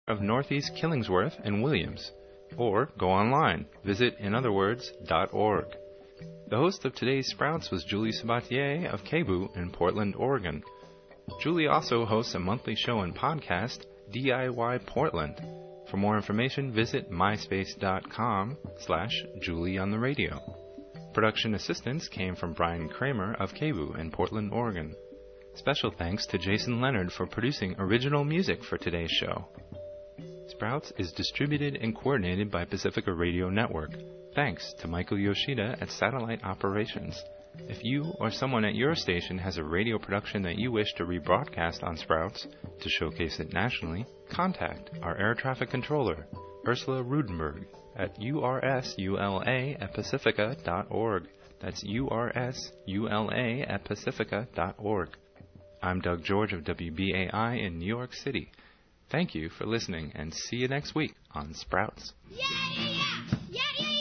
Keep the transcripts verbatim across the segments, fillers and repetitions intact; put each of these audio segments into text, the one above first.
of Northeast Killingsworth and Williams. Or go online, visit in other words dot org. The host of today's Sprouts was Julie Sabatier of K B U in Portland, Oregon. Julie also hosts a monthly show and podcast, D I Y Portland. For more information, visit myspace.com slash Julie on the radio. Production assistance came from Brian Kramer of K B U in Portland, Oregon. Special thanks to Jason Leonard for producing original music for today's show. Sprouts is distributed and coordinated by Pacifica Radio Network. Thanks to Michael Yoshida at Satellite Operations. If you or someone at your station has a radio production that you wish to rebroadcast on Sprouts to showcase it nationally, contact our air traffic controller, Ursula Rudenberg, at U R S U L A at pacifica dot org. That's U R S U L A at pacifica dot org. I'm Doug George of W B A I in New York City. Thank you for listening, and see you next week on Sprouts. Yeah, yeah, yeah! Yeah, yeah, yeah!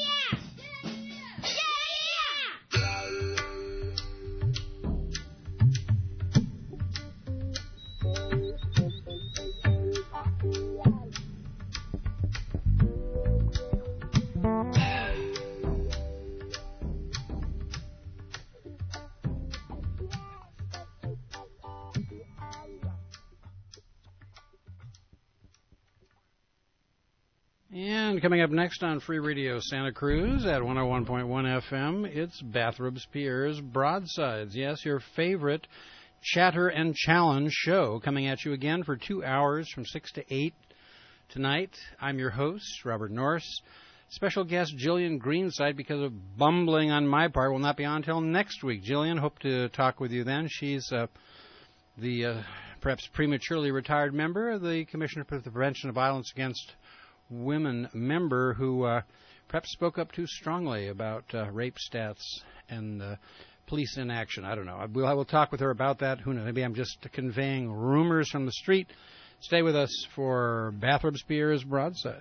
And coming up next on Free Radio Santa Cruz at one oh one point one F M, it's Bathrobes Pierre's Broadsides. Yes, your favorite chatter and challenge show coming at you again for two hours from six to eight tonight. I'm your host, Robert Norse. Special guest Jillian Greenside, because of bumbling on my part, will not be on until next week. Jillian, hope to talk with you then. She's uh, the uh, perhaps prematurely retired member of the Commission for the Prevention of Violence Against Women member who uh, perhaps spoke up too strongly about uh, rape stats and uh, police inaction. I don't know. I will, I will talk with her about that. Who knows? Maybe I'm just conveying rumors from the street. Stay with us for Bathrobes Pierre's Broadsides.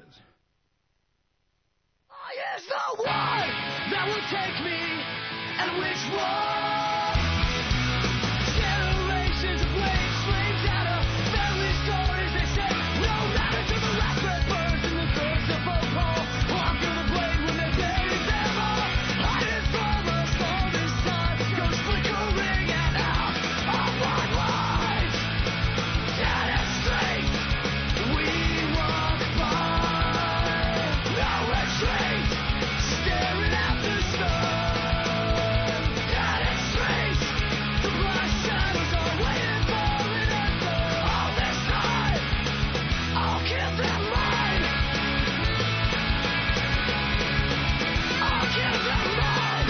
I is the one that will take me, and which one? Generations of blade slaves out of family stories. They say no matter to the last red birds in the thirst of a pole. Walk to the blade when they bury them all. Hiding from us all this time goes flickering and out of one light. Dead and straight, we walk by. No retreat, staring at the sun. Dead and straight, the black shadows are waiting for an answer. All this time, I'll kill them mine. I'll kill them mine.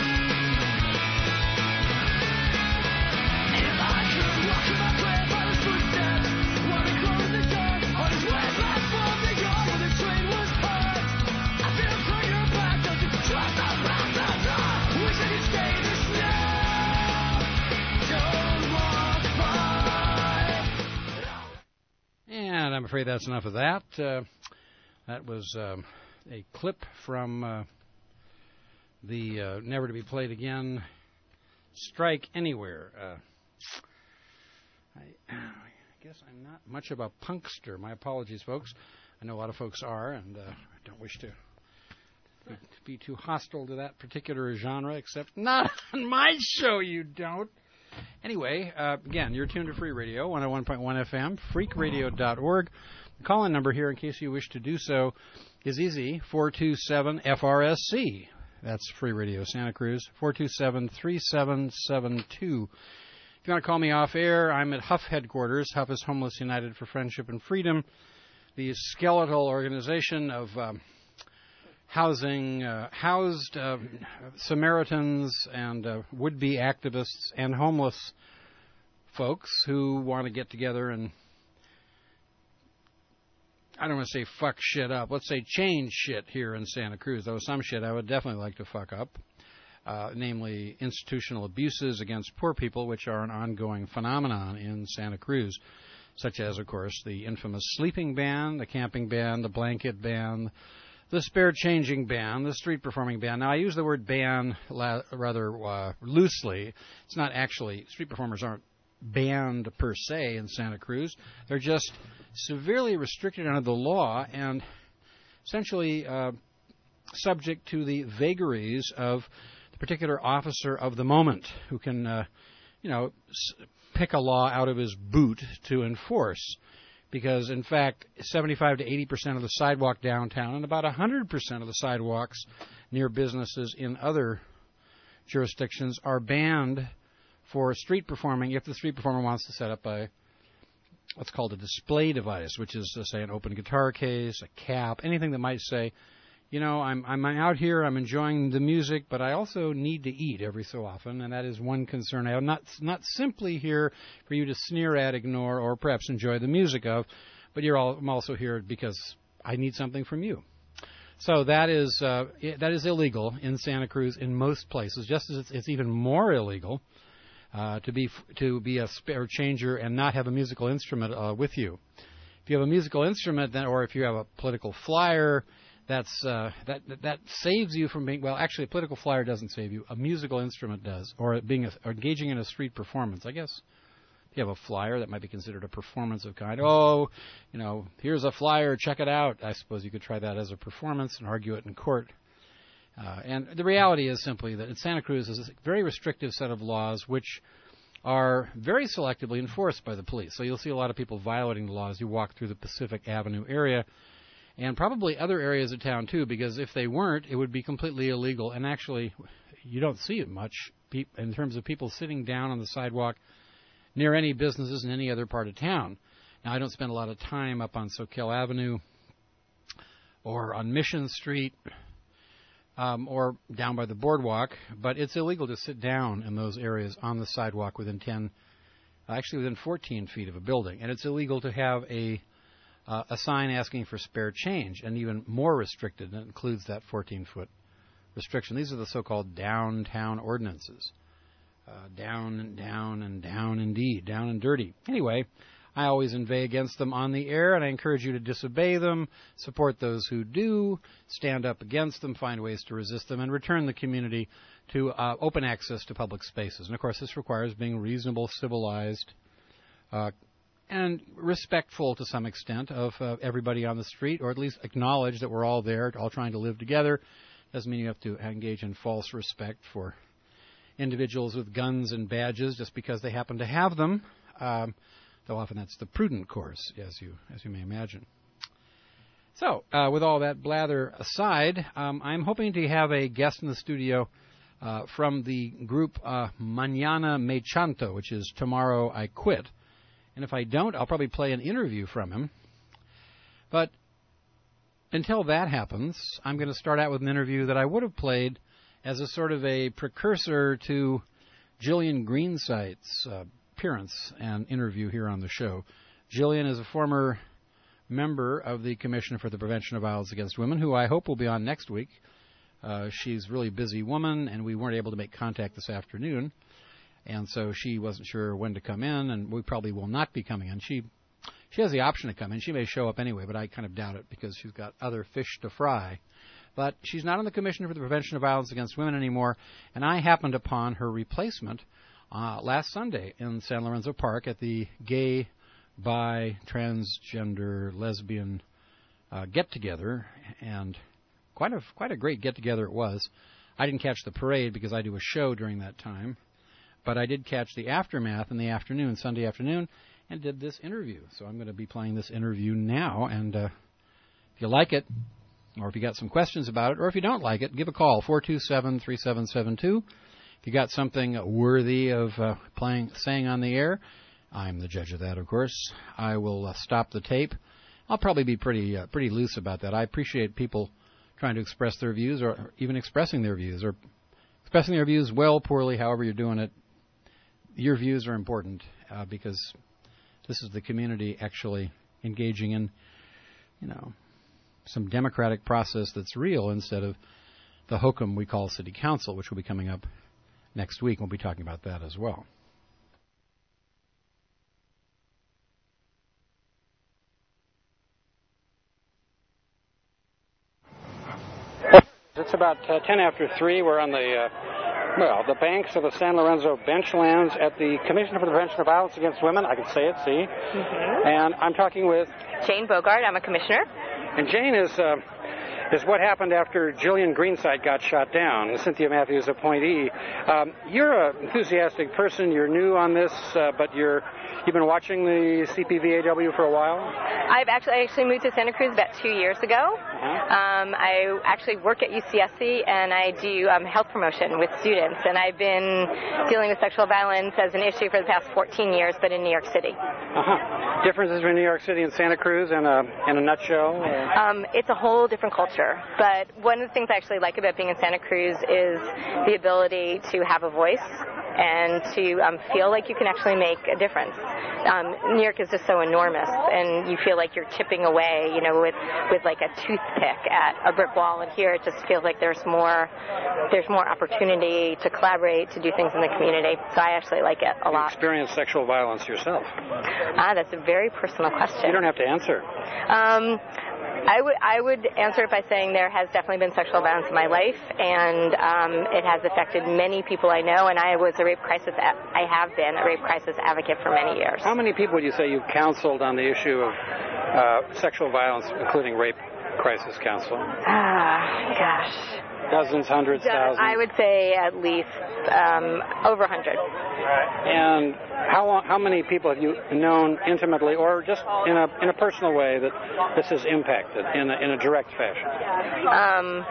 If I could walk in my grandfather's footsteps, wanna close the door on his way back from the yard where the train was parked. I feel him turn your back, don't you trust the wrath of God? Wish I could stay this now. Don't walk by. And I'm afraid that's enough of that. Uh, that was um, a clip from uh, the uh, Never to Be Played Again Strike Anywhere. Uh, I, I guess I'm not much of a punkster. My apologies, folks. I know a lot of folks are, and uh, I don't wish to be, be too hostile to that particular genre, except not on my show, you don't. Anyway, uh, again, you're tuned to Free Radio, one oh one point one F M, freak radio dot org. The call-in number here, in case you wish to do so, is easy, four two seven F R S C. That's Free Radio Santa Cruz, four two seven, three seven seven two. If you want to call me off air, I'm at Huff headquarters. Huff is Homeless United for Friendship and Freedom, the skeletal organization of um, housing, uh, housed uh, Samaritans and uh, would-be activists and homeless folks who want to get together and, I don't want to say fuck shit up. Let's say change shit here in Santa Cruz. Though some shit I would definitely like to fuck up, uh, namely institutional abuses against poor people, which are an ongoing phenomenon in Santa Cruz, such as, of course, the infamous sleeping ban, the camping ban, the blanket ban, the spare changing ban, the street performing ban. Now, I use the word ban la- rather uh, loosely. It's not actually, street performers aren't banned per se in Santa Cruz. They're just severely restricted under the law and essentially uh, subject to the vagaries of the particular officer of the moment who can, uh, you know, s- pick a law out of his boot to enforce. Because, in fact, seventy-five to eighty percent of the sidewalk downtown and about one hundred percent of the sidewalks near businesses in other jurisdictions are banned for street performing if the street performer wants to set up a what's called a display device, which is, uh, say, an open guitar case, a cap, anything that might say, you know, I'm I'm out here, I'm enjoying the music, but I also need to eat every so often, and that is one concern I have. Not not simply here for you to sneer at, ignore, or perhaps enjoy the music of, but you're all, I'm also here because I need something from you. So that is uh, that is illegal in Santa Cruz in most places, just as it's, it's even more illegal uh, to be to be a spare changer and not have a musical instrument uh, with you. If you have a musical instrument, then, or if you have a political flyer, That's uh, that that saves you from being, well, actually a political flyer doesn't save you. A musical instrument does, or being a, or engaging in a street performance. I guess if you have a flyer, that might be considered a performance of kind. Oh, you know, here's a flyer, check it out. I suppose you could try that as a performance and argue it in court. Uh, and the reality is simply that in Santa Cruz is a very restrictive set of laws which are very selectively enforced by the police. So you'll see a lot of people violating the law as you walk through the Pacific Avenue area. And probably other areas of town, too, because if they weren't, it would be completely illegal. And actually, you don't see it much in terms of people sitting down on the sidewalk near any businesses in any other part of town. Now, I don't spend a lot of time up on Soquel Avenue or on Mission Street um, or down by the boardwalk, but it's illegal to sit down in those areas on the sidewalk within ten, actually within fourteen feet of a building. And it's illegal to have a Uh, a sign asking for spare change, and even more restricted, and it includes that fourteen-foot restriction. These are the so-called downtown ordinances. Uh, down and down and down indeed, down and dirty. Anyway, I always inveigh against them on the air, and I encourage you to disobey them, support those who do, stand up against them, find ways to resist them, and return the community to uh, open access to public spaces. And, of course, this requires being reasonable, civilized, uh, and respectful to some extent of uh, everybody on the street, or at least acknowledge that we're all there, all trying to live together. Doesn't mean you have to engage in false respect for individuals with guns and badges just because they happen to have them, um, though often that's the prudent course, as you as you may imagine. So, uh, with all that blather aside, um, I'm hoping to have a guest in the studio uh, from the group uh, Mañana Me Chanto, which is Tomorrow I Quit. And if I don't, I'll probably play an interview from him. But until that happens, I'm going to start out with an interview that I would have played as a sort of a precursor to Jillian Greensight's uh, appearance and interview here on the show. Jillian is a former member of the Commission for the Prevention of Violence Against Women, who I hope will be on next week. Uh, she's a really busy woman, and we weren't able to make contact this afternoon. And so she wasn't sure when to come in, and we probably will not be coming in. She she has the option to come in. She may show up anyway, but I kind of doubt it because she's got other fish to fry. But she's not on the Commission for the Prevention of Violence Against Women anymore, and I happened upon her replacement uh, last Sunday in San Lorenzo Park at the gay, bi, transgender, lesbian uh, get-together, and quite a, quite a great get-together it was. I didn't catch the parade because I do a show during that time. But I did catch the aftermath in the afternoon, Sunday afternoon, and did this interview. So I'm going to be playing this interview now. And uh, if you like it, or if you got some questions about it, or if you don't like it, give a call, four two seven, three seven seven two. If you got something worthy of uh, playing, saying on the air, I'm the judge of that, of course. I will uh, stop the tape. I'll probably be pretty uh, pretty loose about that. I appreciate people trying to express their views, or even expressing their views, or expressing their views well, poorly, however you're doing it. Your views are important uh, because this is the community actually engaging in, you know, some democratic process that's real instead of the hokum we call city council, which will be coming up next week. We'll be talking about that as well. It's about uh, ten after three. We're on the uh, Well, the banks of the San Lorenzo benchlands at the Commission for the Prevention of Violence Against Women. I can say it, see. Mm-hmm. And I'm talking with... Jane Bogart. I'm a commissioner. And Jane is... Uh, is what happened after Jillian Greenside got shot down, the Cynthia Matthews appointee. Um, you're an enthusiastic person. You're new on this, uh, but you're you've been watching the C P V A W for a while. I've actually I actually moved to Santa Cruz about two years ago. Uh-huh. Um, I actually work at U C S C and I do um, health promotion with students. And I've been dealing with sexual violence as an issue for the past fourteen years, but in New York City. Uh-huh. Differences between New York City and Santa Cruz in a in a nutshell? Or? Um, it's a whole different culture. But one of the things I actually like about being in Santa Cruz is the ability to have a voice and to um, feel like you can actually make a difference. Um, New York is just so enormous, and you feel like you're chipping away, you know, with, with like a toothpick at a brick wall. And here it just feels like there's more, there's more opportunity to collaborate, to do things in the community. So I actually like it a lot. You experienced sexual violence yourself? Ah, that's a very personal question. You don't have to answer. Um, I would I would answer it by saying there has definitely been sexual violence in my life, and um, it has affected many people I know. And I was a rape crisis. A- I have been a rape crisis advocate for many years. How many people would you say you've counseled on the issue of uh, sexual violence, including rape crisis counsel? Ah, gosh. Dozens, hundreds, thousands? I would say at least um, over a hundred. And how long, how many people have you known intimately, or just in a in a personal way, that this has impacted in a, in a direct fashion? Um,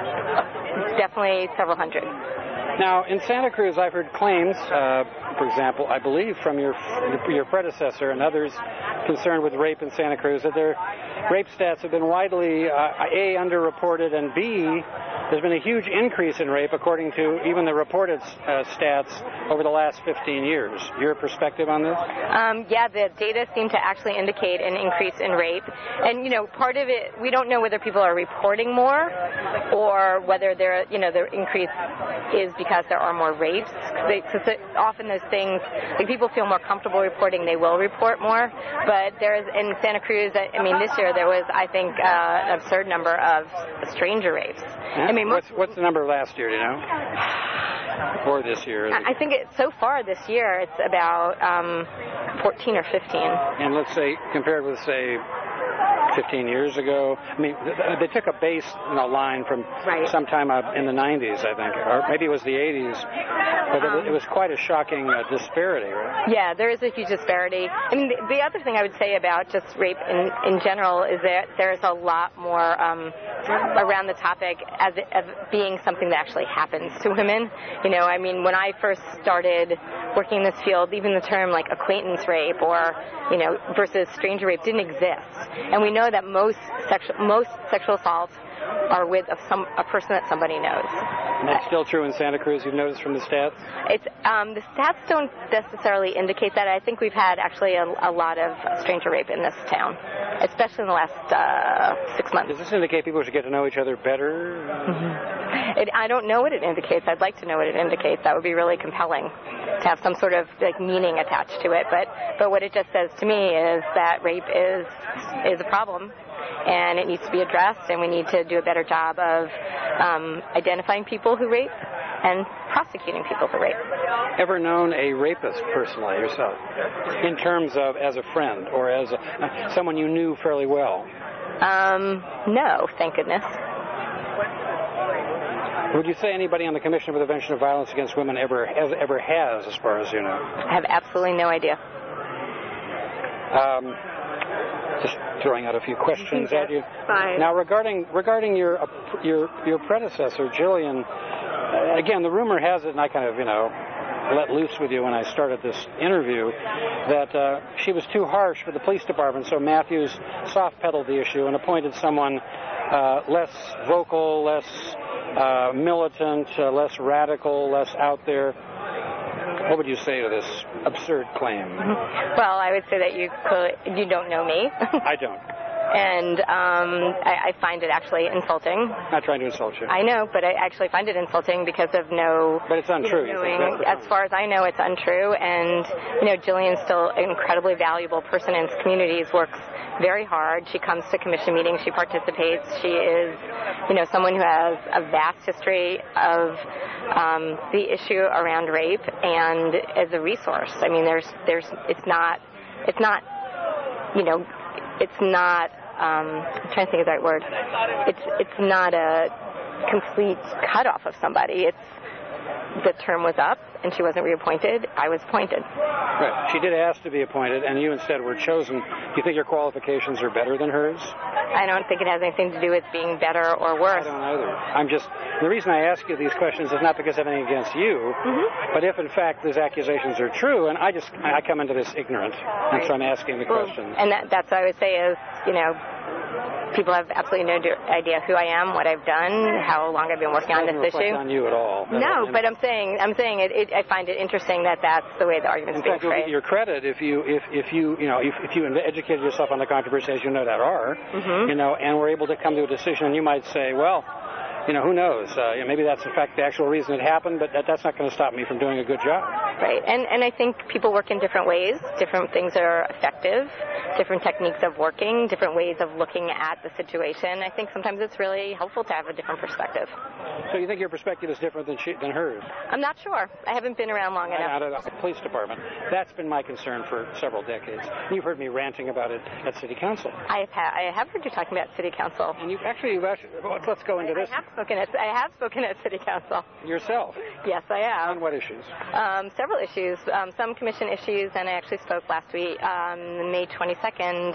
definitely several hundred. Now, in Santa Cruz, I've heard claims, uh, for example, I believe from your your predecessor and others concerned with rape in Santa Cruz, that their rape stats have been widely, uh, A, underreported, and B, there's been a huge increase in rape according to even the reported uh, stats over the last fifteen years. Your perspective on this? Um, yeah, the data seem to actually indicate an increase in rape. And, you know, part of it, we don't know whether people are reporting more or whether they're, you know, the increase is because there are more rapes. Because often those things, like people feel more comfortable reporting, they will report more. But there's, in Santa Cruz, I mean, this year there was, I think, uh, an absurd number of stranger rapes. Yeah. I mean, what's, what's the number last year, do you know? Or this year? I think it, so far this year it's about um, fourteen or fifteen. And let's say, compared with, say, fifteen years ago, I mean, they took a base, you know, line from right. sometime in the nineties, I think, or maybe it was the eighties, but um, it was quite a shocking uh, disparity, right? Yeah, there is a huge disparity. I mean, the, the other thing I would say about just rape in, in general is that there's a lot more um, around the topic as it, of being something that actually happens to women. You know, I mean, when I first started working in this field, even the term like acquaintance rape or, you know, versus stranger rape didn't exist. And we know that most sexual most sexual assaults are with a, some, a person that somebody knows. And that's still true in Santa Cruz, you've noticed from the stats? It's um, the stats don't necessarily indicate that. I think we've had actually a, a lot of stranger rape in this town, especially in the last uh, six months. Does this indicate people should get to know each other better? Mm-hmm. It, I don't know what it indicates. I'd like to know what it indicates. That would be really compelling to have some sort of like meaning attached to it. But but what it just says to me is that rape is is a problem. And it needs to be addressed, and we need to do a better job of um, identifying people who rape and prosecuting people who rape. Ever known a rapist personally yourself, in terms of as a friend or as a, uh, someone you knew fairly well? Um, no, thank goodness. Would you say anybody on the Commission for the Prevention of Violence Against Women ever has, ever has, as far as you know? I have absolutely no idea. Um, just throwing out a few questions at you. Fine. Now, regarding regarding your uh, your your predecessor, Jillian, uh, again, the rumor has it, and I kind of, you know, let loose with you when I started this interview, that uh, she was too harsh for the police department, so Matthews soft-pedaled the issue and appointed someone uh, less vocal, less uh, militant, uh, less radical, less out there. What would you say to this absurd claim? Well, I would say that you could, you don't know me. I don't. And um, I, I find it actually insulting. Not trying to insult you. I know, but I actually find it insulting because of no... But it's untrue. You know, knowing, as far as I know, it's untrue. And, you know, Jillian's still an incredibly valuable person in his communities, works very hard. She comes to commission meetings. She participates. She is, you know, someone who has a vast history of um, the issue around rape, and as a resource. I mean, there's, there's, it's not, it's not, you know, it's not. Um, I'm trying to think of the right word. It's, it's not a complete cutoff of somebody. It's the term was up, and she wasn't reappointed. I was appointed. Right. She did ask to be appointed, and you instead were chosen. Do you think your qualifications are better than hers? I don't think it has anything to do with being better or worse. I don't either. I'm just, the reason I ask you these questions is not because I have anything against you, Mm-hmm. but if in fact those accusations are true, and I just, I come into this ignorant, and so I'm asking the Well, questions. and that, that's what I would say is, you know, people have absolutely no do- idea who I am, what I've done, how long I've been working on It doesn't this reflect issue. on you at all. No, And- but I'm saying, I'm saying it, it, I find it interesting that that's the way the argument's In being fact, you'll get phrased. your credit if you, if, if you, you know, if, if you educated yourself on the controversy, as you no doubt are, Mhm. you know, and were able to come to a decision, and you might say, well, you know, who knows? Uh, you know, maybe that's in fact the actual reason it happened, but that, that's not going to stop me from doing a good job. Right, and and I think people work in different ways. Different things are effective, different techniques of working, different ways of looking at the situation. I think sometimes it's really helpful to have a different perspective. So you think your perspective is different than she, than hers? I'm not sure. I haven't been around long enough. Out of the police department. That's been my concern for several decades. You've heard me ranting about it at City Council. I have ha- I have heard you talking about City Council. And you've actually, you've actually let's go into this I have spoken at I have spoken at City Council. yourself. Yes, I have. On what issues? Um, several issues, um, some commission issues, and I actually spoke last week, um, May twenty-second,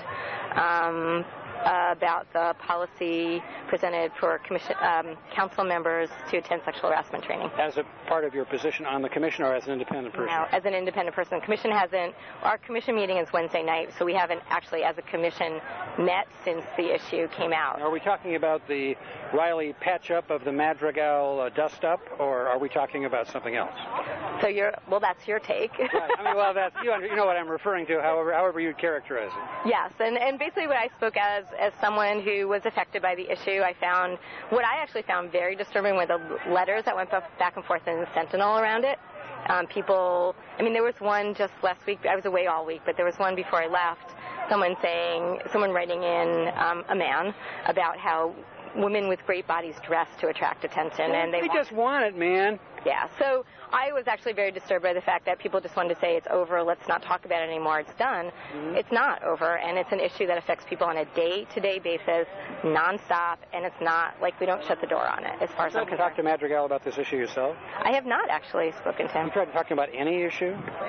um, uh, about the policy presented for commission um, council members to attend sexual harassment training. As a part of your position on the commission or as an independent person? Now, as an independent person, the commission hasn't. Our commission meeting is Wednesday night, so we haven't actually, as a commission, met since the issue came out. Are we talking about the Riley patch-up of the Madrigal uh, dust-up, or are we talking about something else? So you're well. That's your take. Right. I mean, well, that's you, under, you know what I'm referring to. However, however you'd characterize it. Yes, and, and basically what I spoke as as someone who was affected by the issue, I found what I actually found very disturbing were the letters that went back and forth in the Sentinel around it. Um, people, I mean, there was one just last week. I was away all week, but there was one before I left. Someone saying, someone writing in um, a man about how women with great bodies dress to attract attention, and they, they want- just want it, man. Yeah, so I was actually very disturbed by the fact that people just wanted to say it's over, let's not talk about it anymore, it's done. Mm-hmm. It's not over, and it's an issue that affects people on a day-to-day basis, nonstop, and it's not, like, we don't shut the door on it, as far as I'm Have you talked concerned. to Madrigal about this issue yourself? I have not actually spoken to him. You tried to talk to him about any issue?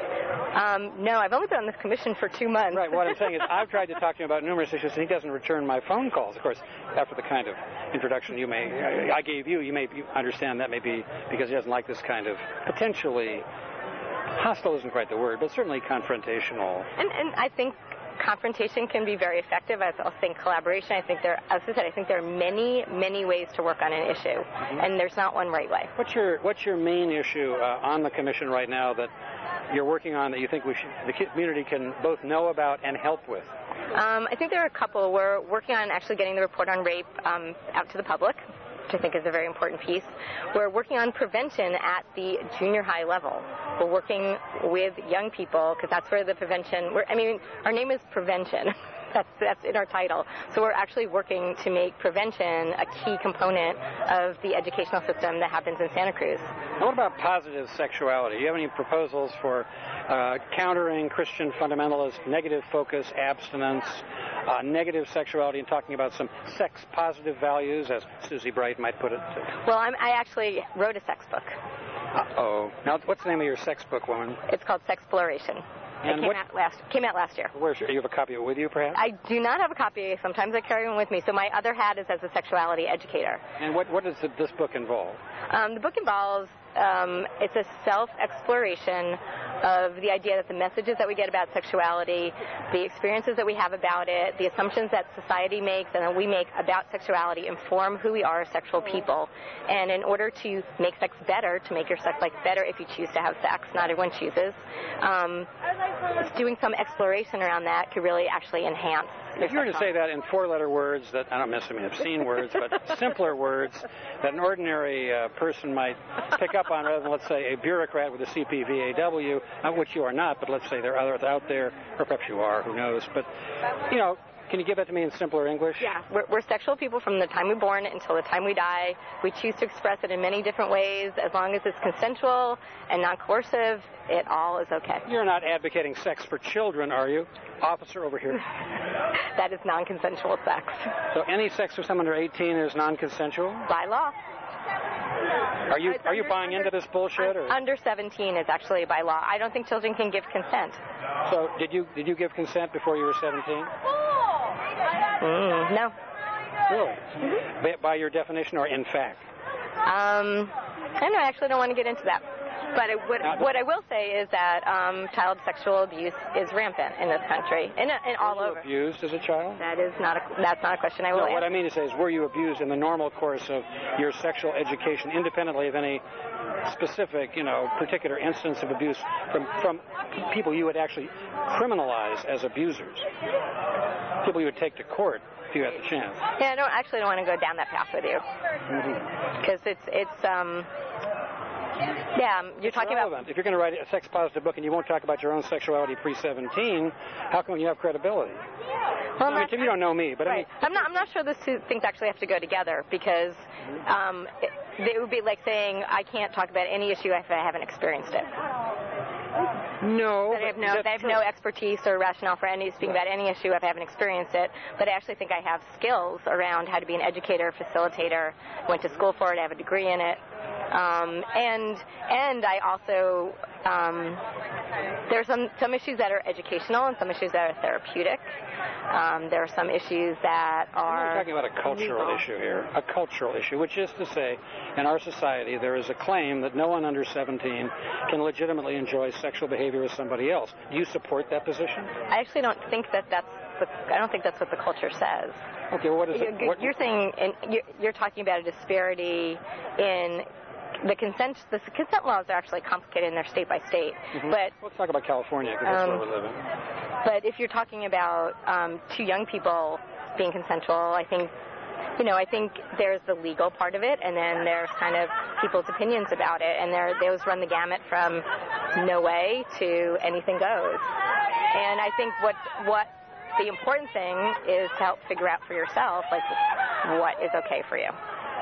Um, no, I've only been on this commission for two months. Right, what I'm saying is I've tried to talk to him about numerous issues, and he doesn't return my phone calls. Of course, after the kind of introduction you may, I gave you, you may you understand that may be because he doesn't like this kind of potentially, hostile isn't quite the word, but certainly confrontational. And, and I think confrontation can be very effective. I also think collaboration. I think there, as I said, I think there are many, many ways to work on an issue, mm-hmm. and there's not one right way. What's your What's your main issue uh, on the commission right now that you're working on that you think we should, the community can both know about and help with? Um, I think there are a couple. We're working on actually getting the report on rape um, out to the public, which I think is a very important piece. We're working on prevention at the junior high level. We're working with young people because that's where the prevention, we're, I mean, our name is prevention. That's, that's in our title. So we're actually working to make prevention a key component of the educational system that happens in Santa Cruz. Now, what about positive sexuality? Do you have any proposals for uh, countering Christian fundamentalist negative focus, abstinence, uh, negative sexuality, and talking about some sex-positive values, as Susie Bright might put it? Well, I'm, I actually wrote a sex book. Uh-oh. Now, what's the name of your sex book, woman? It's called Sexploration. And it came what, out last came out last year. Where's your, you have a copy of it with you, perhaps? I do not have a copy. Sometimes I carry one with me. So my other hat is as a sexuality educator. And what, what does the, this book involve? Um, the book involves, um, it's a self-exploration of the idea that the messages that we get about sexuality, the experiences that we have about it, the assumptions that society makes and that we make about sexuality inform who we are as sexual people. And in order to make sex better, to make your sex life better if you choose to have sex, not everyone chooses, um, doing some exploration around that could really actually enhance. If you were to say that in four-letter words that, I don't necessarily mean obscene words, but simpler words that an ordinary uh, person might pick up on rather than, let's say, a bureaucrat with a C P V A W, uh, which you are not, but let's say there are others out there, or perhaps you are, who knows. But, you know, can you give that to me in simpler English? Yeah, we're, we're sexual people from the time we're born until the time we die. We choose to express it in many different ways. As long as it's consensual and non-coercive, it all is okay. You're not advocating sex for children, are you? Officer over here. That is non-consensual sex. So any sex with someone under eighteen is non-consensual? By law. Are you It's are you under- buying under- into this bullshit? Or? Under seventeen is actually by law. I don't think children can give consent. So did you did you give consent before you were seventeen? Mm, no. Really? By, by your definition, or in fact? Um, I don't know. I actually don't want to get into that. But it, what, what I will say is that um, child sexual abuse is rampant in this country, and, and all Were you over. abused as a child? That is not a, that's not a question I will No, answer. what I mean to say is, were you abused in the normal course of your sexual education, independently of any specific, you know, particular instance of abuse from from people you would actually criminalize as abusers, people you would take to court if you had the chance? Yeah, I don't actually don't want to go down that path with you Mm-hmm. because it's it's um yeah um, you're It's talking relevant. about If you're going to write a sex-positive book and you won't talk about your own sexuality pre seventeen, how come you have credibility? well, I mean, not- Tim, you don't know me, but I mean, Right. I'm not. I'm not sure those two things actually have to go together because um, it, it would be like saying I can't talk about any issue if I haven't experienced it. no. That I have no, that's I have true. no expertise or rationale for any speaking about any issue if I haven't experienced it. But I actually think I have skills around how to be an educator, facilitator. Went to school for it. I have a degree in it. Um, and and I also um, there's some some issues that are educational and some issues that are therapeutic. Um, there are some issues that I'm are not talking about a cultural legal. issue here, a cultural issue, which is to say, in our society, there is a claim that no one under seventeen can legitimately enjoy sexual behavior with somebody else. Do you support that position? I actually don't think that that's the, I don't think that's what the culture says. Okay, well, what is it? You're, What, you're saying, and you're, you're talking about a disparity in the consent. The consent laws are actually complicated and they're state by state. Mhm. But Let's talk about California, because that's Um, where we're living. but if you're talking about um, two young people being consensual, I think. You know, I think there's the legal part of it, and then there's kind of people's opinions about it, and there those run the gamut from no way to anything goes. And I think what what the important thing is to help figure out for yourself, like, what is okay for you.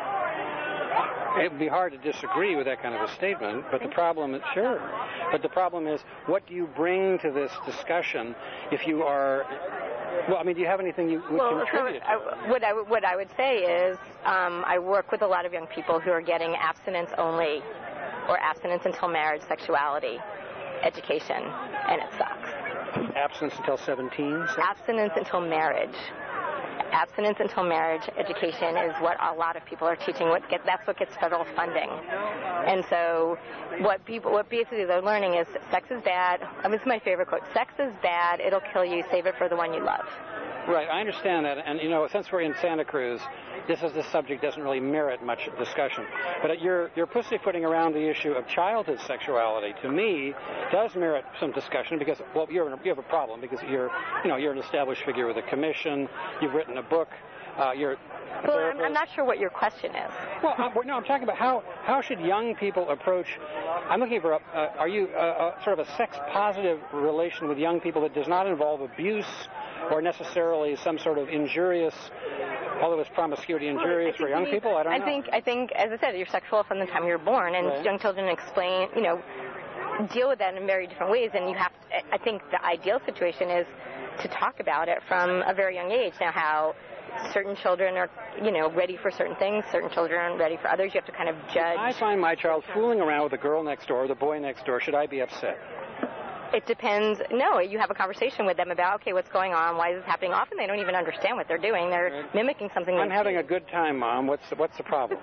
It would be hard to disagree with that kind of a statement, but the problem is, sure, but the problem is, what do you bring to this discussion if you are, well, I mean, do you have anything you would Well, so contribute to? I, what I what I would say is, um, I work with a lot of young people who are getting abstinence only, or abstinence until marriage sexuality education, and it sucks. Absence until seventeen? Abstinence until marriage. Abstinence until marriage education is what a lot of people are teaching. What get, that's what gets federal funding. And so, what people, what basically they're learning is sex is bad. I mean, this is my favorite quote: "Sex is bad. It'll kill you. Save it for the one you love." Right, I understand that, and you know, since we're in Santa Cruz, this is this subject doesn't really merit much discussion. But you're you're pussyfooting around the issue of childhood sexuality. To me, does merit some discussion because, well, you're in a, you have a problem because you're you know you're an established figure with a commission. You've written a book. Uh, you're a Well, I'm, therapist. I'm not sure what your question is. Well, I'm, no, I'm talking about how how should young people approach. I'm looking for a. Uh, are you uh, a, sort of a sex positive relation with young people that does not involve abuse or necessarily some sort of injurious, although it's promiscuity injurious for young people? I don't know. I think, I think, as I said, you're sexual from the time you're born, and Right. young children explain, you know, deal with that in very different ways. And you have, to, I think, the ideal situation is to talk about it from a very young age. Now, how certain children are, you know, ready for certain things, certain children aren't ready for others. You have to kind of judge. I find my child fooling around with the girl next door or the boy next door. Should I be upset? It depends. No, you have a conversation with them about, okay, what's going on? Why is this happening? Often they don't even understand what they're doing. They're Right. mimicking something. I'm they having see. a good time, Mom. What's the, what's the problem?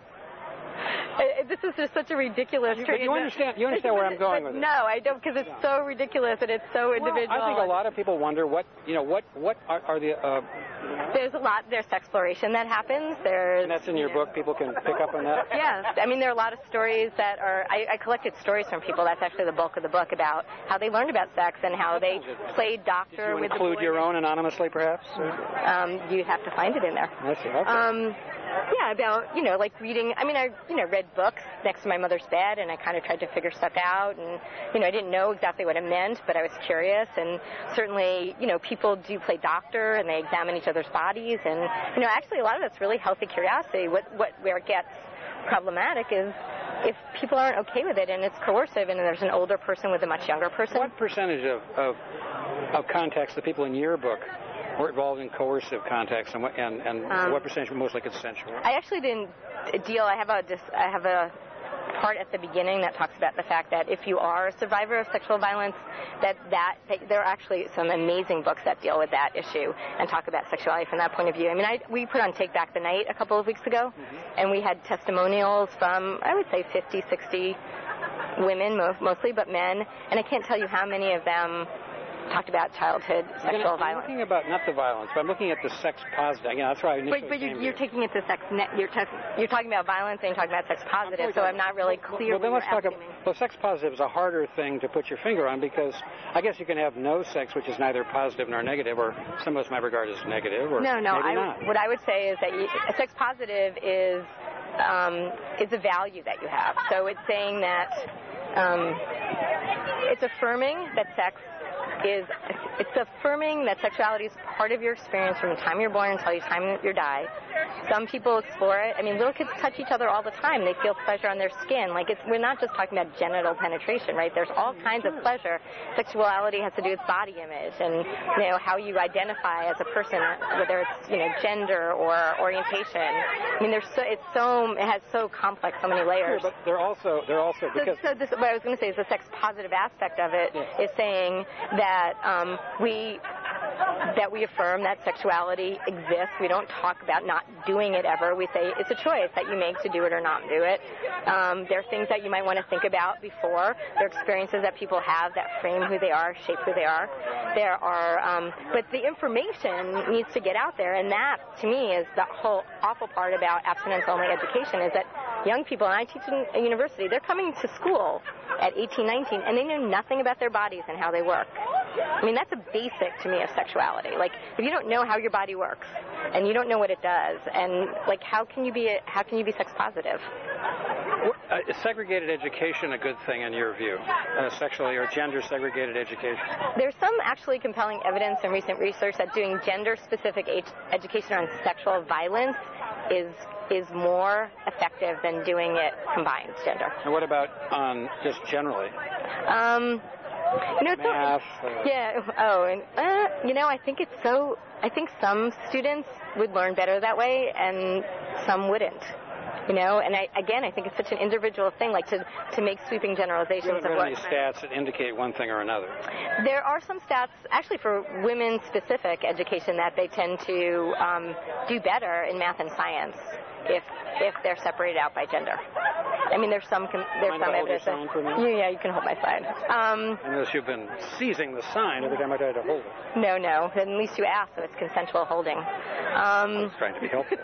Uh, This is just such a ridiculous. You- tra- but you understand- you understand where I'm going with No, it. I don't, because it's so ridiculous and it's so Well, individual. I think a lot of people wonder what you know what what are, are the uh, There's a lot. There's exploration that happens. There's. and that's in your book. People can pick up on that. Yes, I mean there are a lot of stories that are. I, I collected stories from people. That's actually the bulk of the book about how they learned about sex and how they played doctor Did you with include the boy. your own anonymously, perhaps? Um, you have to find it in there. I see. Okay. Um, yeah, about, you know, like reading, I mean, I, you know, read books next to my mother's bed, and I kind of tried to figure stuff out, and, you know, I didn't know exactly what it meant, but I was curious, and certainly, you know, people do play doctor, and they examine each other's bodies, and, you know, actually a lot of it's really healthy curiosity. What, what, where it gets problematic is if people aren't okay with it, and it's coercive, and there's an older person with a much younger person. What percentage of, of, of contacts, the people in your book, were involved in coercive contacts, and what, and, and Um, what percentage were mostly consensual? I actually didn't deal. I have a dis, I have a part at the beginning that talks about the fact that if you are a survivor of sexual violence, that, that that there are actually some amazing books that deal with that issue and talk about sexuality from that point of view. I mean, I, we put on Take Back the Night a couple of weeks ago, mm-hmm. and we had testimonials from, I would say, fifty, sixty women, mo- mostly, but men, and I can't tell you how many of them talked about childhood sexual I'm violence. looking about not the violence, but I'm looking at the sex positive. Yeah, that's why I initially But, but came you're, to you're taking it to sex. Ne- you're, te- you're talking about violence and you're talking about sex positive. So I'm not really clear. Well, then what let's you're talk asking me. about. Well, sex positive is a harder thing to put your finger on because I guess you can have no sex, which is neither positive nor negative, or some of us might regard as negative, or No, no. maybe I, not. what I would say is that you, a sex positive is um, is a value that you have. So it's saying that um, it's affirming that sex is it's affirming that sexuality is part of your experience from the time you're born until the time you die. Some people explore it. I mean, little kids touch each other all the time. They feel pleasure on their skin. Like it's we're not just talking about genital penetration, right? There's all kinds of pleasure. Sexuality has to do with body image and you know how you identify as a person, whether it's you know gender or orientation. I mean, there's so it's so it has so complex, so many layers. Sure, but they're also they're also So, because so this, what I was going to say is the sex positive aspect of it is saying that um, we that we affirm that sexuality exists. We don't talk about not doing it ever. We say it's a choice that you make to do it or not do it. Um, there are things that you might want to think about before. There are experiences that people have that frame who they are, shape who they are. There are, um, but the information needs to get out there, and that, to me, is the whole awful part about abstinence-only education is that young people, and I teach in a university, they're coming to school at eighteen, nineteen, and they know nothing about their bodies and how they work. I mean, that's a basic to me of sexuality. Like, if you don't know how your body works, and you don't know what it does, and like, how can you be a, how can you be sex positive? Uh, is segregated education a good thing in your view? Uh, sexually or gender segregated education? There's some actually compelling evidence in recent research that doing gender-specific ed- education on sexual violence is is more effective than doing it combined gender. And what about on just generally? Um, you know, it's Math, so, uh, yeah. Oh, and uh, you know, I think it's so. I think some students would learn better that way, and some wouldn't. You know, and I, again, I think it's such an individual thing, like to to make sweeping generalizations you haven't of read what. any stats that indicate one thing or another. There are some stats, actually, for women-specific education that they tend to um, do better in math and science if if they're separated out by gender. I mean, there's some con- there's Mind some to hold your evidence. sign for me? Yeah, yeah, you can hold my sign. Um, Unless you've been seizing the sign every time I try to hold it. no, no. At least you asked, so it's consensual holding. I Um, was trying to be helpful.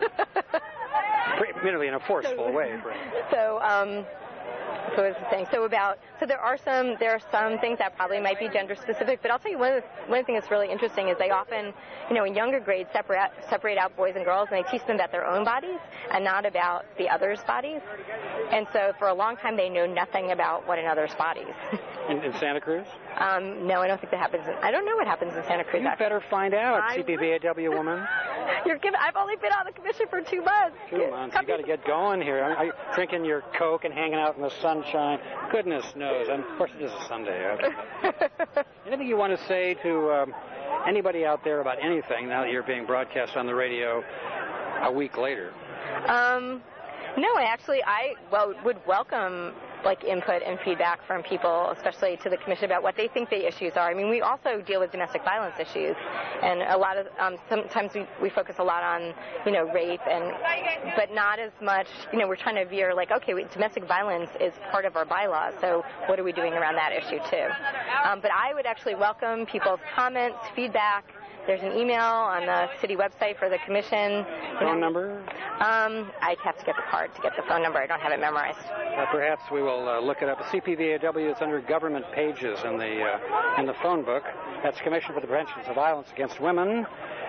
Merely in a forceful way. so, um, so what was I saying? So about, so there are some, there are some things that probably might be gender specific, but I'll tell you one of the, one thing that's really interesting is they often, you know, in younger grades separate, separate out boys and girls, and they teach them about their own bodies and not about the other's bodies. And so for a long time they know nothing about one another's bodies. In, in Santa Cruz? um, no, I don't think that happens. In, I don't know what happens in Santa Cruz. You actually. better find out, I C P V A W woman. You're giving, I've only been on the commission for two months. Two months. You got to get going here. Are you drinking your Coke and hanging out in the sunshine? Goodness knows. And of course, it is a Sunday. Anything you want to say to um, anybody out there about anything now that you're being broadcast on the radio a week later? Um, no, I actually, I well would welcome like input and feedback from people, especially to the commission about what they think the issues are. I mean, we also deal with domestic violence issues, and a lot of um, sometimes we, we focus a lot on you know rape, and but not as much. You know, we're trying to veer like, okay, we, domestic violence is part of our bylaws, so what are we doing around that issue too? Um, but I would actually welcome people's comments, feedback. There's an email on the city website for the commission. Phone number? Um, I'd have to get the card to get the phone number. I don't have it memorized. Uh, perhaps we will uh, look it up. C P V A W is under government pages in the uh, in the phone book. That's Commission for the Prevention of Violence Against Women.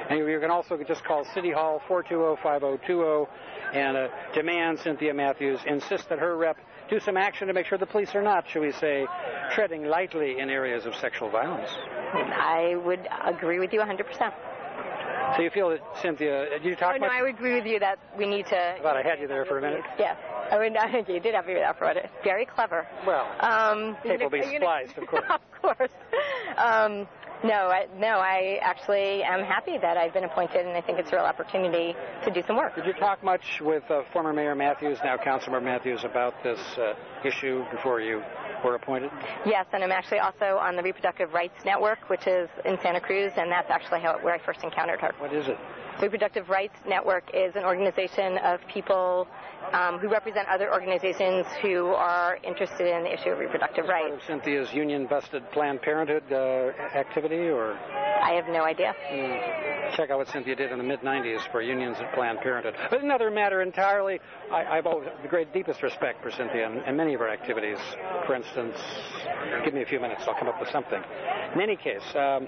And you can also just call City Hall four two zero, five zero two zero and uh, demand Cynthia Matthews insist that her rep do some action to make sure the police are not, shall we say, treading lightly in areas of sexual violence. I would agree with you one hundred percent. So you feel that, Cynthia, did you talk Oh, no, much? I would agree with you that we need to... I thought I had you there for a minute. Yes. I mean, I think you did have me there for a minute. Very clever. Well, um, tape will be you know- spliced, of course. Of course. Um, no, I, no, I actually am happy that I've been appointed, and I think it's a real opportunity to do some work. Did you talk much with uh, former Mayor Matthews, now Councilmember Matthews, about this uh, issue before you were appointed? Yes, and I'm actually also on the Reproductive Rights Network, which is in Santa Cruz, and that's actually how, where I first encountered her. What is it? Reproductive Rights Network is an organization of people um, who represent other organizations who are interested in the issue of reproductive Part rights. of Cynthia's union-busted Planned Parenthood uh, activity, or I have no idea. mm, check out what Cynthia did in the mid nineties for unions at Planned Parenthood. But another matter entirely, I, I've always the great deepest respect for Cynthia and, and many of her activities. For instance, give me a few minutes, I'll come up with something. In any case, um,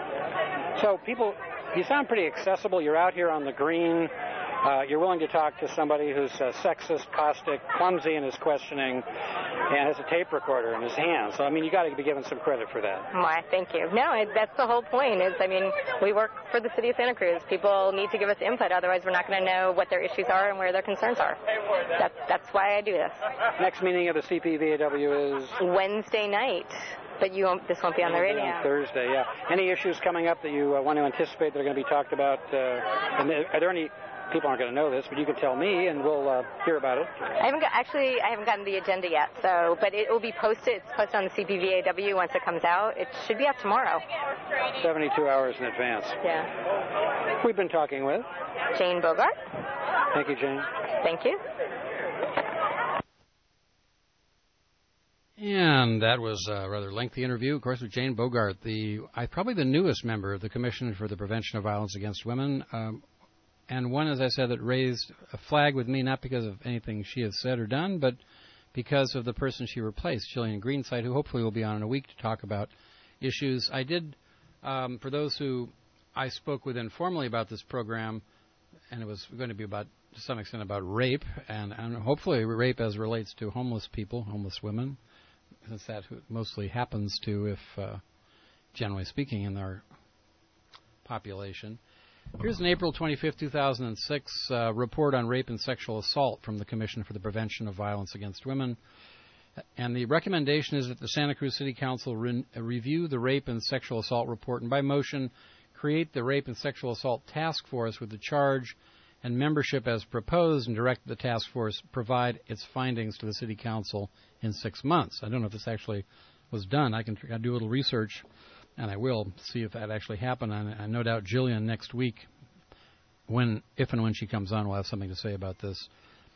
so people, you sound pretty accessible. You're out here on the green. Uh, you're willing to talk to somebody who's uh, sexist, caustic, clumsy in his questioning, and has a tape recorder in his hand. So, I mean, you got to be given some credit for that. Why, thank you. No, it, that's the whole point is, I mean, we work for the city of Santa Cruz. People need to give us input, otherwise we're not going to know what their issues are and where their concerns are. That's, that's why I do this. Next meeting of the C P V A W is Wednesday night, but you won't, this won't be on the radio. on Thursday, yeah. Any issues coming up that you uh, want to anticipate that are going to be talked about? Uh, and are there any... People aren't going to know this, but you can tell me, and we'll uh, hear about it. I haven't got, actually, I haven't gotten the agenda yet, so, but it will be posted. It's posted on the C P V A W once it comes out. It should be out tomorrow. seventy-two hours in advance. Yeah. We've been talking with. Jane Bogart. Thank you, Jane. Thank you. And that was a rather lengthy interview, of course, with Jane Bogart, the I, probably the newest member of the Commission for the Prevention of Violence Against Women. Um, And one, as I said, that raised a flag with me, not because of anything she has said or done, but because of the person she replaced, Jillian Greenside, who hopefully will be on in a week to talk about issues. I did, um, for those who I spoke with informally about this program, and it was going to be about, to some extent, about rape, and, and hopefully rape as relates to homeless people, homeless women, since that mostly happens to, if uh, generally speaking, in our population. Here's an April twenty-fifth, two thousand six uh, report on rape and sexual assault from the Commission for the Prevention of Violence Against Women. And the recommendation is that the Santa Cruz City Council re- review the rape and sexual assault report and by motion create the Rape and Sexual Assault Task Force with the charge and membership as proposed and direct the task force provide its findings to the City Council in six months. I don't know if this actually was done. I can I'll do a little research. And I will see if that actually happened. And I no doubt Jillian next week, when, if and when she comes on, will have something to say about this.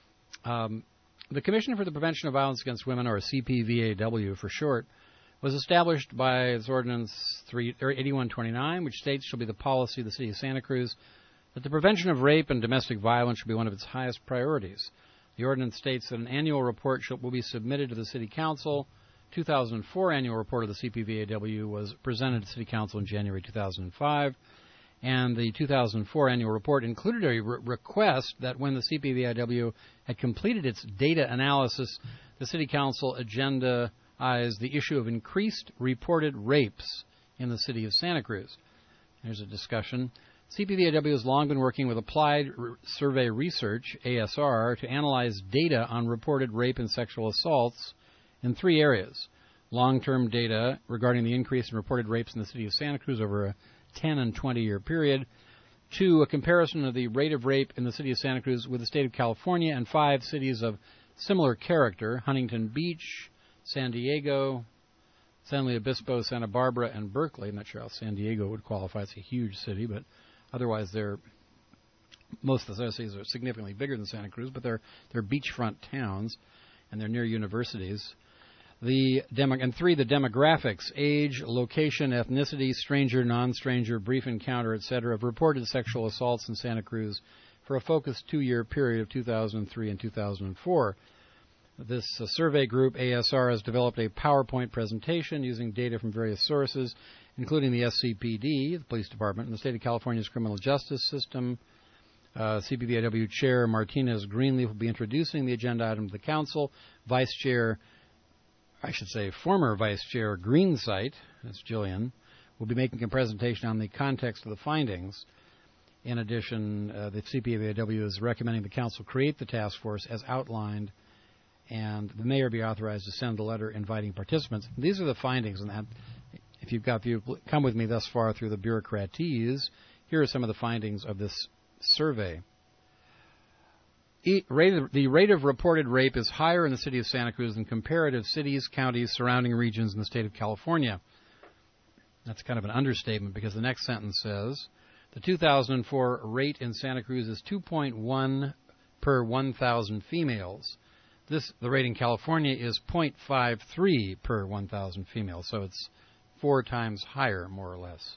Um, the Commission for the Prevention of Violence Against Women, or C P V A W for short, was established by its Ordinance eighty-one twenty-nine, which states shall be the policy of the City of Santa Cruz that the prevention of rape and domestic violence should be one of its highest priorities. The ordinance states that an annual report shall, will be submitted to the City Council. two thousand four annual report of the C P V A W was presented to City Council in January two thousand five, and the two thousand four annual report included a re- request that when the C P V A W had completed its data analysis, the City Council agendized the issue of increased reported rapes in the city of Santa Cruz. There's a discussion. C P V A W has long been working with Applied R- Survey Research, A S R, to analyze data on reported rape and sexual assaults in three areas. Long-term data regarding the increase in reported rapes in the city of Santa Cruz over a ten and twenty-year period. Two, a comparison of the rate of rape in the city of Santa Cruz with the state of California, and five cities of similar character, Huntington Beach, San Diego, San Luis Obispo, Santa Barbara, and Berkeley. I'm not sure how San Diego would qualify. It's a huge city, but otherwise they're, most of the cities are significantly bigger than Santa Cruz, but they're, they're beachfront towns, and they're near universities. The demo, and three, the demographics, age, location, ethnicity, stranger, non-stranger, brief encounter, et cetera, of reported sexual assaults in Santa Cruz for a focused two-year period of two thousand three and two thousand four. This uh, survey group, A S R, has developed a PowerPoint presentation using data from various sources, including the S C P D, the police department, and the state of California's criminal justice system. Uh, C P B I W Chair Martinez Greenleaf will be introducing the agenda item to the council. Vice Chair, I should say former Vice Chair Greensight, that's Jillian, will be making a presentation on the context of the findings. In addition, uh, the C P B I W is recommending the council create the task force as outlined, and the mayor be authorized to send the letter inviting participants. These are the findings, and that, if you've got if you've come with me thus far through the bureaucratese, here are some of the findings of this survey. E- rate of, the rate of reported rape is higher in the city of Santa Cruz than comparative cities, counties, surrounding regions in the state of California. That's kind of an understatement because the next sentence says, the two thousand four rate in Santa Cruz is two point one per one thousand females. This, the rate in California is zero point five three per one thousand females, so it's four times higher, more or less.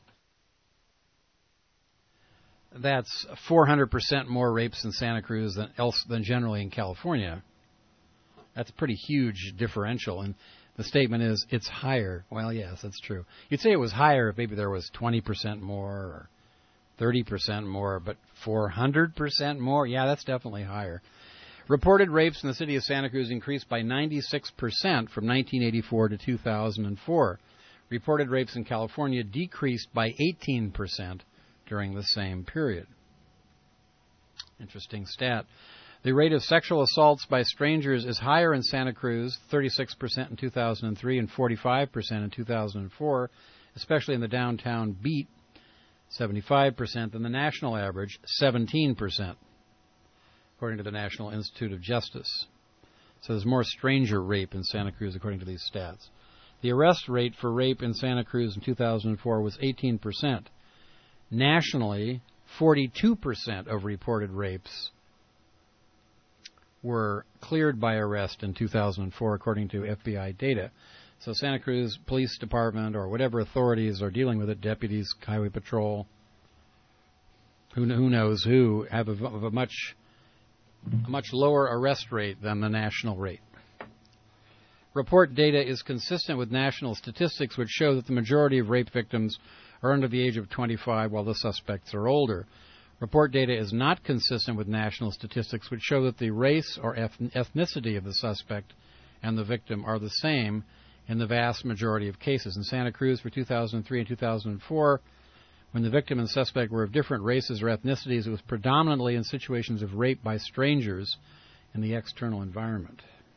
That's four hundred percent more rapes in Santa Cruz than else than generally in California. That's a pretty huge differential, and the statement is it's higher. Well, yes, that's true. You'd say it was higher if maybe there was twenty percent more or thirty percent more, but four hundred percent more? Yeah, that's definitely higher. Reported rapes in the city of Santa Cruz increased by ninety-six percent from nineteen eighty-four to two thousand four. Reported rapes in California decreased by eighteen percent during the same period. Interesting stat. The rate of sexual assaults by strangers is higher in Santa Cruz, thirty-six percent in two thousand three and forty-five percent in two thousand four, especially in the downtown beat, seventy-five percent, than the national average, seventeen percent, according to the National Institute of Justice. So there's more stranger rape in Santa Cruz, according to these stats. The arrest rate for rape in Santa Cruz in two thousand four was eighteen percent. Nationally, forty-two percent of reported rapes were cleared by arrest in two thousand four, according to F B I data. So Santa Cruz Police Department or whatever authorities are dealing with it, deputies, highway patrol, who, who knows who, have a, a much a much lower arrest rate than the national rate. Report data is consistent with national statistics, which show that the majority of rape victims are under the age of twenty-five, while the suspects are older. Report data is not consistent with national statistics, which show that the race or ethnicity of the suspect and the victim are the same in the vast majority of cases. In Santa Cruz for two thousand three and two thousand four, when the victim and suspect were of different races or ethnicities, it was predominantly in situations of rape by strangers in the external environment.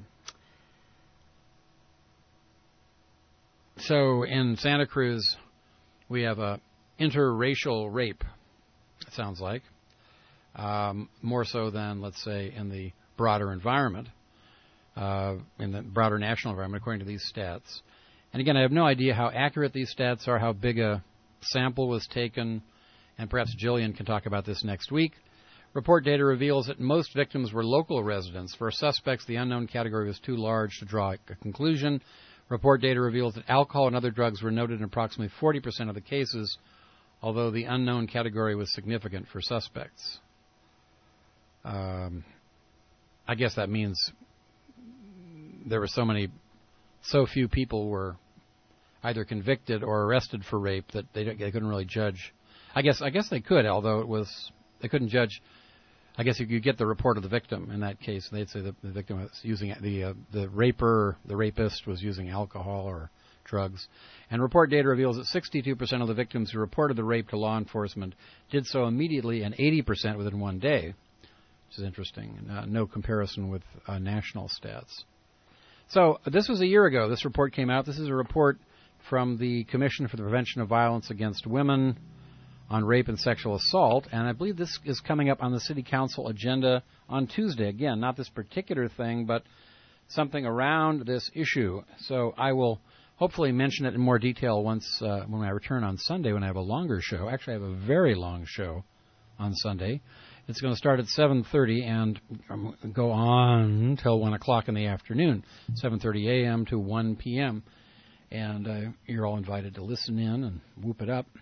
So in Santa Cruz, we have a interracial rape, it sounds like, um, more so than, let's say, in the broader environment, uh, in the broader national environment, according to these stats. And again, I have no idea how accurate these stats are, how big a sample was taken, and perhaps Jillian can talk about this next week. Report data reveals that most victims were local residents. For suspects, the unknown category was too large to draw a conclusion. Report data reveals that alcohol and other drugs were noted in approximately forty percent of the cases, although the unknown category was significant for suspects. Um, I guess that means there were so many, so few people were either convicted or arrested for rape that they, they couldn't really judge. I guess I guess they could, although it was they couldn't judge. I guess if you get the report of the victim in that case, they'd say the, the victim was using the uh, the raper, the rapist was using alcohol or drugs. And report data reveals that sixty-two percent of the victims who reported the rape to law enforcement did so immediately, and eighty percent within one day, which is interesting. Uh, no comparison with uh, national stats. So this was a year ago. This report came out. This is a report from the Commission for the Prevention of Violence Against Women on Rape and Sexual Assault, and I believe this is coming up on the City Council agenda on Tuesday. Again, not this particular thing, but something around this issue. So I will hopefully mention it in more detail once uh, when I return on Sunday, when I have a longer show. Actually, I have a very long show on Sunday. It's going to start at seven thirty and go on until one o'clock in the afternoon, seven thirty a.m. to one p.m., and uh, you're all invited to listen in and whoop it up.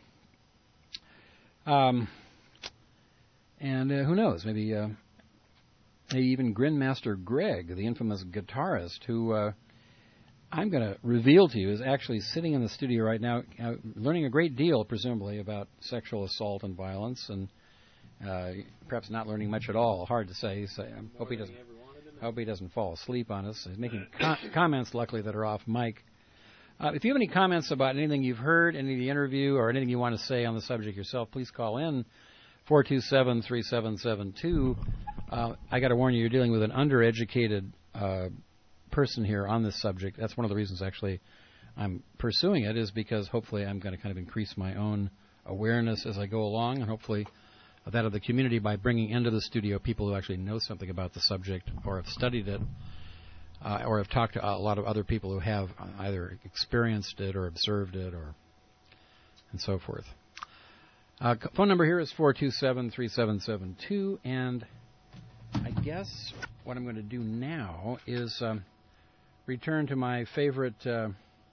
Um, and uh, who knows, maybe, uh, maybe even Grandmaster Greg, the infamous guitarist, who uh, I'm going to reveal to you is actually sitting in the studio right now, uh, learning a great deal, presumably, about sexual assault and violence, and uh, perhaps not learning much at all. Hard to say. So I hope he doesn't. Hope he doesn't fall asleep on us. He's making com- comments, luckily, that are off mic. Uh, if you have any comments about anything you've heard, any of the interview, or anything you want to say on the subject yourself, please call in four two seven, three seven seven two. Uh, I got to warn you, you're dealing with an undereducated uh, person here on this subject. That's one of the reasons, actually, I'm pursuing it, is because hopefully I'm going to kind of increase my own awareness as I go along, and hopefully that of the community by bringing into the studio people who actually know something about the subject or have studied it, uh, or have talked to a lot of other people who have either experienced it or observed it, or and so forth. Uh, phone number here is four two seven, three seven seven two, and I guess what I'm going to do now is um, return to my favorite uh,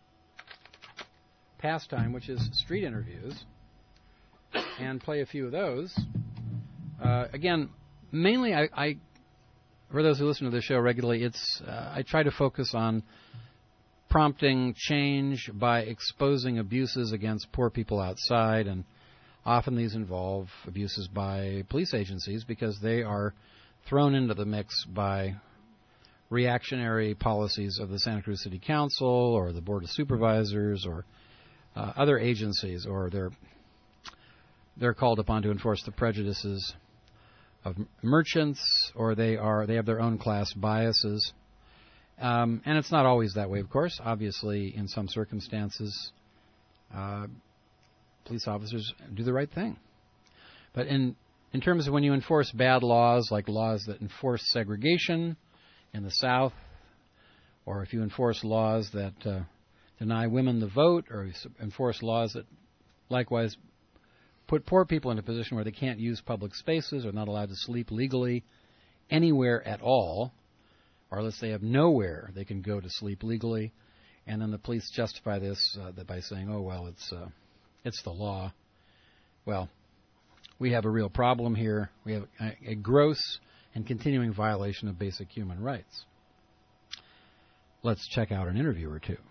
pastime, which is street interviews, and play a few of those. Uh, again, mainly, I, I, for those who listen to the show regularly, it's uh, I try to focus on prompting change by exposing abuses against poor people outside, and often these involve abuses by police agencies because they are thrown into the mix by reactionary policies of the Santa Cruz City Council or the Board of Supervisors or uh, other agencies, or they're they're called upon to enforce the prejudices of merchants, or they are they have their own class biases. Um, and it's not always that way, of course. Obviously, in some circumstances, uh, police officers do the right thing. But in in terms of when you enforce bad laws, like laws that enforce segregation in the South, or if you enforce laws that uh, deny women the vote, or you enforce laws that likewise put poor people in a position where they can't use public spaces or not allowed to sleep legally anywhere at all, or unless they have nowhere they can go to sleep legally, and then the police justify this uh, by saying, oh, well, it's uh, it's the law. Well, we have a real problem here. We have a, a gross and continuing violation of basic human rights. Let's check out an interview or two.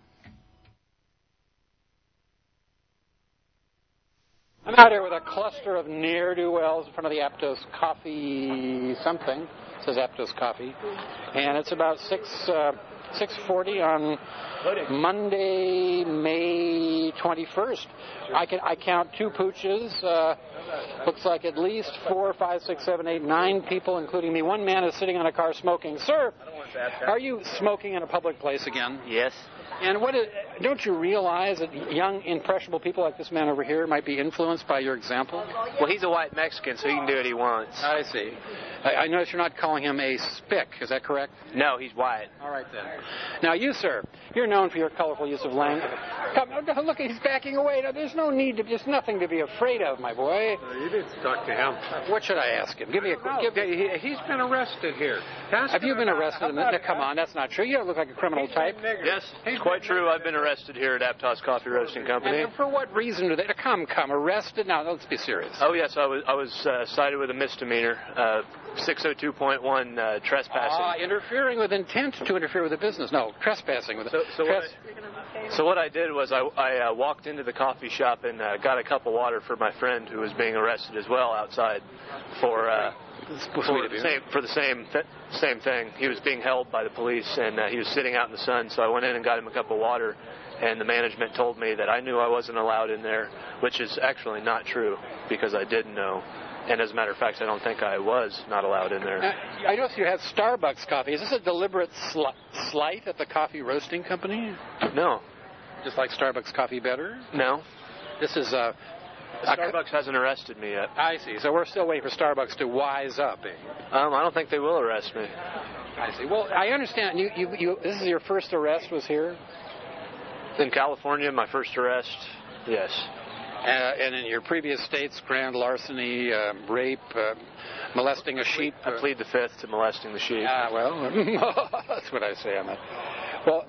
I'm out here with a cluster of ne'er-do-wells in front of the Aptos Coffee something. It says Aptos Coffee. And it's about six uh, six forty on Monday, May twenty-first. I can I count two pooches. Uh, looks like at least four, five, six, seven, eight, nine people, including me. One man is sitting on a car smoking. Sir, are you smoking in a public place again? Yes. And what is, don't you realize that young, impressionable people like this man over here might be influenced by your example? Well, he's a white Mexican, so he can do what he wants. I see. I, I notice you're not calling him a spick. Is that correct? No, he's white. All right, then. Now, you, sir, you're known for your colorful use of language. Come, look, he's backing away. Now, there's no need to, there's nothing to be afraid of, my boy. Uh, you didn't talk to him. What should I ask him? Give me a No, give, he, he's been arrested here. Ask Have you him been about- arrested? In about- the, come on, that's not true. You don't look like a criminal type. Yes, it's quite true. I've been arrested here at Aptos Coffee Roasting Company. And for what reason do they? Come, come, arrested? Now, let's be serious. Oh, yes, I was I was uh, cited with a misdemeanor, uh, six oh two point one, uh, trespassing. Ah, interfering with intent to interfere with a business. No, trespassing with a So, so, tres- what I, so what I did was I, I uh, walked into the coffee shop and uh, got a cup of water for my friend who was being arrested as well outside for uh, for, sweet of the you. same, for the same th- same thing. He was being held by the police and uh, he was sitting out in the sun. So I went in and got him a cup of water, and the management told me that I knew I wasn't allowed in there, which is actually not true because I did know. And as a matter of fact, I don't think I was not allowed in there. Now, I notice you have Starbucks coffee. Is this a deliberate sl- slight at the coffee roasting company? No, Just like Starbucks coffee better? no. This is a... a co- Starbucks hasn't arrested me yet. I see. So we're still waiting for Starbucks to wise up, eh? Um, I don't think they will arrest me. I see. Well, I understand. You, you, you. This is your first arrest was here? In California, my first arrest, yes. Uh, and in your previous states, grand larceny, uh, rape, uh, molesting a sheep. I plead the fifth to molesting the sheep. Ah, well, that's what I say on that. Well,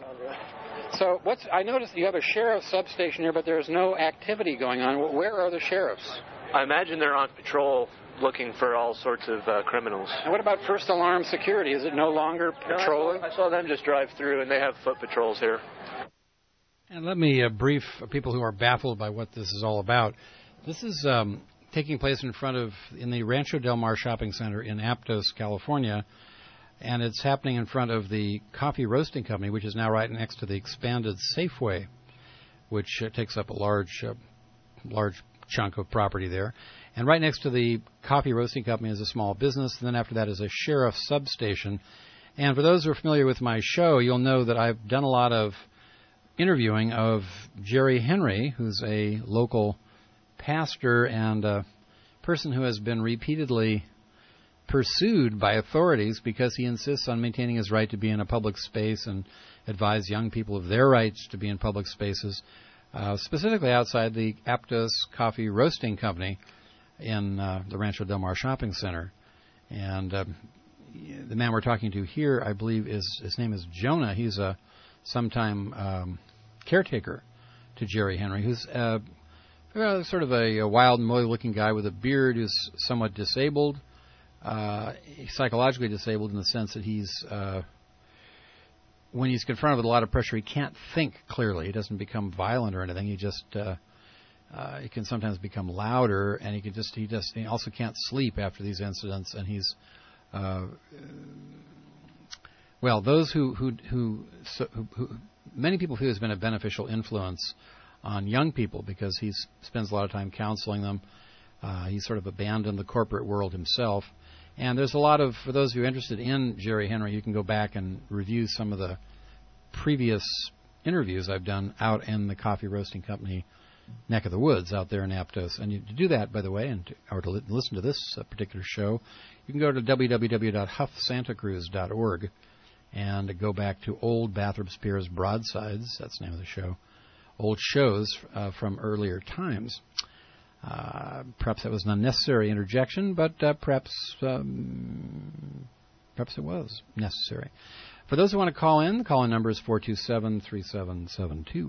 so what's? I noticed you have a sheriff's substation here, but there's no activity going on. Where are the sheriffs? I imagine they're on patrol looking for all sorts of uh, criminals. And what about First Alarm Security? Is it no longer patrolling? I saw, I saw them just drive through, and they have foot patrols here. And let me uh, brief people who are baffled by what this is all about. This is um, taking place in front of, in the Rancho Del Mar Shopping Center in Aptos, California, and it's happening in front of the Coffee Roasting Company, which is now right next to the expanded Safeway, which uh, takes up a large, uh, large chunk of property there. And right next to the Coffee Roasting Company is a small business, and then after that is a sheriff's substation. And for those who are familiar with my show, you'll know that I've done a lot of interviewing of Jerry Henry, who's a local pastor and a person who has been repeatedly pursued by authorities because he insists on maintaining his right to be in a public space and advise young people of their rights to be in public spaces, uh, specifically outside the Aptos Coffee Roasting Company in uh, the Rancho Del Mar Shopping Center. And uh, the man we're talking to here, I believe, is his name is Jonah. He's a sometime um, caretaker to Jerry Henry, who's uh, uh, sort of a, a wild and woolly-looking guy with a beard who's somewhat disabled, uh, psychologically disabled in the sense that he's, uh, when he's confronted with a lot of pressure, he can't think clearly. He doesn't become violent or anything. He just, uh, uh, he can sometimes become louder, and he can just, he just, he also can't sleep after these incidents, and he's, uh, well, those who who who, so, who, who many people feel has been a beneficial influence on young people because he spends a lot of time counseling them. Uh, he's sort of abandoned the corporate world himself. And there's a lot of, for those who are interested in Jerry Henry, you can go back and review some of the previous interviews I've done out in the Coffee Roasting Company neck of the woods out there in Aptos. And you, to do that, by the way, and to, or to li- listen to this uh, particular show, you can go to w w w dot huff santa cruz dot org and go back to old Bathrop Spears Broadsides, that's the name of the show, old shows uh, from earlier times. Uh, perhaps that was an unnecessary interjection, but uh, perhaps um, perhaps it was necessary. For those who want to call in, the call-in number is four two seven, three seven seven two.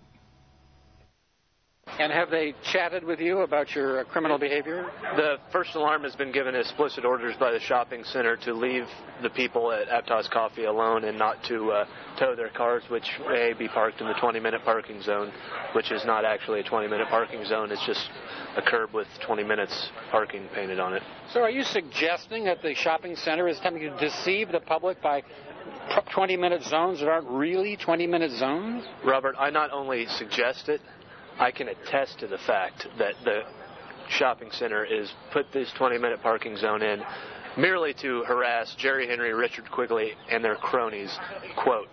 And have they chatted with you about your uh, criminal behavior? The First Alarm has been given explicit orders by the shopping center to leave the people at Aptos Coffee alone and not to uh, tow their cars, which may be parked in the twenty-minute parking zone, which is not actually a twenty-minute parking zone. It's just a curb with twenty minutes parking painted on it. So are you suggesting that the shopping center is attempting to deceive the public by twenty-minute zones that aren't really twenty-minute zones? Robert, I not only suggest it, I can attest to the fact that the shopping center is put this twenty-minute parking zone in merely to harass Jerry Henry, Richard Quigley, and their cronies. Quote.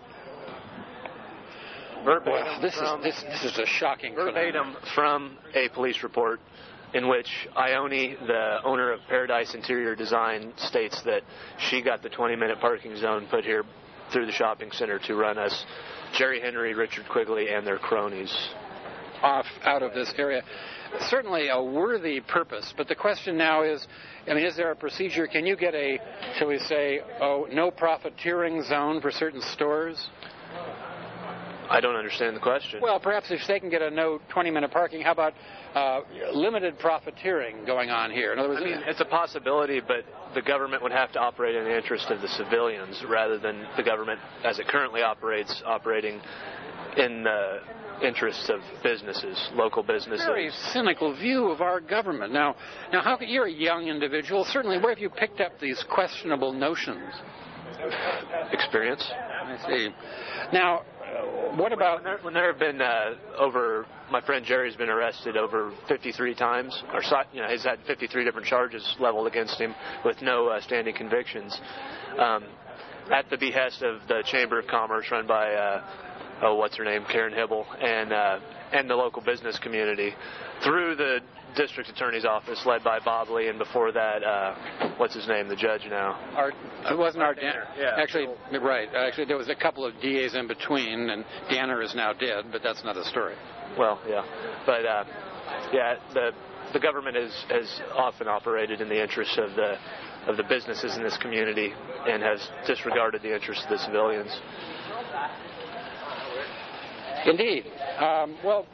Verbatim Well, this from, is this, this is a shocking verbatim from a police report in which Ione, the owner of Paradise Interior Design, states that she got the twenty-minute parking zone put here through the shopping center to run us Jerry Henry, Richard Quigley, and their cronies off out of this area. Certainly a worthy purpose, but the question now is, I mean, is there a procedure? Can you get a, shall we say, oh, no profiteering zone for certain stores? I don't understand the question. Well, perhaps if they can get a no twenty-minute parking, how about uh, limited profiteering going on here? In other words, I mean, it's a possibility, but the government would have to operate in the interest of the civilians rather than the government, as it currently operates, operating in the interests of businesses, local businesses. Very cynical view of our government. Now, now, how can, you're a young individual. Certainly, where have you picked up these questionable notions? Experience. I see. Now, uh, what about when there, when there have been uh, over? My friend Jerry's been arrested over fifty-three times, or you know, he's had fifty-three different charges leveled against him with no uh, standing convictions, um, at the behest of the Chamber of Commerce run by. Uh, oh, what's her name, Karen Hibble, and uh, and the local business community, through the district attorney's office led by Bob Lee, and before that, uh, what's his name, the judge now? Art, it wasn't Art Danner. Yeah. Actually, right. Actually, there was a couple of D As in between, and Danner is now dead, but that's another story. Well, yeah. But, uh, yeah, the the government has, has often operated in the interests of the of the businesses in this community and has disregarded the interests of the civilians. Indeed. Um, well,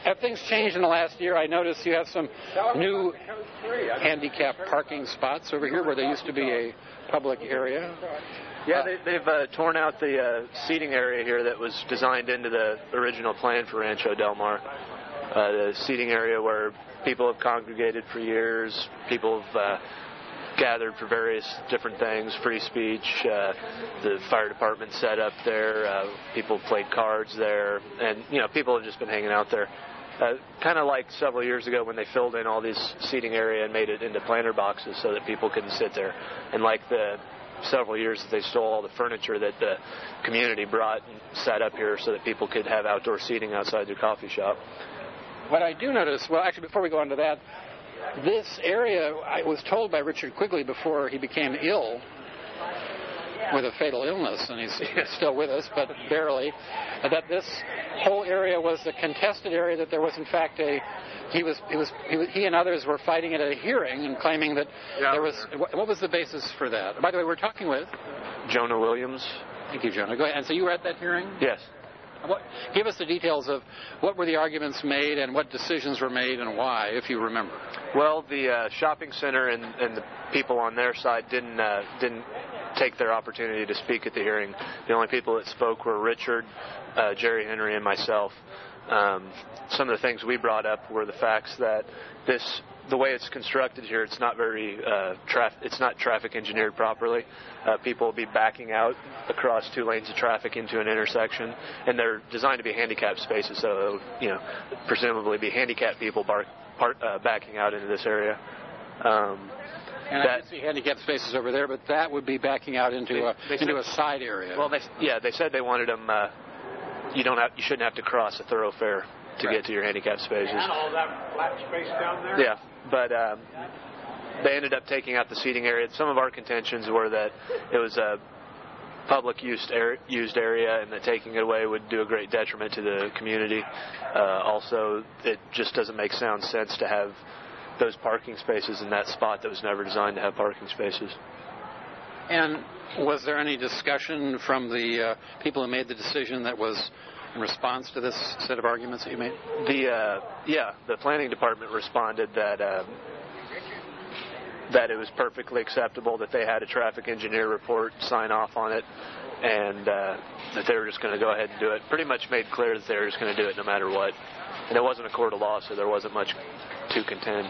have things changed in the last year? I noticed you have some new handicap parking spots over here where there used to be a public area. Yeah, they, they've uh, torn out the uh, seating area here that was designed into the original plan for Rancho Del Mar. Uh, the seating area where people have congregated for years, people have uh, gathered for various different things, free speech, uh, the fire department set up there, uh, people played cards there, and, you know, people have just been hanging out there. Uh, kind of like several years ago when they filled in all this seating area and made it into planter boxes so that people couldn't sit there. And like the several years that they stole all the furniture that the community brought and set up here so that people could have outdoor seating outside their coffee shop. What I do notice, well, actually, before we go on to that, this area, I was told by Richard Quigley before he became ill with a fatal illness, and he's still with us, but barely, that this whole area was a contested area, that there was, in fact, a he was he was he, was, he and others were fighting at a hearing and claiming that yeah. there was what was the basis for that? By the way, we're talking with Jonah Williams. Thank you, Jonah. Go ahead. And so you were at that hearing? Yes. What, give us the details of what were the arguments made and what decisions were made and why, if you remember. Well, the uh, shopping center and, and the people on their side didn't uh, didn't take their opportunity to speak at the hearing. The only people that spoke were Richard, uh, Jerry Henry, and myself. Um, some of the things we brought up were the facts that this, the way it's constructed here, it's not very uh, traf- it's not traffic engineered properly. Uh, people will be backing out across two lanes of traffic into an intersection, and they're designed to be handicapped spaces, so it'll, you know, presumably be handicapped people bar- part, uh, backing out into this area. Um, and that, I can see handicapped spaces over there, but that would be backing out into they, a they into said, a side area. Well, they, yeah, they said they wanted them. Uh, you don't have, you shouldn't have to cross a thoroughfare to right. get to your handicapped spaces. And all that flat space down there. Yeah, but um, they ended up taking out the seating area. Some of our contentions were that it was a public used area, used area, and that taking it away would do a great detriment to the community. Uh, also, it just doesn't make sound sense to have those parking spaces in that spot that was never designed to have parking spaces. And was there any discussion from the uh, people who made the decision that was in response to this set of arguments that you made? The uh, yeah, the planning department responded that uh, that it was perfectly acceptable, that they had a traffic engineer report, sign off on it, and uh, that they were just going to go ahead and do it. Pretty much made clear that they were just going to do it no matter what. And it wasn't a court of law, so there wasn't much to contend.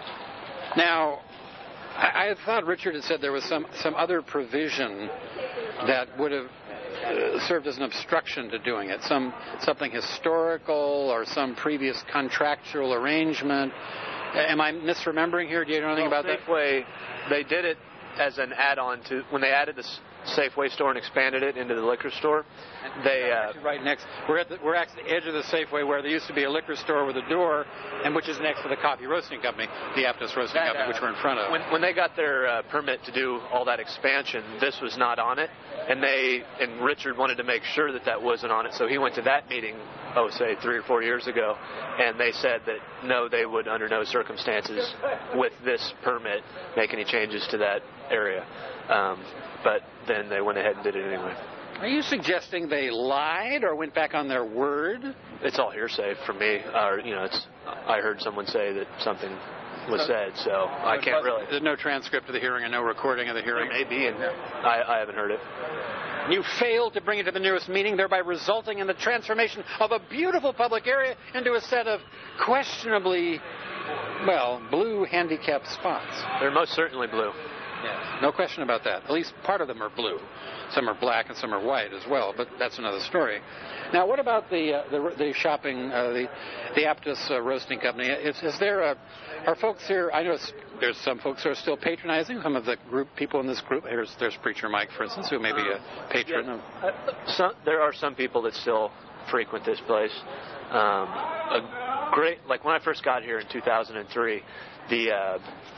Now, I, I thought Richard had said there was some, some other provision that would have uh, served as an obstruction to doing it, some something historical or some previous contractual arrangement. Am I misremembering here? Do you know anything well, about Safeway, that? They did it as an add-on to when they added the Safeway store and expanded it into the liquor store. They uh, right next. We're at the, we're at the edge of the Safeway where there used to be a liquor store with a door, and which is next to the coffee roasting company, the Aptos Roasting that, Company, uh, which we're in front of. When, when they got their uh, permit to do all that expansion, this was not on it, and they and Richard wanted to make sure that that wasn't on it, so he went to that meeting, oh, say three or four years ago, and they said that no, they would under no circumstances with this permit make any changes to that area. Um, but then they went ahead and did it anyway. Are you suggesting they lied or went back on their word? It's all hearsay for me. Or, you know, it's I heard someone say that something was said, so I can't really. There's no transcript of the hearing and no recording of the hearing? There may be, and I, I haven't heard it. You failed to bring it to the nearest meeting, thereby resulting in the transformation of a beautiful public area into a set of questionably, well, blue handicapped spots. They're most certainly blue. Yeah, no question about that. At least part of them are blue. Some are black and some are white as well, but that's another story. Now, what about the uh, the, the shopping, uh, the the Aptos uh, Roasting Company? Is, is there a, are folks here? I know there's some folks who are still patronizing. Some of the group people in this group. Here's there's Preacher Mike, for instance, who may be a patron. Yeah. Uh, some, there are some people that still frequent this place. Um, a great, like when I first got here in two thousand three, the uh,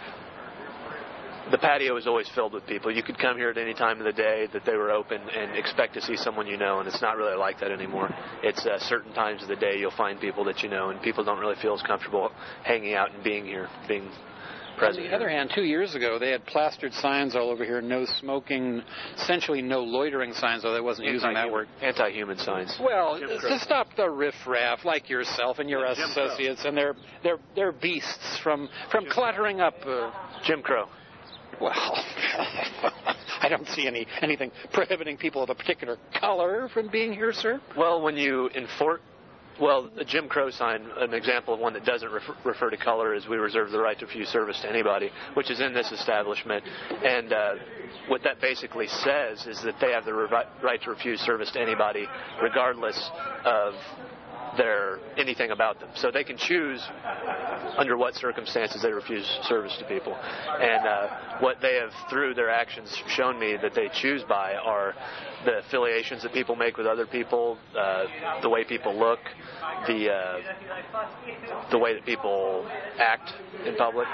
The patio was always filled with people. You could come here at any time of the day that they were open and expect to see someone you know, and it's not really like that anymore. It's uh, certain times of the day you'll find people that you know, and people don't really feel as comfortable hanging out and being here, being present. On the other hand, two years ago, they had plastered signs all over here, no smoking, essentially no loitering signs, though they wasn't using that word. Anti-human signs. Well, to stop the riffraff like yourself and your Jim associates and their their their beasts from from cluttering up. Uh, Jim Crow. well, I don't see any anything prohibiting people of a particular color from being here, sir. Well, when you enforce, well, a Jim Crow sign, an example of one that doesn't refer, refer to color is we reserve the right to refuse service to anybody, which is in this establishment. And uh, what that basically says is that they have the re- right to refuse service to anybody, regardless of their anything about them. So they can choose under what circumstances they refuse service to people. And uh, what they have, through their actions, shown me that they choose by are the affiliations that people make with other people, uh, the way people look, the uh, the way that people act in public.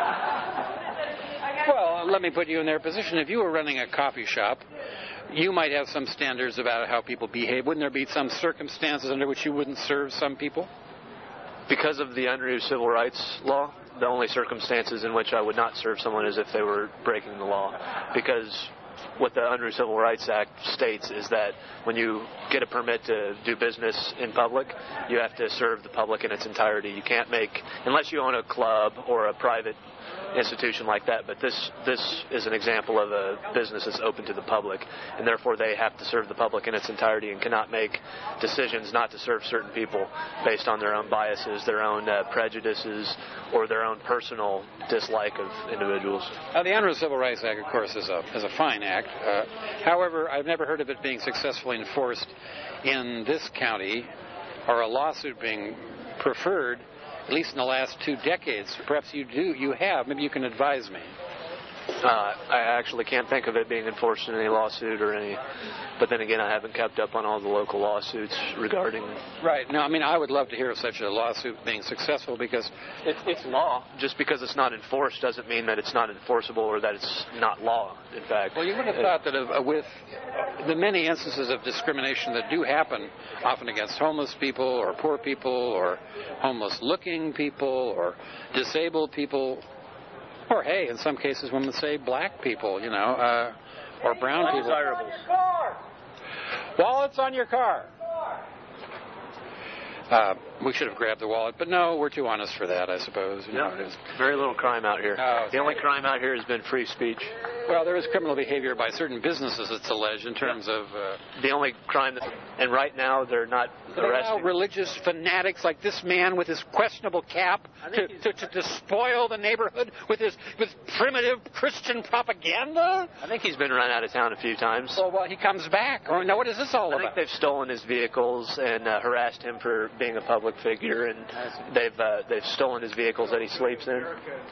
Well, let me put you in their position. If you were running a coffee shop, you might have some standards about how people behave. Wouldn't there be some circumstances under which you wouldn't serve some people? Because of the Unruh Civil Rights Law, the only circumstances in which I would not serve someone is if they were breaking the law. Because what the Unruh Civil Rights Act states is that when you get a permit to do business in public, you have to serve the public in its entirety. You can't make, unless you own a club or a private institution like that, but this this is an example of a business that's open to the public, and therefore they have to serve the public in its entirety and cannot make decisions not to serve certain people based on their own biases, their own uh, prejudices, or their own personal dislike of individuals. Now, the Unruh Civil Rights Act, of course, is a is a fine act. Uh, however, I've never heard of it being successfully enforced in this county, or a lawsuit being preferred, at least in the last two decades. Perhaps you do, you have. Maybe you can advise me. Uh, I actually can't think of it being enforced in any lawsuit or any, but then again, I haven't kept up on all the local lawsuits regarding. Right. No, I mean, I would love to hear of such a lawsuit being successful because It, it's law. Just because it's not enforced doesn't mean that it's not enforceable or that it's not law, in fact. Well, you would have thought that uh, with the many instances of discrimination that do happen, often against homeless people or poor people or homeless-looking people or disabled people, or, hey, in some cases, women say black people, you know, uh, or brown people. Wallets on your car. Uh, we should have grabbed the wallet, but no, we're too honest for that, I suppose. You know, it is. Very little crime out here. Oh, the only crime out here has been free speech. Well, there is criminal behavior by certain businesses, it's alleged, in terms of... Uh, The only crime, that, and right now they're not There are now arresting. religious fanatics like this man with his questionable cap to, to, to, to spoil the neighborhood with his with primitive Christian propaganda? I think he's been run out of town a few times. Well, well, he comes back. Or no, what is this all I think about? they've stolen his vehicles and uh, harassed him for being a public figure, and they've uh, they've stolen his vehicles that he sleeps in.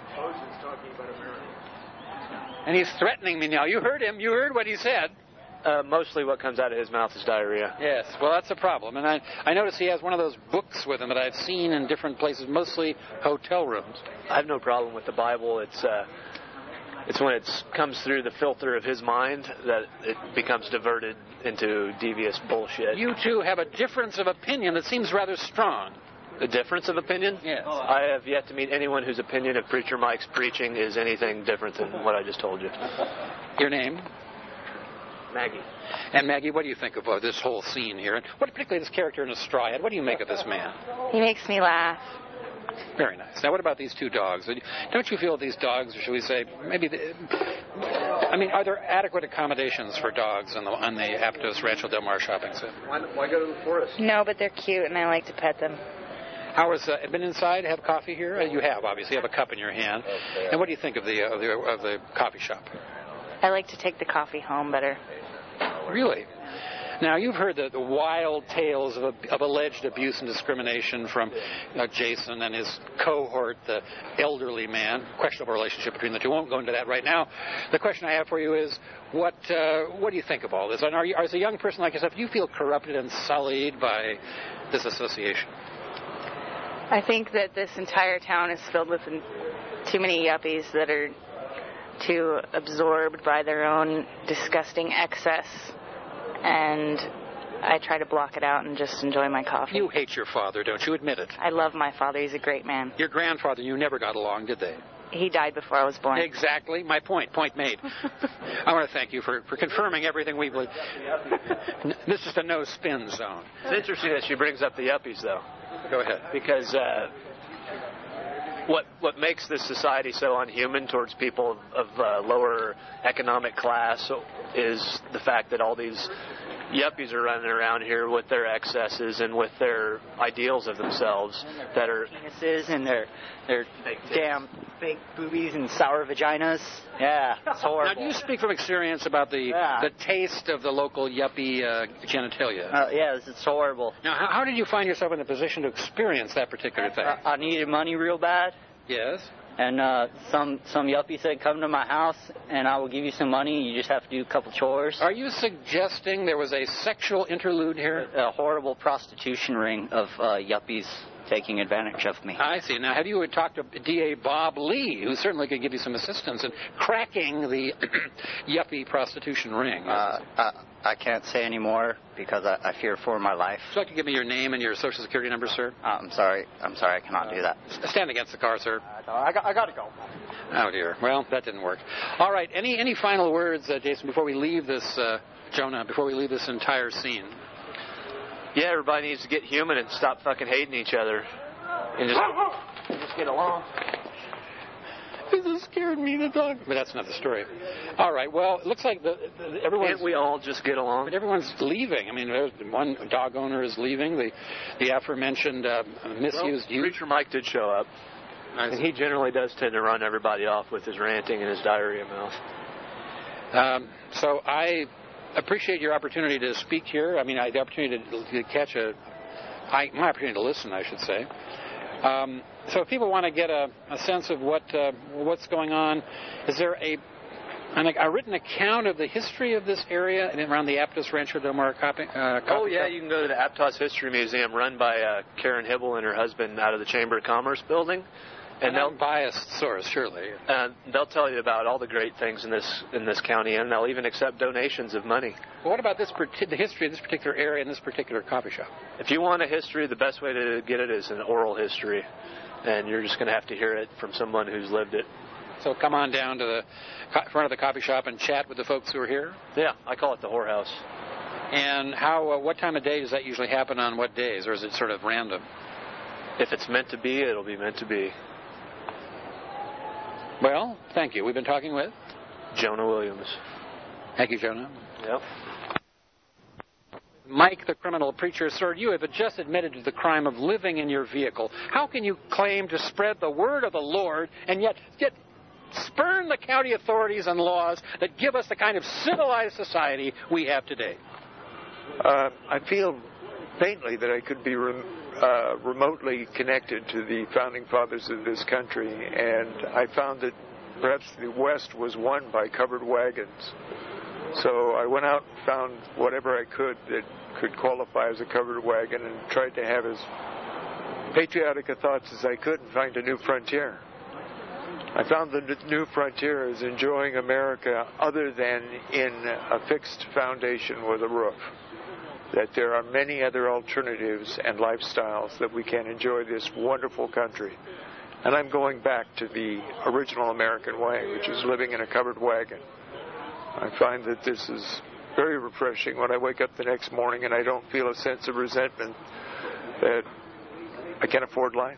And he's threatening me now. You heard him. You heard what he said. Uh, mostly what comes out of his mouth is diarrhea. Yes, well, that's a problem. And I, I notice he has one of those books with him that I've seen in different places, mostly hotel rooms. I have no problem with the Bible. It's uh, it's when it comes through the filter of his mind that it becomes diverted into devious bullshit. You two have a difference of opinion that seems rather strong. A difference of opinion? Yes. I have yet to meet anyone whose opinion of Preacher Mike's preaching is anything different than what I just told you. Your name? Maggie. And Maggie, what do you think of uh, this whole scene here? And what particularly this character in a straw hat? What do you make of this man? He makes me laugh. Very nice. Now, what about these two dogs? Don't you feel these dogs, or should we say, maybe, the, I mean, are there adequate accommodations for dogs on the, on the Aptos Rancho Del Mar shopping center? Why, why go to the forest? No, but they're cute, and I like to pet them. How has uh, been inside? Have coffee here? Uh, you have, obviously. You have a cup in your hand. Okay. And what do you think of the, uh, of the of the coffee shop? I like to take the coffee home better. Really? Now, you've heard the, the wild tales of, of alleged abuse and discrimination from uh, Jason and his cohort, the elderly man. Questionable relationship between the two. Won't go into that right now. The question I have for you is, what uh, what do you think of all this? And are you, as a young person like yourself, do you feel corrupted and sullied by this association? I think that this entire town is filled with too many yuppies that are too absorbed by their own disgusting excess, and I try to block it out and just enjoy my coffee. You hate your father, don't you? Admit it. I love my father. He's a great man. Your grandfather, you never got along, did they? he died before I was born. Exactly. My point. Point made. I want to thank you for, for confirming everything we believe. This is the no spin zone. It's interesting that she brings up the yuppies, though. Go ahead. Because uh, what what makes this society so unhuman towards people of, of uh, lower economic class is the fact that all these yuppies are running around here with their excesses and with their ideals of themselves that are penises and their their damn fake boobies and sour vaginas. Yeah, it's horrible. Now, do you speak from experience about the Yeah. the taste of the local yuppie uh, genitalia? Uh, yeah, it's, it's horrible. Now, how, how did you find yourself in a position to experience that particular thing? I, I needed money real bad. Yes. And uh, some some yuppie said, come to my house and I will give you some money. You just have to do a couple chores. Are you suggesting there was a sexual interlude here? A, a horrible prostitution ring of uh, yuppies taking advantage of me. I see. Now, have you talked to D A Bob Lee, who certainly could give you some assistance in cracking the yuppie prostitution ring? Uh, I, I can't say anymore because I, I fear for my life. So, you give me your name and your social security number, sir? Uh, I'm sorry. I'm sorry. I cannot do that. Stand against the car, sir. Uh, I, got, I got to go. Oh, dear. Well, that didn't work. All right. Any any final words, uh, Jason, before we leave this, uh, Jonah, before we leave this entire scene? Yeah, everybody needs to get human and stop fucking hating each other. And just, and just get along. This scared me to talk. But that's not the story. All right. Well, it looks like the, the, everyone's... Can't we all just get along? But everyone's leaving. I mean, there's one dog owner is leaving. The the aforementioned uh, misused well, youth. Preacher Mike did show up. And he generally does tend to run everybody off with his ranting and his diarrhea mouth. Um, so I appreciate your opportunity to speak here. I mean, I, the opportunity to, to catch a... I, my opportunity to listen, I should say. Um, so if people want to get a, a sense of what uh, what's going on, is there a an, a written account of the history of this area and around the Aptos Rancho Del Mar copy, uh, copy Oh, yeah, shop? you can go to the Aptos History Museum run by uh, Karen Hibble and her husband out of the Chamber of Commerce building. And And they'll they'll, biased source, surely. uh, they'll tell you about all the great things in this in this county, and they'll even accept donations of money. Well, what about this parti- the history of this particular area and this particular coffee shop? If you want a history, the best way to get it is an oral history, and you're just going to have to hear it from someone who's lived it. So come on down to the co- front of the coffee shop and chat with the folks who are here. Yeah, I call it the whorehouse. And how? Uh, what time of day does that usually happen on what days, or is it sort of random? If it's meant to be, it'll be meant to be. Well, thank you. We've been talking with Jonah Williams. Thank you, Jonah. Yep. Mike, the criminal preacher. Sir, you have just admitted to the crime of living in your vehicle. How can you claim to spread the word of the Lord and yet, yet spurn the county authorities and laws that give us the kind of civilized society we have today? Uh, I feel faintly that I could be rem- uh, remotely connected to the founding fathers of this country, and I found that perhaps the West was won by covered wagons. So I went out and found whatever I could that could qualify as a covered wagon and tried to have as patriotic a thoughts as I could and find a new frontier. I found the n- new frontier is enjoying America other than in a fixed foundation with a roof. That there are many other alternatives and lifestyles that we can enjoy this wonderful country. And I'm going back to the original American way, which is living in a covered wagon. I find that this is very refreshing when I wake up the next morning and I don't feel a sense of resentment that I can't afford life.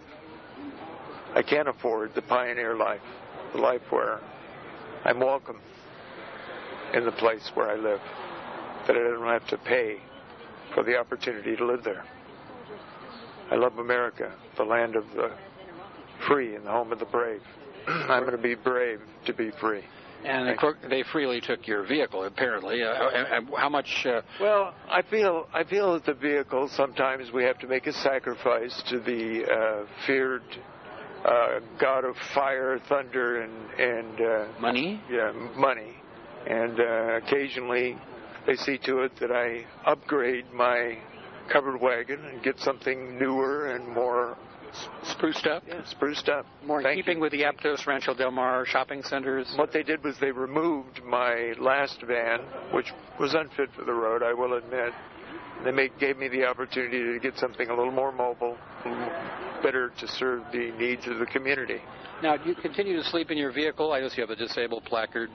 I can't afford the pioneer life, the life where I'm welcome in the place where I live, that I don't have to pay for the opportunity to live there. I love America, the land of the free and the home of the brave. I'm going to be brave to be free. And of course, they freely took your vehicle, apparently. Uh, and how much? Uh... Well, I feel I feel that the vehicle, sometimes we have to make a sacrifice to the uh, feared uh, God of fire, thunder, and and uh, money. Yeah, money. And uh, occasionally, they see to it that I upgrade my covered wagon and get something newer and more spruced up. Yeah, spruced up. More in Thank keeping you. with the Aptos Rancho Del Mar shopping centers. What they did was they removed my last van, which was unfit for the road, I will admit. They made, gave me the opportunity to get something a little more mobile, better to serve the needs of the community. Now, do you continue to sleep in your vehicle? I notice you have a disabled placard.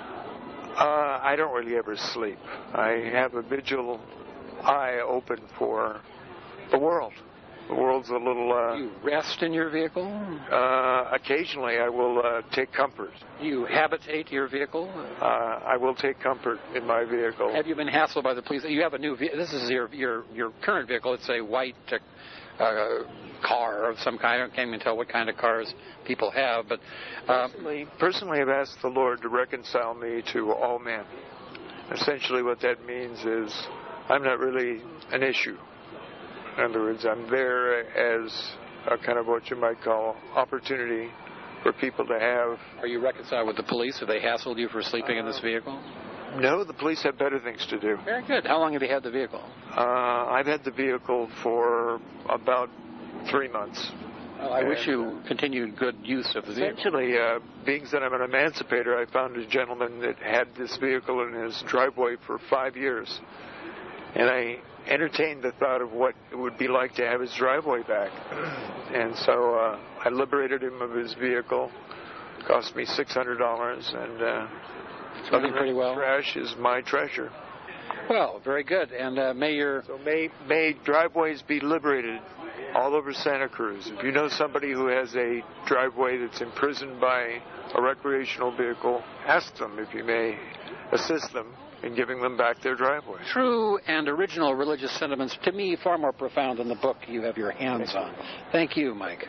Uh, I don't really ever sleep. I have a vigil eye open for the world. The world's a little... Uh, Do you rest in your vehicle? Uh, occasionally I will uh, take comfort. Do you habitate your vehicle? Uh, I will take comfort in my vehicle. Have you been hassled by the police? You have a new vehicle. This is your, your, your current vehicle. It's a white uh, car of some kind. I can't even tell what kind of cars people have. But um, personally, personally, I've asked the Lord to reconcile me to all men. Essentially what that means is I'm not really an issue. In other words, I'm there as a kind of what you might call opportunity for people to have. Are you reconciled with the police? Have they hassled you for sleeping uh, in this vehicle? No, the police have better things to do. Very good. How long have you had the vehicle? Uh, I've had the vehicle for about three months. Well, I and wish you continued good use of the vehicle. Essentially, uh, being that I'm an emancipator, I found a gentleman that had this vehicle in his driveway for five years. And I entertained the thought of what it would be like to have his driveway back. And so uh, I liberated him of his vehicle. It cost me six hundred dollars, and uh, it's running pretty well. Trash is my treasure. Well, very good. And uh, may your... So may, may driveways be liberated all over Santa Cruz. If you know somebody who has a driveway that's imprisoned by a recreational vehicle, ask them if you may assist them in giving them back their driveway. True and original religious sentiments, to me, far more profound than the book you have your hands on. Thank you, Mike.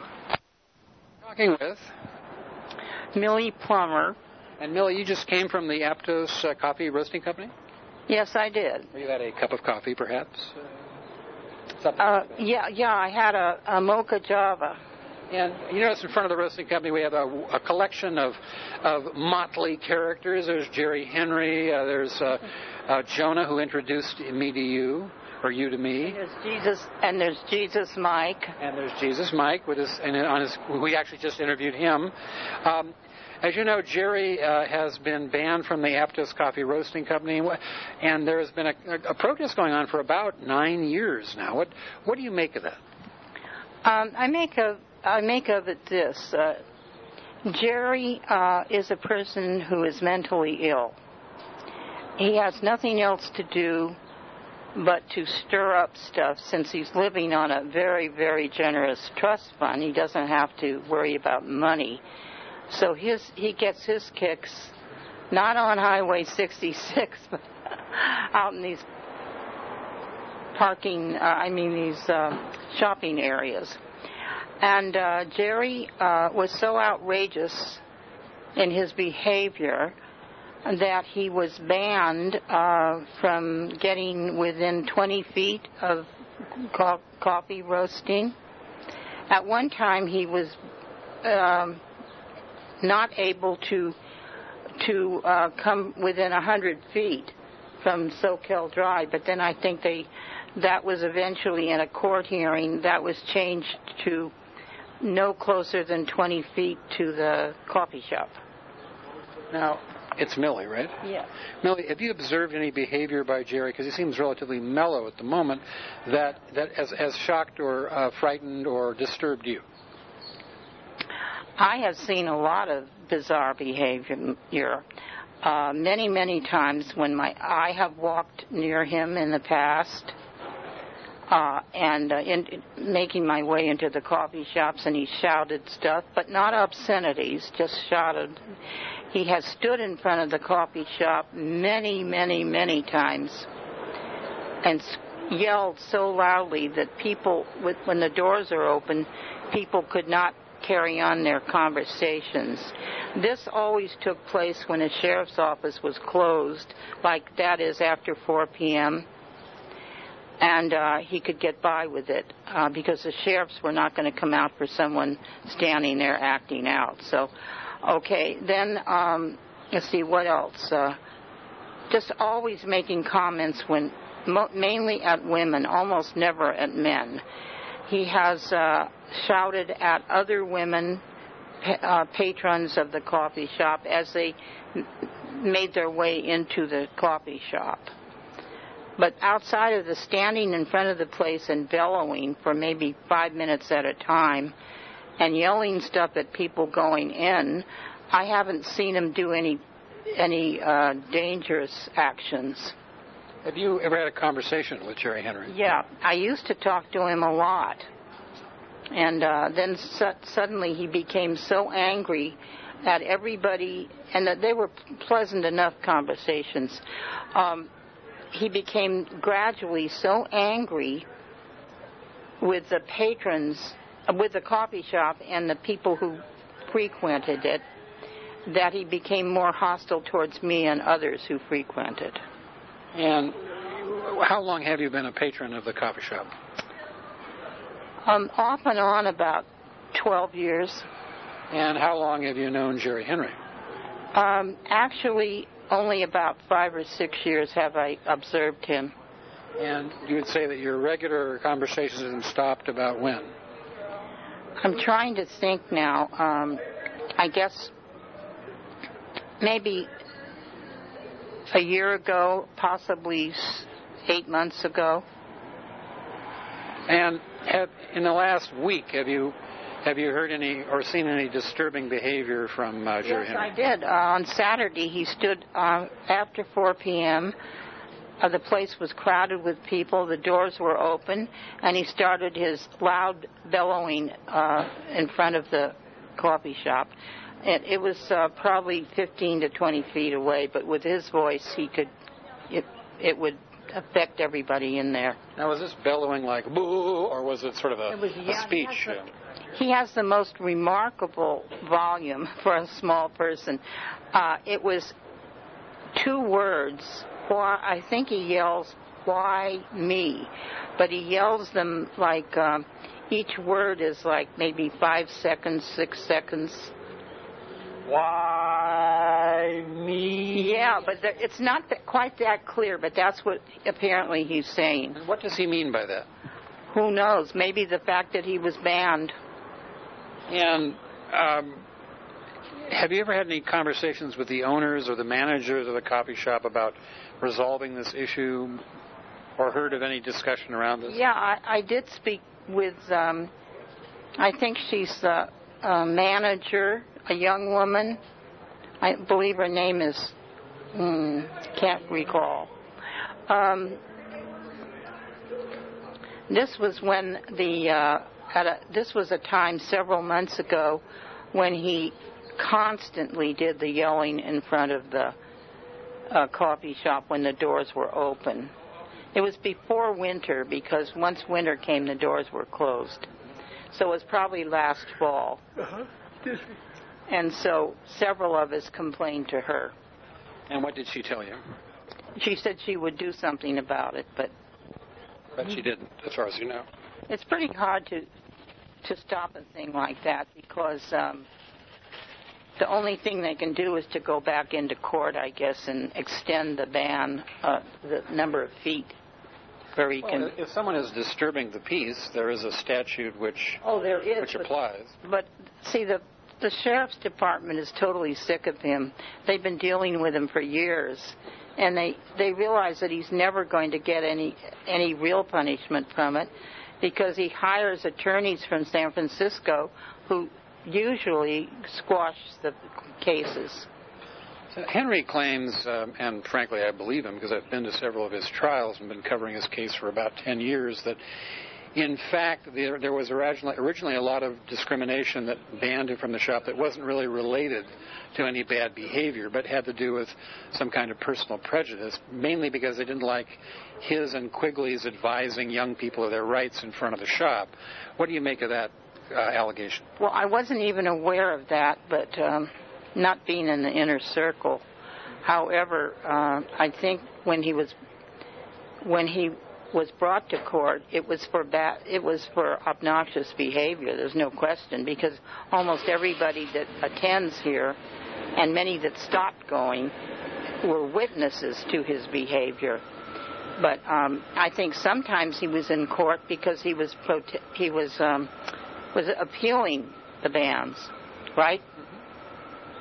Talking with Millie Plummer. And Millie, you just came from the Aptos uh, Coffee Roasting Company? Yes, I did. You had a cup of coffee, perhaps? Uh, yeah, yeah, I had a, a mocha java. And you notice in front of the roasting company we have a, a collection of, of motley characters. There's Jerry Henry. Uh, there's uh, uh, Jonah, who introduced me to you, or you to me. And there's Jesus, and there's Jesus Mike. And there's Jesus Mike with his, and on his. We actually just interviewed him. Um, As you know, Jerry uh, has been banned from the Aptos Coffee Roasting Company, and there has been a, a protest going on for about nine years now. What what do you make of that? Um, I make of I make of it this: uh, Jerry uh, is a person who is mentally ill. He has nothing else to do but to stir up stuff. Since he's living on a very, very generous trust fund, he doesn't have to worry about money. So his he gets his kicks not on Highway sixty-six, but out in these parking, uh, I mean these uh, shopping areas. And uh, Jerry uh, was so outrageous in his behavior that he was banned uh, from getting within twenty feet of co- coffee roasting. At one time he was um, not able to to uh, come within one hundred feet from Soquel Drive, but then I think they that was eventually in a court hearing that was changed to no closer than twenty feet to the coffee shop. Now, it's Millie, right? Yeah. Millie, have you observed any behavior by Jerry, because he seems relatively mellow at the moment, that, that has, has shocked or uh, frightened or disturbed you? I have seen a lot of bizarre behavior. Uh, many, many times when my I have walked near him in the past uh, and uh, in, making my way into the coffee shops, and he shouted stuff, but not obscenities, just shouted. He has stood in front of the coffee shop many, many, many times and yelled so loudly that people, when the doors are open, people could not carry on their conversations. This always took place when a sheriff's office was closed, like that is after four p.m., and uh, he could get by with it uh, because the sheriffs were not going to come out for someone standing there acting out. So, okay, then um, let's see, what else? Uh, just always making comments when, mo- mainly at women, almost never at men. He has uh, shouted at other women, uh, patrons of the coffee shop, as they m- made their way into the coffee shop. But outside of the standing in front of the place and bellowing for maybe five minutes at a time and yelling stuff at people going in, I haven't seen him do any any uh, dangerous actions. Have you ever had a conversation with Jerry Henry? Yeah, I used to talk to him a lot. And uh, then su- suddenly he became so angry at everybody, and that they were pleasant enough conversations. Um, he became gradually so angry with the patrons, uh, with the coffee shop and the people who frequented it, that he became more hostile towards me and others who frequented. And how long have you been a patron of the coffee shop? Um, off and on about twelve years. And how long have you known Jerry Henry? Um, actually, only about five or six years have I observed him. And you would say that your regular conversations with him stopped about when? I'm trying to think now. Um, I guess maybe a year ago, possibly eight months ago. And have, in the last week, have you have you heard any or seen any disturbing behavior from uh, Jerry yes, Henry? I did. Uh, on Saturday, he stood uh, after four p.m. Uh, the place was crowded with people. The doors were open, and he started his loud bellowing uh, in front of the coffee shop. It, it was uh, probably fifteen to twenty feet away, but with his voice, he could it it would affect everybody in there. Now, was this bellowing like boo, or was it sort of a, It was, yeah, a speech? He has, the, he has the most remarkable volume for a small person. Uh, it was two words. Why, I think he yells, "Why me?" But he yells them like um, each word is like maybe five seconds, six seconds. Why me? Yeah, but there, it's not that, quite that clear, but that's what apparently he's saying. And what does he mean by that? Who knows? Maybe the fact that he was banned. And um, have you ever had any conversations with the owners or the managers of the coffee shop about resolving this issue, or heard of any discussion around this? Yeah, I, I did speak with, um, I think she's the uh, manager, a young woman. I believe her name is, hmm, can't recall. Um, this was when the, uh, at a, this was a time several months ago when he constantly did the yelling in front of the uh, coffee shop when the doors were open. It was before winter, because once winter came, the doors were closed. So it was probably last fall. Uh-huh. And so several of us complained to her. And what did she tell you? She said she would do something about it, but But she didn't, as far as you know. it's pretty hard to to stop a thing like that, because um, the only thing they can do is to go back into court, I guess, and extend the ban, uh, the number of feet where he Well, can. if someone is disturbing the peace, there is a statute which Oh, there is. which but- applies. But see, the the sheriff's department is totally sick of him. They've been dealing with him for years, and they they realize that he's never going to get any any real punishment from it, because he hires attorneys from San Francisco who usually squash the cases. So Henry claims, um, and frankly I believe him because I've been to several of his trials and been covering his case for about ten years, that in fact there, there was originally, originally a lot of discrimination that banned him from the shop that wasn't really related to any bad behavior, but had to do with some kind of personal prejudice, mainly because they didn't like his and Quigley's advising young people of their rights in front of the shop. What do you make of that uh, allegation? Well, I wasn't even aware of that, but um, not being in the inner circle. However, uh, I think when he was when he was brought to court, it was for ba- it was for obnoxious behavior. There's no question, because almost everybody that attends here, and many that stopped going, were witnesses to his behavior. But um, I think sometimes he was in court because he was prote- he was um, was appealing the bans, right?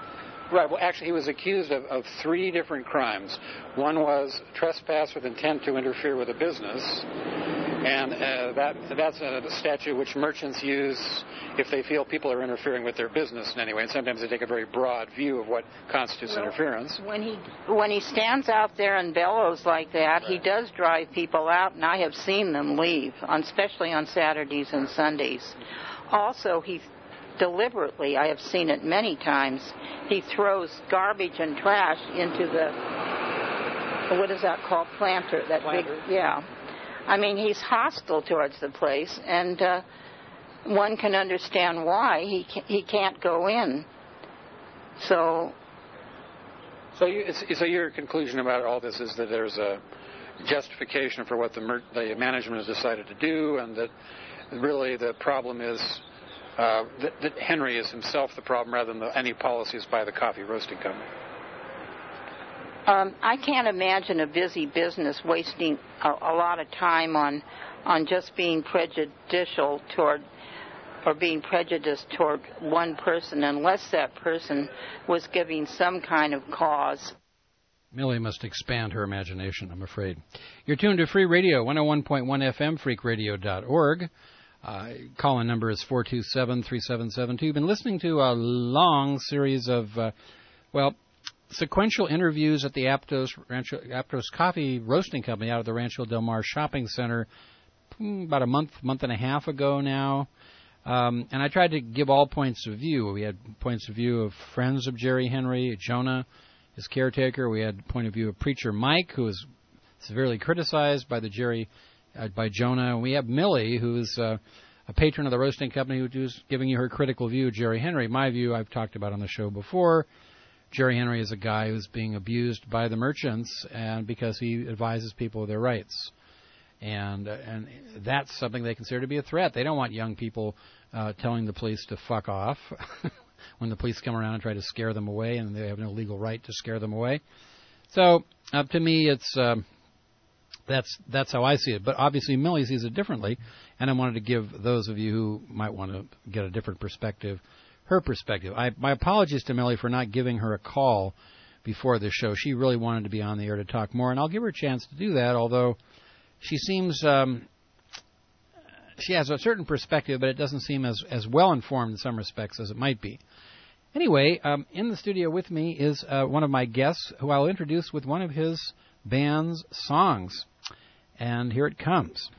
Right. Well, actually, he was accused of, of three different crimes. One was trespass with intent to interfere with a business, and uh, that that's a statute which merchants use if they feel people are interfering with their business in any way. And sometimes they take a very broad view of what constitutes well, interference. When he when he stands out there and bellows like that, he does drive people out, and I have seen them leave, on, especially on Saturdays and Sundays. Also, he deliberately, I have seen it many times, he throws garbage and trash into the, what is that called, planter, that Planter. big, yeah. I mean, he's hostile towards the place, and uh, one can understand why he ca- he can't go in. So, So, you, it's, so your conclusion about all this is that there's a justification for what the, mer- the management has decided to do, and that really the problem is uh, that, that Henry is himself the problem rather than the, any policies by the coffee roasting company. Um, I can't imagine a busy business wasting a, a lot of time on on just being prejudicial toward or being prejudiced toward one person unless that person was giving some kind of cause. Millie must expand her imagination, I'm afraid. You're tuned to Free Radio, one oh one point one F M, freak radio dot org. Uh, call-in number is four two seven, three seven seven two. You've been listening to a long series of, uh, well, sequential interviews at the Aptos, Rancho, Aptos Coffee Roasting Company out of the Rancho Del Mar Shopping Center hmm, about a month, month and a half ago now. Um, and I tried to give all points of view. We had points of view of friends of Jerry Henry, Jonah, his caretaker. We had point of view of Preacher Mike, who was severely criticized by the Jerry, uh, by Jonah. And we have Millie, who is uh, a patron of the roasting company, who's giving you her critical view of Jerry Henry. My view, I've talked about on the show before. Jerry Henry is a guy who's being abused by the merchants, and because he advises people of their rights. And uh, and that's something they consider to be a threat. They don't want young people uh, telling the police to fuck off when the police come around and try to scare them away, and they have no legal right to scare them away. So uh, to me, it's um, that's that's how I see it. But obviously, Millie sees it differently, and I wanted to give those of you who might want to get a different perspective her perspective. I, my apologies to Millie for not giving her a call before the show. She really wanted to be on the air to talk more, and I'll give her a chance to do that, although she seems, um, she has a certain perspective, but it doesn't seem as, as well-informed in some respects as it might be. Anyway, um, in the studio with me is uh, one of my guests, who I'll introduce with one of his band's songs. And here it comes.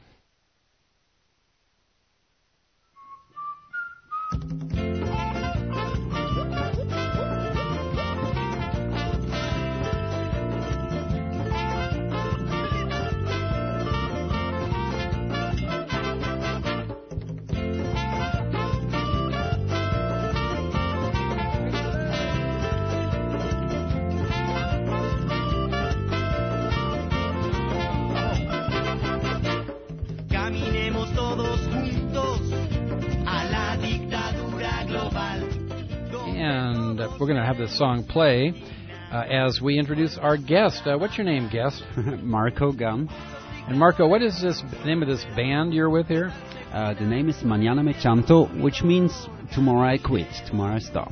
And uh, we're going to have this song play uh, as we introduce our guest. Uh, what's your name, guest? Marco Gunn. And Marco, what is this name of this band you're with here? Uh, the name is Mañana Me Chanto, which means tomorrow I quit, tomorrow I stop.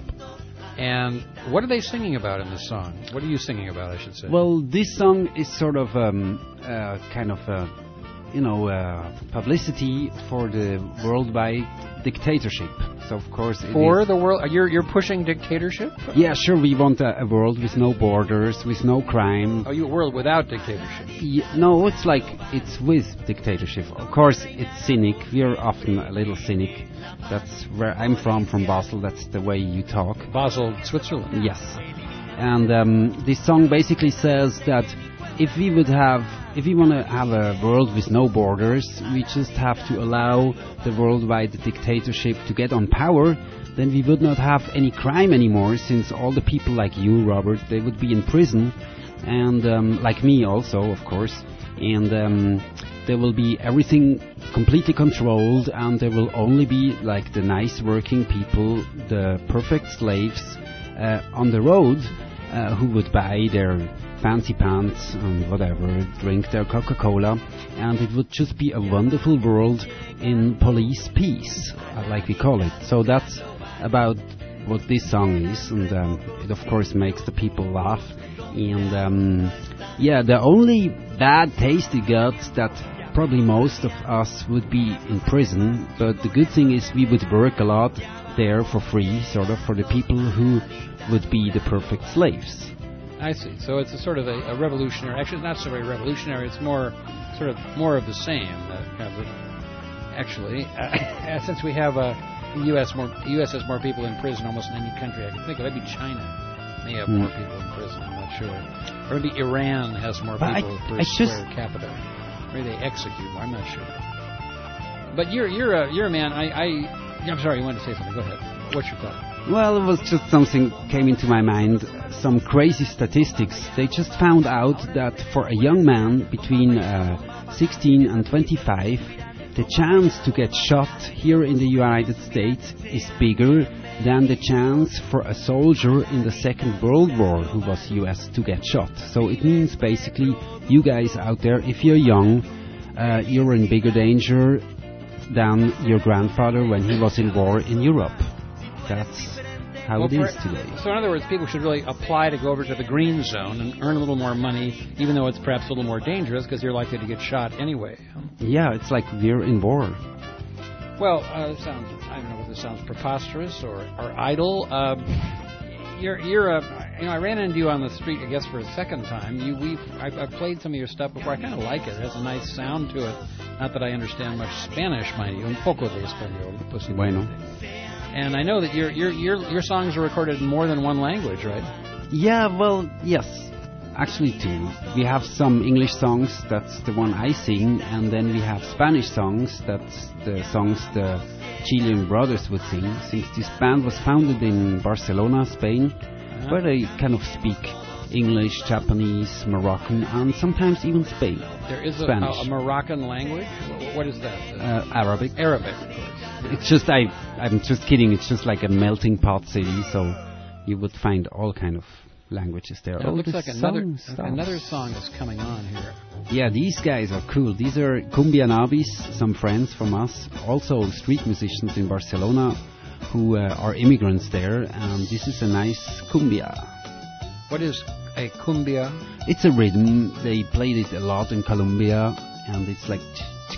And what are they singing about in this song? What are you singing about, I should say? Well, this song is sort of um, uh, kind of, uh, you know, uh, publicity for the worldwide dictatorship. So, of course... It for is the world... You're, you're pushing dictatorship? Yeah, sure, we want a, a world with no borders, with no crime. Oh, you a world without dictatorship? Yeah, no, it's like, it's with dictatorship. Of course, it's cynic. We are often a little cynic. That's where I'm from, from Basel. That's the way you talk. Basel, Switzerland? Yes. And um, this song basically says that if we would have, if we want to have a world with no borders, we just have to allow the worldwide dictatorship to get on power, then we would not have any crime anymore, since all the people like you, Robert, they would be in prison, and um, like me also, of course, and um, there will be everything completely controlled, and there will only be like the nice working people, the perfect slaves uh, on the road uh, who would buy their fancy pants and whatever, drink their Coca-Cola, and it would just be a wonderful world in police peace, uh, like we call it. So that's about what this song is, and um, it of course makes the people laugh. And um, yeah, the only bad taste it got that probably most of us would be in prison, but the good thing is we would work a lot there for free, sort of, for the people who would be the perfect slaves. I see. So it's a sort of a, a revolutionary. Actually, it's not so very revolutionary. It's more sort of more of the same. Uh, kind of a, actually, uh, since we have a uh, U S more, U S has more people in prison almost in any country I can think of. Maybe China may have mm. more people in prison. I'm not sure. Or maybe Iran has more but people I, per I square capita. Maybe they execute more. I'm not sure. But you're you're a you're a man. I, I I'm sorry. You wanted to say something. Go ahead. What's your thought? Well, it was just something came into my mind. Some crazy statistics. They just found out that for a young man between uh, sixteen and twenty-five, the chance to get shot here in the United States is bigger than the chance for a soldier in the Second World War who was U S to get shot. So it means basically, you guys out there, if you're young, uh, you're in bigger danger than your grandfather when he was in war in Europe. That's how well, it is today. So in other words, people should really apply to go over to the green zone and earn a little more money, even though it's perhaps a little more dangerous because you're likely to get shot anyway. Yeah, it's like we're in war. Well, uh, it sounds, I don't know whether this sounds preposterous or, or idle. Uh, you're, you're a, you know, I ran into you on the street, I guess, for a second time. You, we've, I've, I've played some of your stuff before. I kind of like it. It has a nice sound to it. Not that I understand much Spanish, mind you. Un poco de español. Pues bueno. And I know that your your your your songs are recorded in more than one language, right? Yeah, well, yes. Actually, two. We have some English songs, that's the one I sing, and then we have Spanish songs, that's the songs the Chilean brothers would sing, since this band was founded in Barcelona, Spain, uh-huh. where they kind of speak English, Japanese, Moroccan, and sometimes even Spain. There is a, Spanish. a, a Moroccan language? What is that? Uh, Arabic. Arabic, of course. It's just, I, I'm just kidding, it's just like a melting pot city, so you would find all kind of languages there. It looks this like another song another song is coming on here. Yeah, these guys are cool. These are Cumbia Nabis, some friends from us, also street musicians in Barcelona who uh, are immigrants there, and this is a nice cumbia. What is a cumbia? It's a rhythm. They played it a lot in Colombia, and it's like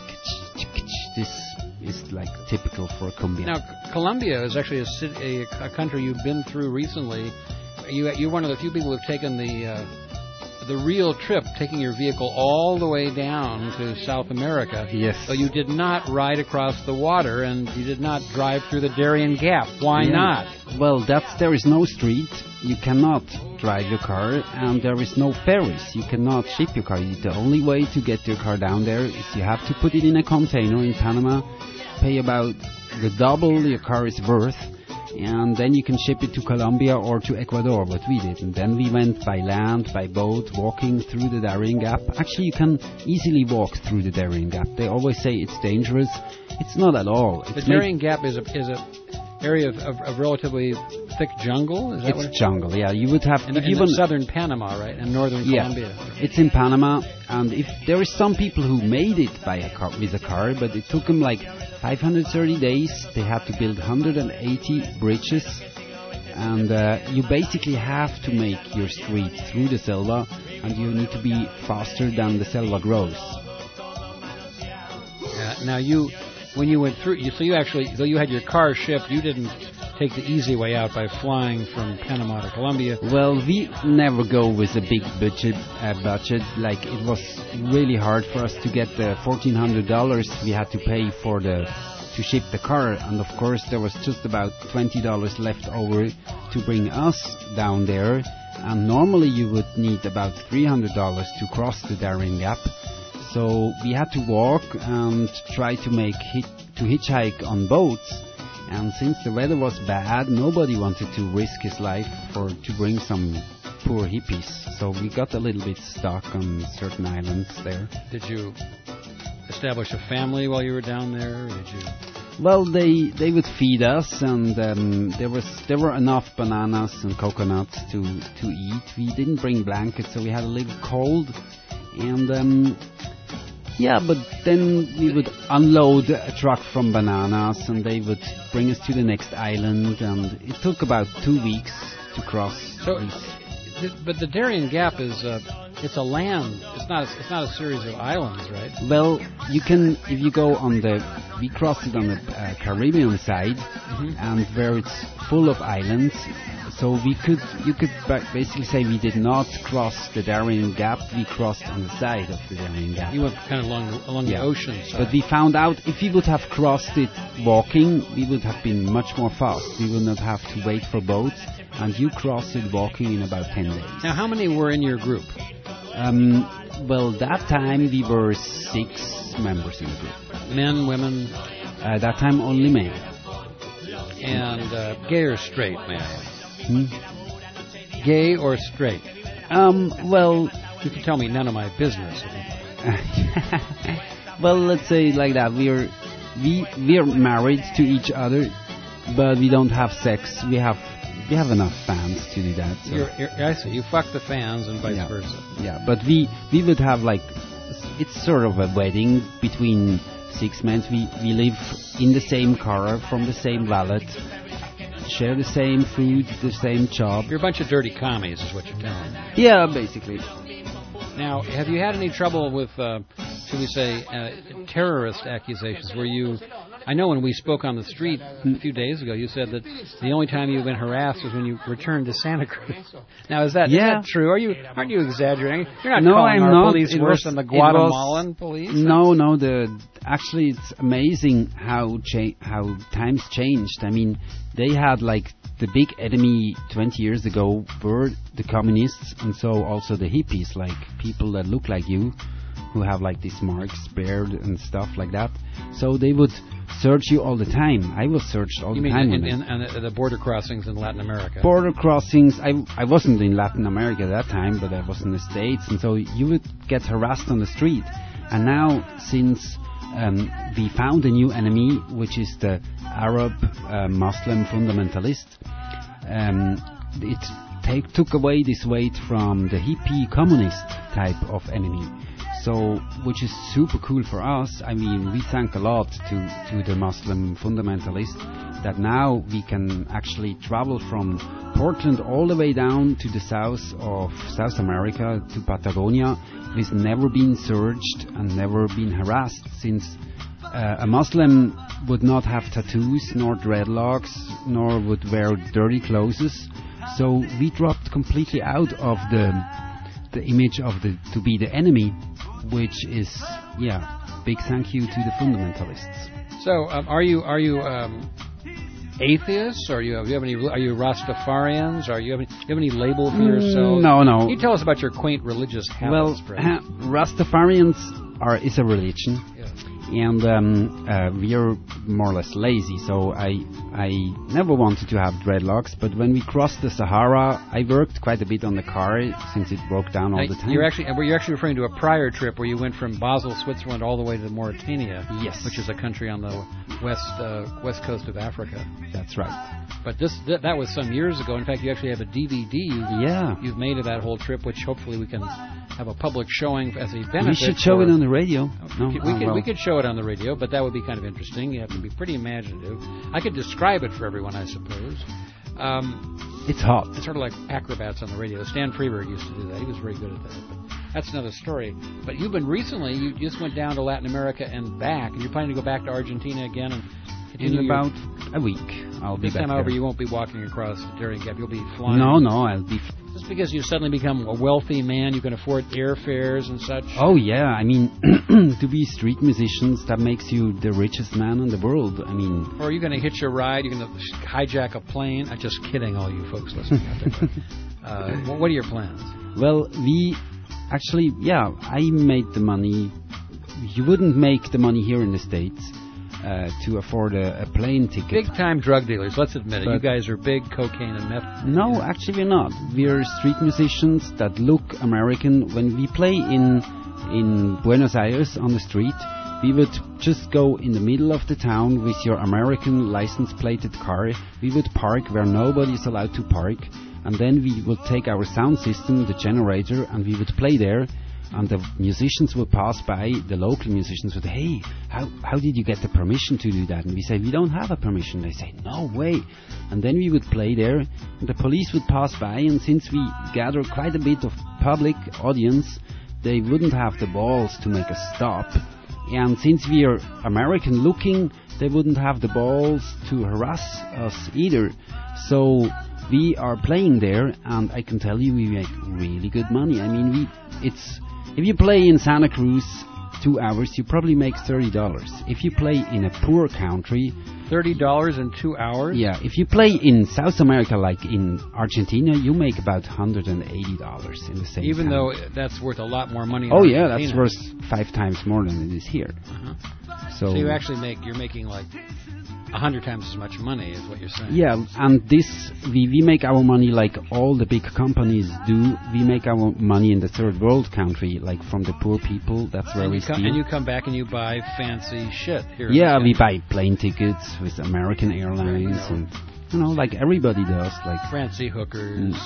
this is like typical for a cumbia. Now, C- Colombia is actually a, city, a, a country you've been through recently. You, you're one of the few people who've taken the uh, the real trip, taking your vehicle all the way down to South America. Yes. So you did not ride across the water, and you did not drive through the Darien Gap. Why yeah. not? Well, that's there is no street. You cannot drive your car, and there is no ferries. You cannot ship your car. The only way to get your car down there is you have to put it in a container in Panama, pay about the double your car is worth, and then you can ship it to Colombia or to Ecuador, what we did. And then we went by land, by boat, walking through the Darien Gap. Actually, you can easily walk through the Darien Gap. They always say it's dangerous. It's not at all. The Darien Gap is a is a area of, of, of relatively thick jungle. Is that it's what it's jungle, yeah. You would have in, if in you the southern Panama, right, and northern yeah, Colombia. It's in Panama, and if there is some people who made it by a car with a car, but it took them like five hundred thirty days. They had to build one hundred eighty bridges, and uh, you basically have to make your street through the selva, and you need to be faster than the selva grows. Yeah. Now you. When you went through, you, so you actually, though you had your car shipped, you didn't take the easy way out by flying from Panama to Colombia. Well, we never go with a big budget. Uh, budget like it was really hard for us to get the fourteen hundred dollars we had to pay for the to ship the car, and of course there was just about twenty dollars left over to bring us down there. And normally you would need about three hundred dollars to cross the Darien Gap. So we had to walk and try to make hit, to hitchhike on boats, and since the weather was bad, nobody wanted to risk his life for to bring some poor hippies. So we got a little bit stuck on certain islands there. Did you establish a family while you were down there? Or did you? Well, they they would feed us, and um, there was there were enough bananas and coconuts to to eat. We didn't bring blankets, so we had a little cold, and. Um, Yeah, but then we would unload a truck from bananas, and they would bring us to the next island, and it took about two weeks to cross. So, these. th- but the Darien Gap is uh, it's a land. It's not. A, it's not a series of islands, right? Well, you can if you go on the. We crossed it on the uh, Caribbean side, Mm-hmm. and where it's full of islands. So we could, you could ba- basically say we did not cross the Darien Gap. We crossed on the side of the Darien Gap. You went kind of along the, along Yeah. the ocean side. But we found out if we would have crossed it walking, we would have been much more fast. We would not have to wait for boats, and you crossed it walking in about ten days. Now, how many were in your group? Um, well, that time we were six members in the group. Men, women, Uh, that time only men. and uh, gay or straight, may I ask? Hmm? Gay or straight? Um, well, You can tell me none of my business. well, let's say it like that. We are we we are married to each other, but we don't have sex. We have we have enough fans to do that. So. You're, you're, I see. You fuck the fans and vice yeah. versa. Yeah, but we we would have like it's sort of a wedding between six men. We we live in the same car from the same valet, share the same food, the same job. You're a bunch of dirty commies, is what you're telling me. Yeah, basically. Now, have you had any trouble with, uh, should we say, uh, terrorist accusations? Where you, I know when we spoke on the street a few days ago, you said that the only time you've been harassed was when you returned to Santa Cruz. Now, is that, Yeah. is that true? Are you aren't you exaggerating? You're not No, calling I'm our not. police It worse was- than the it was- Guatemalan police? No, no. The actually, it's amazing how cha- how times changed. I mean, they had like the big enemy twenty years ago were the communists, and so also the hippies, like people that look like you, who have like these marks, beard and stuff like that. So they would search you all the time. I was searched all You the mean time. in, when I- in, in the border crossings in Latin America? border crossings. I I wasn't in Latin America at that time, but I was in the States, and so you would get harassed on the street. And now, since um, we found a new enemy, which is the Arab uh, Muslim fundamentalist, um, it take, took away this weight from the hippie communist type of enemy. So, which is super cool for us. I mean, we thank a lot to, to the Muslim fundamentalists that now we can actually travel from Portland all the way down to the south of South America, to Patagonia, with never been searched and never been harassed, since uh, a Muslim would not have tattoos, nor dreadlocks, nor would wear dirty clothes. So we dropped completely out of the the image of the to be the enemy, which is, yeah, big thank you to the fundamentalists. So, um, are you are you um, atheists? Or you have, you have any? Are you Rastafarians? Are you have any, you have any label for yourself? No, no. Can you tell us about your quaint religious Well, habits, Fred? ha- Rastafarians are is a religion, and um, uh, we are more or less lazy. So I I never wanted to have dreadlocks, but when we crossed the Sahara, I worked quite a bit on the car since it broke down all Now, the time. You're actually were you actually referring to a prior trip where you went from Basel, Switzerland, all the way to Mauritania? Yes. Which is a country on the west uh, west coast of Africa. That's right. But this th- that was some years ago. In fact, you actually have a D V D you, Yeah. you've made of that whole trip, which hopefully we can have a public showing as a benefit. We should show for- it on the radio. No? We, Oh, could, well. we could show it on the radio, but that would be kind of interesting. You have to be pretty imaginative. I could describe it for everyone, I suppose. Um, It's hot. it's sort of like acrobats on the radio. Stan Freberg used to do that. He was very good at that. But that's another story. But you've been recently, you just went down to Latin America and back, and you're planning to go back to Argentina again and continue In your- about a week, I'll be This back time, however, there. you won't be walking across the Darien Gap. You'll be flying. No, no, I'll be. F- Just because you've suddenly become a wealthy man, you can afford airfares and such. oh yeah, I mean, to be street musicians, that makes you the richest man in the world. I mean, Or are you going to hitch a ride? You're going to hijack a plane? I'm just kidding, all you folks listening out there. But, uh, wh- what are your plans? well, we actually, yeah, I made the money. You wouldn't make the money here in the States uh, to afford a, a plane ticket. Big-time drug dealers, let's admit it. But- You guys are big cocaine and meth. No, actually we're not. We're street musicians that look American. When we play in in Buenos Aires on the street, we would just go in the middle of the town with your American license-plated car. We would park where nobody is allowed to park, and then we would take our sound system, the generator, and we would play there. and the musicians would pass by, the local musicians would, hey, how how did you get the permission to do that? And we say, we don't have a permission. They say, no way. And then we would play there, and the police would pass by, and since we gather quite a bit of public audience, they wouldn't have the balls to make a stop. And since we are American looking, they wouldn't have the balls to harass us either. So we are playing there, and I can tell you we make really good money. I mean, we it's if you play in Santa Cruz two hours, you probably make thirty dollars. If you play in a poor country, thirty dollars in two hours? Yeah, if you play in South America, like in Argentina, you make about one hundred eighty dollars in the same Even time. though that's worth a lot more money in Oh yeah, Argentina. that's worth five times more than it is here. Uh-huh. So, So you actually make, you're making like a hundred times as much money is what you're saying. yeah, and this, we, we make our money like all the big companies do. We make our money in the third world country, like from the poor people. That's where and we you, come, steal. and you come back and you buy fancy shit here. Yeah, in we buy plane tickets with American Airlines, and you know, like everybody does. Like fancy hookers. Mm.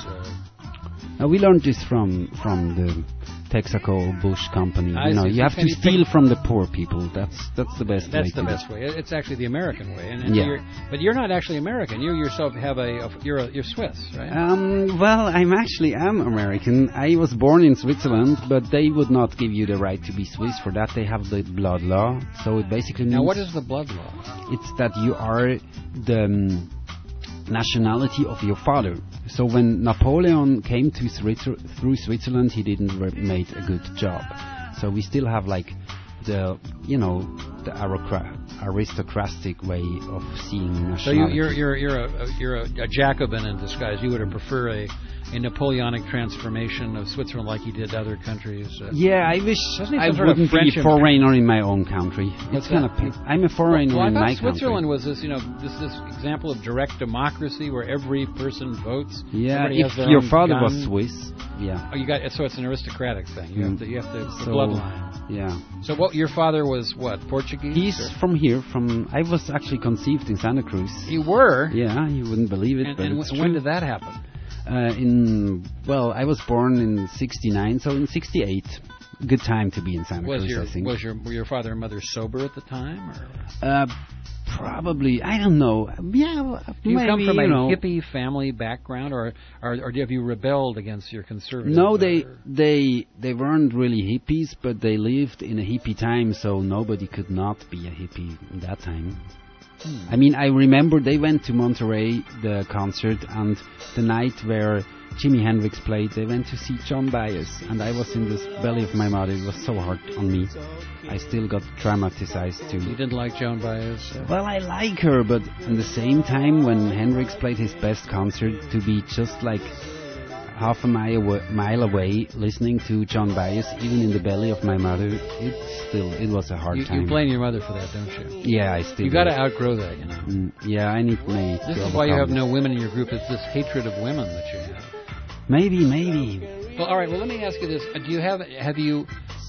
Uh, uh, we learned this from from the Texaco Bush company. I you know, see. you So have can to you steal pick- from the poor people. That's that's the best way. That's the to best way. It- It's actually the American way. And, and Yeah. you're, but you're not actually American. You yourself have a, a you're a, you're Swiss, right? Um, well, I'm actually am American. I was born in Switzerland, but they would not give you the right to be Swiss. For that, they have the blood law. So it basically means Now, what is the blood law? it's that you are the um, nationality of your father. So when Napoleon came to Switzer- through Switzerland, he didn't re- made a good job. So we still have like the, you know, the arocra- aristocratic way of seeing nationality. So you, you're you're you're a you're a, a Jacobin in disguise. You would prefer a, a Napoleonic transformation of Switzerland like you did other countries. Uh, Yeah, I wish Doesn't he I some sort of wouldn't be French a imp- foreigner in my own country. What's It's kind that? of I'm a foreigner well, I in thought my Switzerland country. was this, you know, this this example of direct democracy where every person votes. Yeah, Everybody if has their your own father gun. was Swiss, yeah. Oh, you got so it's an aristocratic thing. You have Mm. to you have to the So, bloodline. Yeah. So what your father was what Portuguese? He's or- from here. From I was actually conceived in Santa Cruz. You were. Yeah, you wouldn't believe it, And, but and it's w- true. when did that happen? Uh, in well, I was born in sixty-nine, so in sixty-eight. Good time to be in Santa Was Cruz, your I think. was your were your father and mother sober at the time? Or? Uh, probably. I don't know. Yeah, well, Do you maybe, come from you a know. hippie family background, or, or or have you rebelled against your conservative? No, they or- they they weren't really hippies, but they lived in a hippie time, so nobody could not be a hippie in that time. Hmm. I mean, I remember they went to Monterey, the concert, and the night where Jimi Hendrix played, they went to see John Baez, and I was in the belly of my mother. It was so hard on me. I still got traumatized too. You didn't like Joan Baez? Uh, Well, I like her, but at the same time, when Hendrix played his best concert, to be just like half a mile away, mile away listening to John Baez, even in the belly of my mother, it still it was a hard you, time. you blame your mother for that, don't you? Yeah, I still. You got to do. outgrow that, you know. Mm, yeah, I need me. This to is why you have overcome no women in your group. It's this hatred of women that you have. it. Maybe, maybe. Well, all right. Well, let me ask you this: uh, Do you have have you?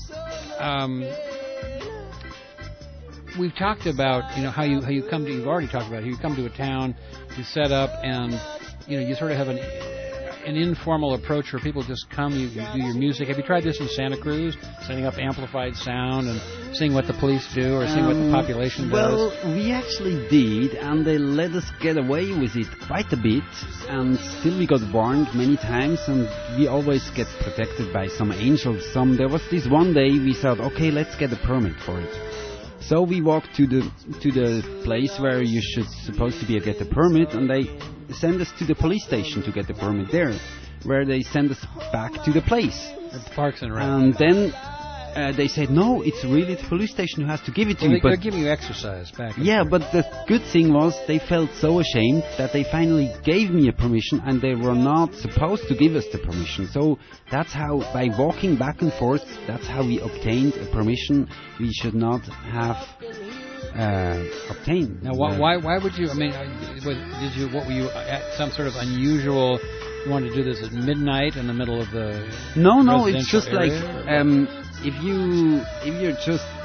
Um, we've talked about you know how you how you come to. You've already talked about it. You come to a town, you set up, and you know you sort of have an an informal approach where people just come. You, you do your music. Have you tried this in Santa Cruz? Setting up amplified sound and seeing what the police do or seeing what the Um, population Well, does. we actually did, and they let us get away with it quite a bit, and still we got warned many times, and we always get protected by some angels. Some there was this one day we thought, okay, let's get a permit for it. So we walked to the to the place where you should supposed to be a get a permit, and they send us to the police station to get the permit there, where they send us back to the place. At Parks and Rec. And then uh, they said, no, it's really the police station who has to give it to Well, you. they, But they're giving you exercise back. and yeah, forth. but the good thing was they felt so ashamed that they finally gave me a permission, and they were not supposed to give us the permission. So that's how, by walking back and forth, that's how we obtained a permission we should not have uh, obtained. Now, why, Uh, why why would you? I mean, uh, was, did you? What were you at? Some sort of unusual? You wanted to do this at midnight in the middle of the No, no, it's residential just like area, or- um, if you if you're just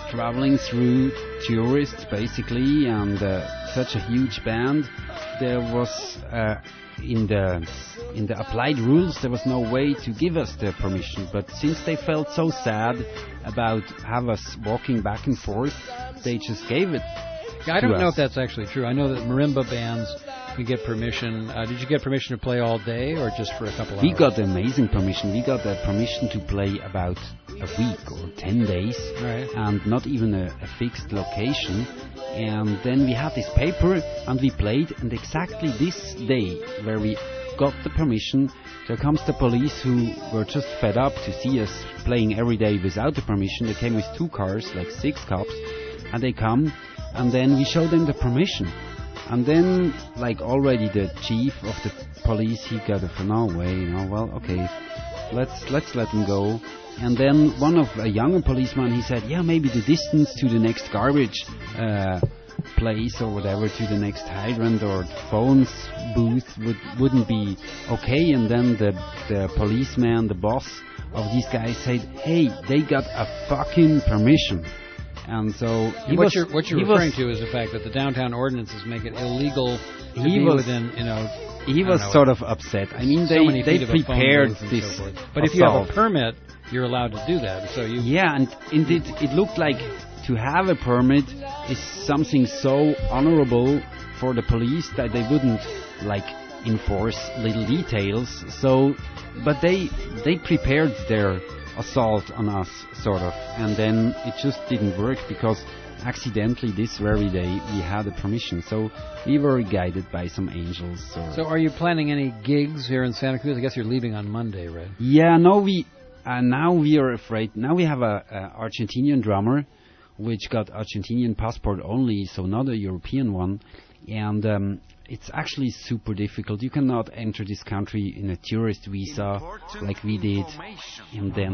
traveling through tourists basically, and uh, such a huge band. There was uh, in the in the applied rules there was no way to give us the permission, but since they felt so sad about have us walking back and forth, they just gave it. Yeah, I don't to know us. if that's actually true. I know that marimba bands can get permission. Uh, did you get permission to play all day or just for a couple hours? We got amazing permission. We got the permission to play about a week or ten days, Right. and not even a, a fixed location. And then we had this paper, and we played. And exactly this day, where we got the permission, there comes the police who were just fed up to see us playing every day without the permission. They came with two cars, like six cops, and they come, and then we show them the permission. And then, like already the chief of the police, he got a no way, you know. Well, okay, let's let's let him go. And then one of a younger policeman, he said, yeah, maybe the distance to the next garbage uh, place or whatever, to the next hydrant or phones booth would wouldn't be okay. And then the the policeman, the boss of these guys, said, hey, they got a fucking permission. And so he And what was, you're what you're he referring was, to is the fact that the downtown ordinances make it illegal to He be was- within, you know. he I don't was know, sort of upset. I mean, so they many they feet of a phone prepared booth and this so forth. But if you have assault. a permit, you're allowed to do that. So you Yeah, and indeed, it looked like to have a permit is something so honorable for the police that they wouldn't like enforce little details. So, but they they prepared their assault on us, sort of, and then it just didn't work because accidentally this very day we had a permission. So we were guided by some angels. Or So are you planning any gigs here in Santa Cruz? I guess you're leaving on Monday, right? Yeah, no, we uh, now we are afraid. Now we have a, a Argentinian drummer, which got Argentinian passport only, so not a European one, and um, it's actually super difficult. You cannot enter this country in a tourist visa like we did, and then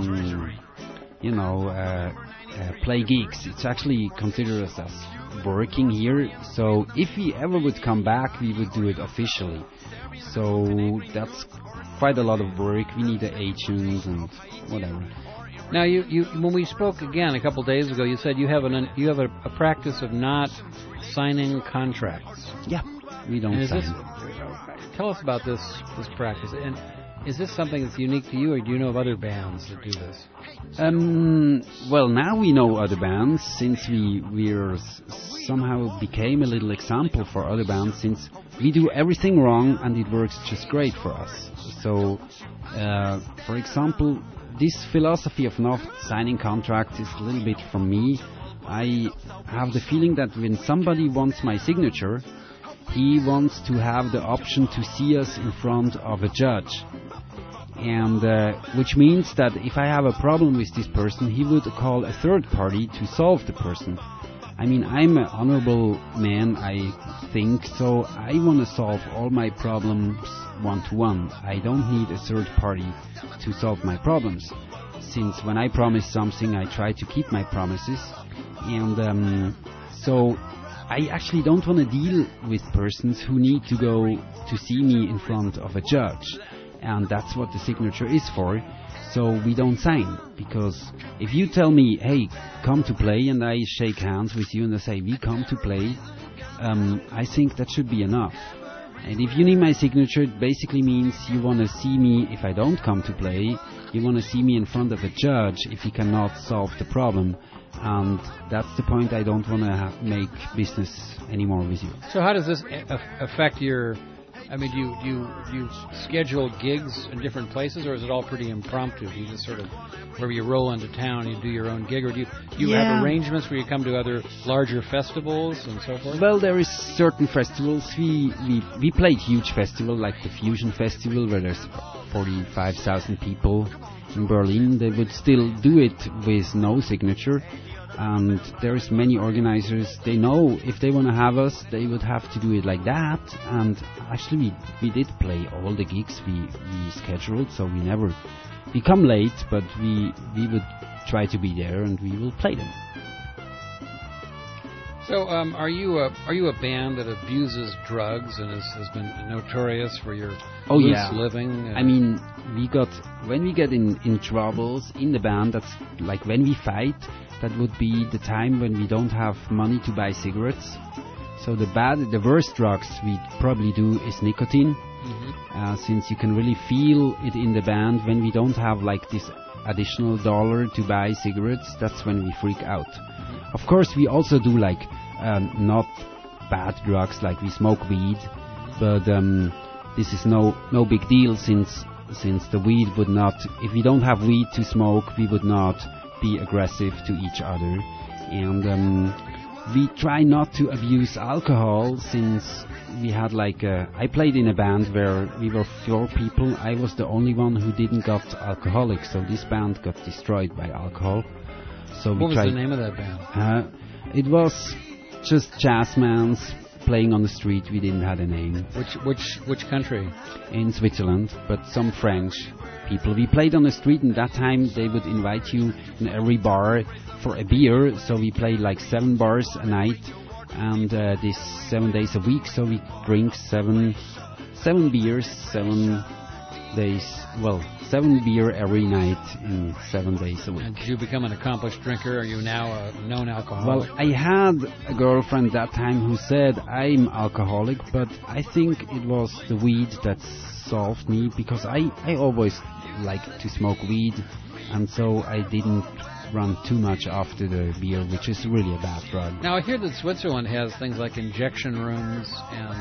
you know uh, uh, play gigs. It's actually considered as us working here. So if we ever would come back, we would do it officially. So that's quite a lot of work. We need the agents and whatever. Now, you, you when we spoke again a couple days ago, you said you have an you have a, a practice of not signing contracts. Yeah, we don't And is sign. this, tell us about this this practice. And is this something that's unique to you, or do you know of other bands that do this? Um, well, now we know other bands, since we we're s- somehow became a little example for other bands, since we do everything wrong and it works just great for us. So, uh, for example, this philosophy of not signing contracts is a little bit from me. I have the feeling that when somebody wants my signature, he wants to have the option to see us in front of a judge. And uh, which means that if I have a problem with this person, he would call a third party to solve the person. I mean, I'm an honorable man, I think, so I want to solve all my problems one-to-one. I don't need a third party to solve my problems, since when I promise something, I try to keep my promises. And um, so I actually don't want to deal with persons who need to go to see me in front of a judge. And that's what the signature is for. So we don't sign, because if you tell me, hey, come to play, and I shake hands with you and I say, we come to play, um, I think that should be enough. And if you need my signature, it basically means you want to see me if I don't come to play, you want to see me in front of a judge if he cannot solve the problem. And that's the point. I don't want to ha- make business anymore with you. So how does this a- affect your... I mean, do you, do you do you schedule gigs in different places, or is it all pretty impromptu? Do you just sort of, wherever you roll into town, you do your own gig, or do you, do you Yeah. have arrangements where you come to other larger festivals and so forth? Well, there is certain festivals. We we we played huge festival like the Fusion Festival, where there's forty-five thousand people in Berlin. They would still do it with no signature. And there's many organizers, they know if they want to have us, they would have to do it like that. And actually we, we did play all the gigs we, we scheduled, so we never we come late, but we we would try to be there and we will play them. So, um, are you a are you a band that abuses drugs and has, has been notorious for your Oh loose yeah, living? Uh, I mean, we got when we get in in troubles in the band. That's like when we fight. That would be the time when we don't have money to buy cigarettes. So the bad, the worst drugs we probably do is nicotine, mm-hmm. uh, since you can really feel it in the band when we don't have like this additional dollar to buy cigarettes. That's when we freak out. Mm-hmm. Of course, we also do like um, not bad drugs, like we smoke weed, but um, this is no no big deal since since the weed would not. If we don't have weed to smoke, we would not be aggressive to each other, and. Um, We try not to abuse alcohol since we had like a, I played in a band where we were four people. I was the only one who didn't got alcoholic, so this band got destroyed by alcohol. So what we was tried, the name of that band? Uh, it was just jazzmans playing on the street. We didn't have a name. Which which which country? In Switzerland, but some French people. We played on the street, and that time they would invite you in every bar for a beer, so we played like seven bars a night, and uh, this seven days a week, so we drink seven seven beers, seven days, well, seven beer every night in seven days a week. And did you become an accomplished drinker? Are you now a known alcoholic? Well, I had a girlfriend that time who said I'm alcoholic, but I think it was the weed that solved me, because I, I always liked to smoke weed, and so I didn't run too much after the beer, which is really a bad drug. Now I hear that Switzerland has things like injection rooms and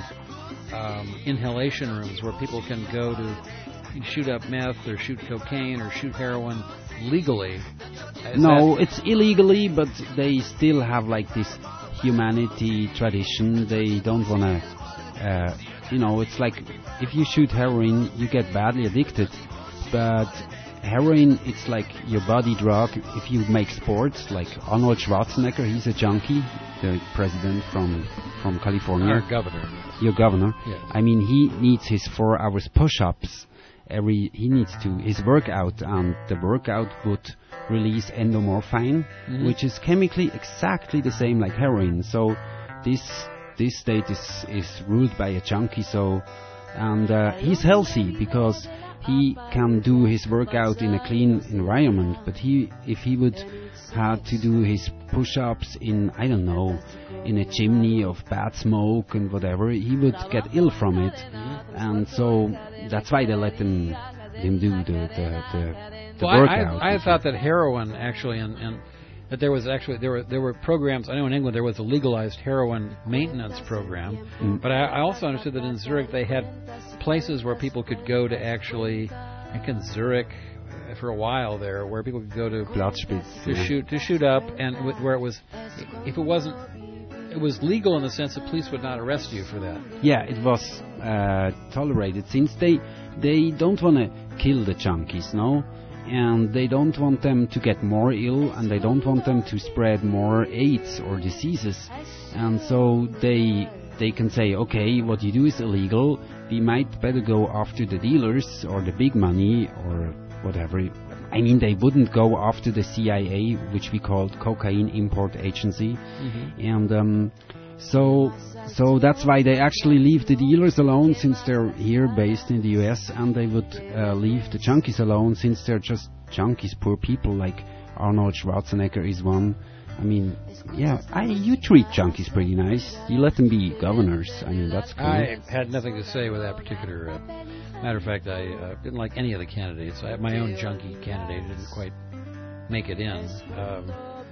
um, inhalation rooms where people can go to shoot up meth or shoot cocaine or shoot heroin legally. Is no, that... it's illegally, but they still have like this humanity tradition. They don't want to, uh, you know, it's like if you shoot heroin, you get badly addicted, but heroin, it's like your body drug. If you make sports, like Arnold Schwarzenegger, he's a junkie, the president from from California. Our governor. Your governor. Yes. I mean, he needs his four hours push-ups. Every he needs to his workout, and the workout would release endomorphine, mm-hmm. which is chemically exactly the same like heroin. So this this state is is ruled by a junkie. So and uh, he's healthy because he can do his workout in a clean environment, but he, if he would have to do his push-ups in, I don't know, in a chimney of bad smoke and whatever, he would get ill from it, and so that's why they let him him do the the, the, the well, workout. I, I, I thought that heroin actually, and, and that there was actually there were there were programs. I know in England there was a legalized heroin maintenance program, Mm. but I, I also understood that in Zurich they had places where people could go to actually, I think in Zurich uh, for a while there, where people could go to Platzspitz, to yeah. shoot to shoot up, and w- where it was, if it wasn't, it was legal in the sense that police would not arrest you for that. Yeah, it was uh, tolerated since they they don't want to kill the junkies, no, and they don't want them to get more ill, and they don't want them to spread more AIDS or diseases, and so they they can say, okay, what you do is illegal. We might better go after the dealers or the big money or whatever. I mean, they wouldn't go after the C I A, which we called Cocaine Import Agency, mm-hmm. and um, so so that's why they actually leave the dealers alone, since they're here based in the U S, and they would uh, leave the junkies alone since they're just junkies, poor people. Like Arnold Schwarzenegger is one. I mean, yeah, I, you treat junkies pretty nice. You let them be governors. I mean, that's cool. I had nothing to say with that particular. Uh, matter of fact, I uh, didn't like any of the candidates. I had my own junkie candidate didn't quite make it in. Um,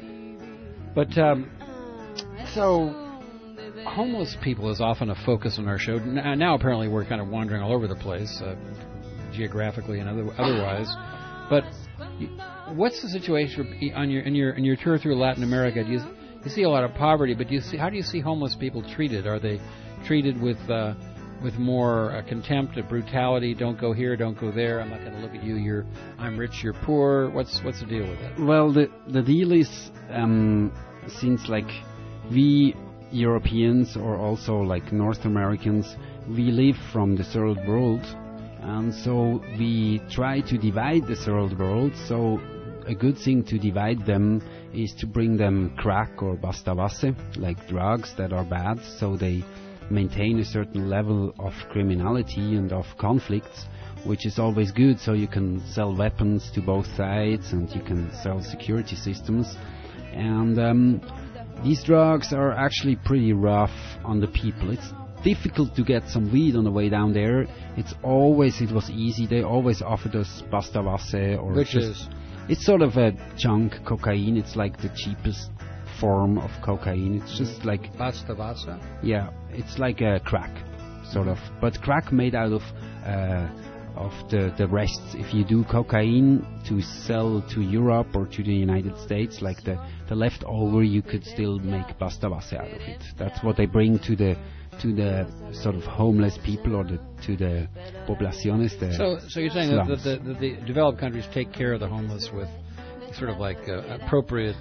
but um, so, homeless people is often a focus on our show. Now, now apparently, we're kind of wandering all over the place, uh, geographically and other, otherwise. But what's the situation on your in your in your tour through Latin America? Do you you see a lot of poverty, but do you see how do you see homeless people treated? Are they treated with uh, with more uh, contempt, or brutality? Don't go here, don't go there. I'm not going to look at you. You're I'm rich, you're poor. What's what's the deal with that? Well, the the deal is um, since like we Europeans or also like North Americans, we live from the third world. And so we try to divide the third world. So a good thing to divide them is to bring them crack or bastavasse, like drugs that are bad, so they maintain a certain level of criminality and of conflicts. which is always good, so you can sell weapons to both sides and you can sell security systems. And um, these drugs are actually pretty rough on the people. It's difficult to get some weed on the way down there. It's always, it was easy. They always offered us pasta base, or Which just, is? It's sort of a junk cocaine. It's like the cheapest form of cocaine. It's just like Pasta base? yeah, it's like a crack, sort of, but crack made out of uh, of the the rests. If you do cocaine to sell to Europe or to the United States, like the the leftover, you could still make pasta base out of it. That's what they bring to the to the sort of homeless people, or the, to the poblaciones. The So, so you're saying that, slums. that, the, that the developed countries take care of the homeless with sort of like uh, appropriate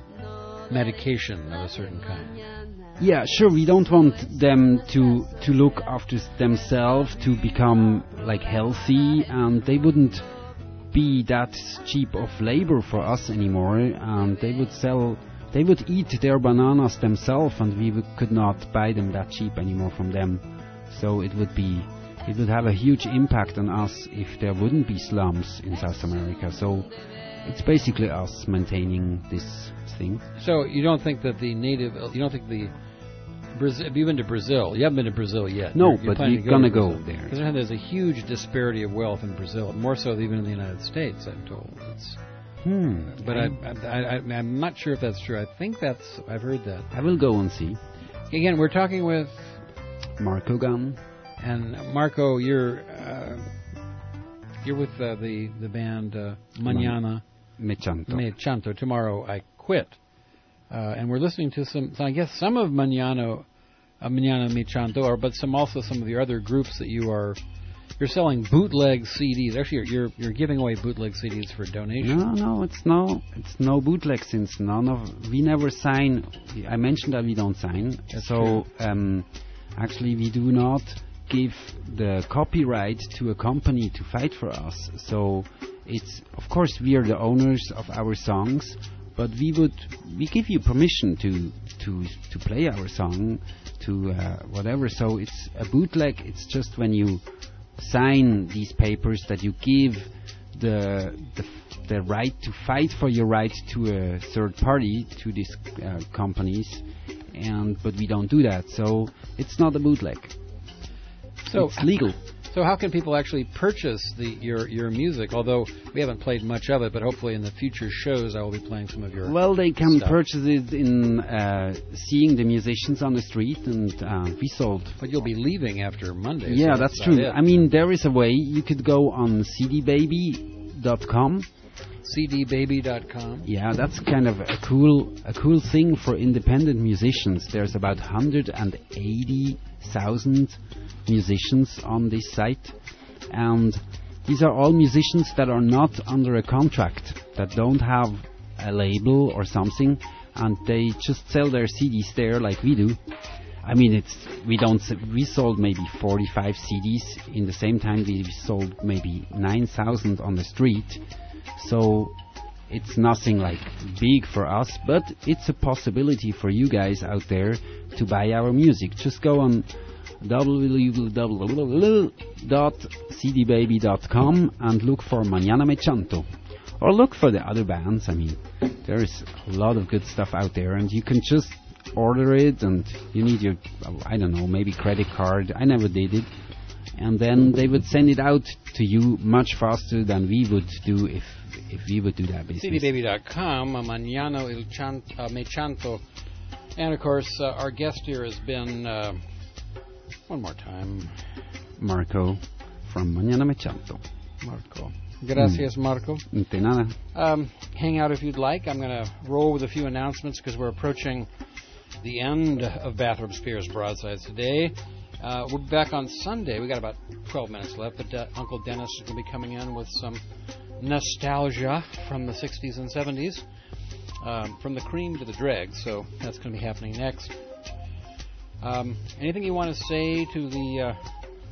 medication of a certain kind? Yeah, sure. We don't want them to to look after themselves, to become like healthy, and they wouldn't be that cheap of labor for us anymore. And they would sell, they would eat their bananas themselves, and we would, could not buy them that cheap anymore from them. So it would be, it would have a huge impact on us if there wouldn't be slums in South America. So it's basically us maintaining this thing. So you don't think that the native, you don't think the Brazil, have you been to Brazil? You haven't been to Brazil yet. No, You're, you're but planning we're to gonna to go Brazil. there. Because there's a huge disparity of wealth in Brazil, more so than even in the United States, I'm told. It's, Hmm. but I, I, I, I'm not sure if that's true. I think that's, I've heard that. I will go and see. Again, we're talking with Marco Gunn. And Marco, you're uh, you're with uh, the the band uh, Mañana Me Chanto. Me Chanto. Tomorrow I quit, uh, and we're listening to some. So I guess some of Mañana uh, Mañana Me Chanto, or but some also some of your other groups that you are. You're selling bootleg C Ds. Actually, you're you're, you're giving away bootleg C Ds for donation. No, no, it's no, it's no bootleg, since none of we never sign. I mentioned that we don't sign. That's so um, actually, we do not give the copyright to a company to fight for us. So it's, of course, we are the owners of our songs, but we would we give you permission to to to play our song, to uh, whatever. So it's a bootleg. It's just when you sign these papers that you give the the, the right to fight for your right to a third party, to these uh, companies, and but we don't do that. So it's not a bootleg. So it's legal. So how can people actually purchase the your your music? Although we haven't played much of it, but hopefully in the future shows I will be playing some of your. Well, they can stuff. purchase it in uh, seeing the musicians on the street, and uh, we sold. But you'll be leaving after Monday. Yeah, so that's about true. it. I mean, there is a way. You could go on c d baby dot com. c d baby dot com. Yeah, that's kind of a cool a cool thing for independent musicians. There's about one hundred eighty thousand musicians on this site, and these are all musicians that are not under a contract, that don't have a label or something, and they just sell their C Ds there like we do. I mean, it's we don't s- we sold maybe forty-five C Ds in the same time we sold maybe nine thousand on the street. So it's nothing like big for us, but it's a possibility for you guys out there to buy our music. Just go on w w w dot c d baby dot com and look for Mañana Me Chanto, or look for the other bands. I mean, there is a lot of good stuff out there, and you can just order it, and you need your, I don't know, maybe credit card. I never did it. And then they would send it out to you much faster than we would do if if we would do that business. c d baby dot com, uh, Mañana il Chan- uh, Me Chanto. And of course, uh, our guest here has been, uh, one more time, Marco from Mañana Me Chanto. Marco. Gracias, Mm. Marco. De nada. Um, hang out if you'd like. I'm going to roll with a few announcements because we're approaching the end of Bathroom Spears Broadsides today. Uh, we'll be back on Sunday. We got about twelve minutes left, but uh, Uncle Dennis is going to be coming in with some nostalgia from the sixties and seventies, um, from the cream to the dregs. So that's going to be happening next. Um, anything you want to say to the uh,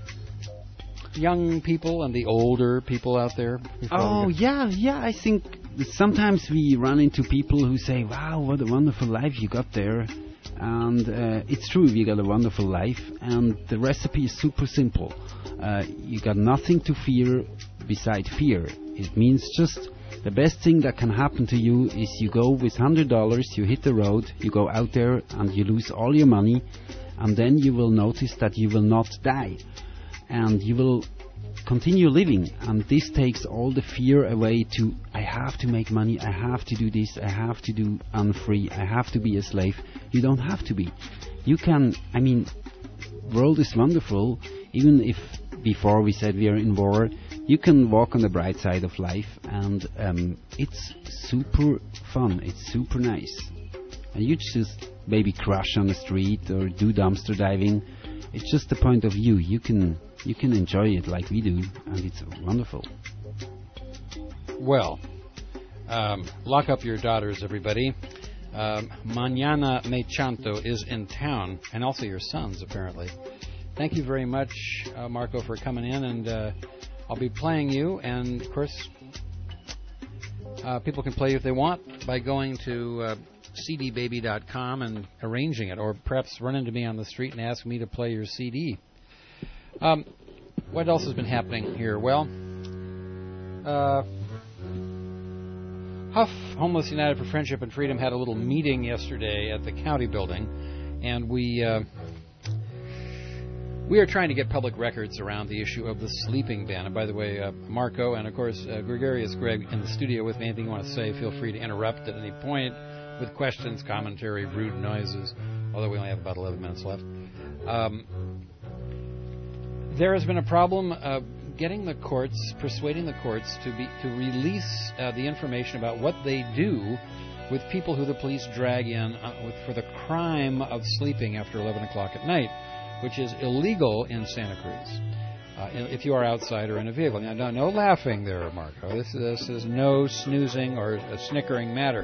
young people and the older people out there? before we Oh, go? yeah, yeah. I think sometimes we run into people who say, wow, what a wonderful life you got there. And uh, it's true, we got a wonderful life. And the recipe is super simple. Uh, you got nothing to fear. beside fear. It means just the best thing that can happen to you is you go with one hundred dollars, you hit the road, you go out there and you lose all your money, and then you will notice that you will not die. And you will continue living, and this takes all the fear away to, I have to make money, I have to do this, I have to do, I'm free, I have to be a slave. You don't have to be. You can, I mean, world is wonderful, even if before we said we are in war, you can walk on the bright side of life, and um, it's super fun, it's super nice. And you just maybe crash on the street or do dumpster diving. It's just the point of view. You can you can enjoy it like we do, and it's wonderful. Well, um, lock up your daughters, everybody. Um, Mañana Me Chanto is in town, and also your sons, apparently. Thank you very much, uh, Marco, for coming in, and uh, I'll be playing you, and of course, uh, people can play you if they want by going to uh, c d baby dot com and arranging it, or perhaps run into me on the street and ask me to play your C D. Um, what else has been happening here? Well, uh, Huff, Homeless United for Friendship and Freedom, had a little meeting yesterday at the county building, and we uh, we are trying to get public records around the issue of the sleeping ban. And by the way, uh, Marco and, of course, uh, Gregarious Greg in the studio with me. Anything you want to say, feel free to interrupt at any point with questions, commentary, rude noises, although we only have about eleven minutes left. Um, there has been a problem uh, getting the courts, persuading the courts to be to release uh, the information about what they do with people who the police drag in uh, with, for the crime of sleeping after eleven o'clock at night, which is illegal in Santa Cruz. Uh, if you are outside or in a vehicle. Now, no, no laughing there, Marco. This, this is no snoozing or a snickering matter.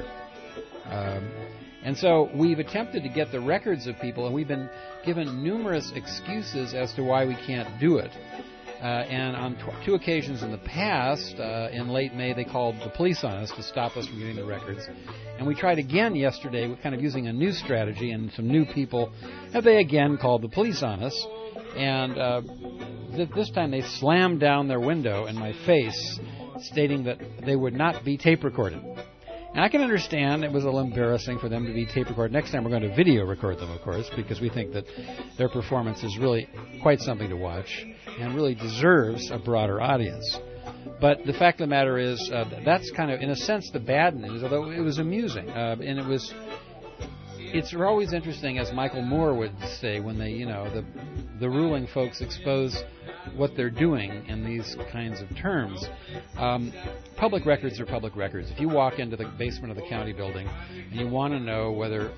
Um, and so we've attempted to get the records of people, and we've been given numerous excuses as to why we can't do it. Uh, and on tw- two occasions in the past, uh, in late May, they called the police on us to stop us from getting the records. And we tried again yesterday, kind of using a new strategy and some new people, and they again called the police on us. And uh, th- this time they slammed down their window in my face, stating that they would not be tape recorded. And I can understand it was a little embarrassing for them to be tape recorded. Next time we're going to video record them, of course, because we think that their performance is really quite something to watch and really deserves a broader audience. But the fact of the matter is, uh, that's kind of, in a sense, the bad news, although it was amusing. Uh, and it was, it's always interesting, as Michael Moore would say, when they, you know, the the ruling folks expose what they're doing in these kinds of terms. Um, public records are public records. If you walk into the basement of the county building and you want to know whether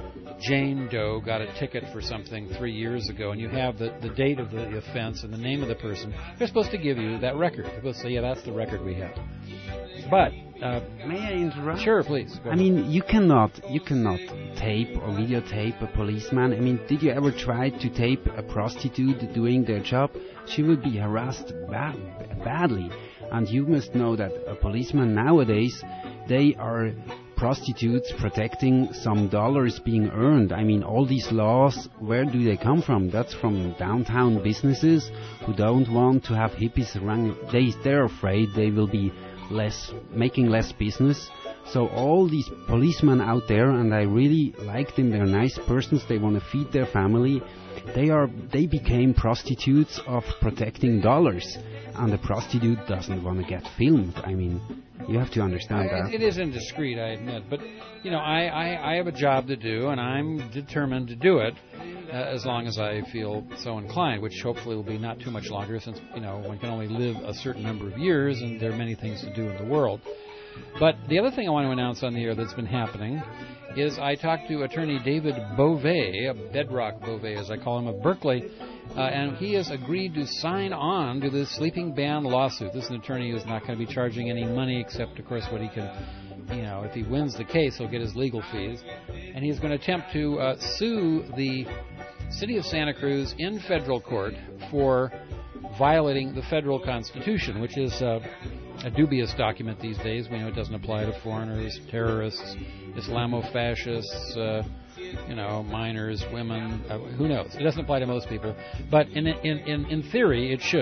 Jane Doe got a ticket for something three years ago, and you have the, the date of the offense and the name of the person, they're supposed to give you that record. They're supposed to say, yeah, that's the record we have. But uh, may I interrupt? Sure, please. Go I ahead. mean, you cannot, you cannot tape or videotape a policeman. I mean, did you ever try to tape a prostitute doing their job? She would be harassed ba- badly. And you must know that a policeman nowadays, they are prostitutes protecting some dollars being earned. I mean, all these laws, where do they come from? That's from downtown businesses who don't want to have hippies around. They, they're afraid they will be less, making less business. So all these policemen out there, and I really like them, they're nice persons, they want to feed their family. They are, they became prostitutes of protecting dollars. And the prostitute doesn't want to get filmed. I mean, you have to understand I, that. It is indiscreet, I admit. But, you know, I, I, I have a job to do, and I'm determined to do it uh, as long as I feel so inclined, which hopefully will be not too much longer since, you know, one can only live a certain number of years, and there are many things to do in the world. But the other thing I want to announce on the air that's been happening is I talked to attorney David Beauvais, Bedrock Beauvais as I call him, of Berkeley, uh, and he has agreed to sign on to the sleeping ban lawsuit. This is an attorney who's not going to be charging any money except, of course, what he can, you know, if he wins the case, he'll get his legal fees. And he's going to attempt to uh, sue the city of Santa Cruz in federal court for violating the federal constitution, which is uh, a dubious document these days. We know it doesn't apply to foreigners, terrorists, Islamofascists, uh, you know, minors, women, uh, who knows? It doesn't apply to most people. But in, in, in, in theory, it should.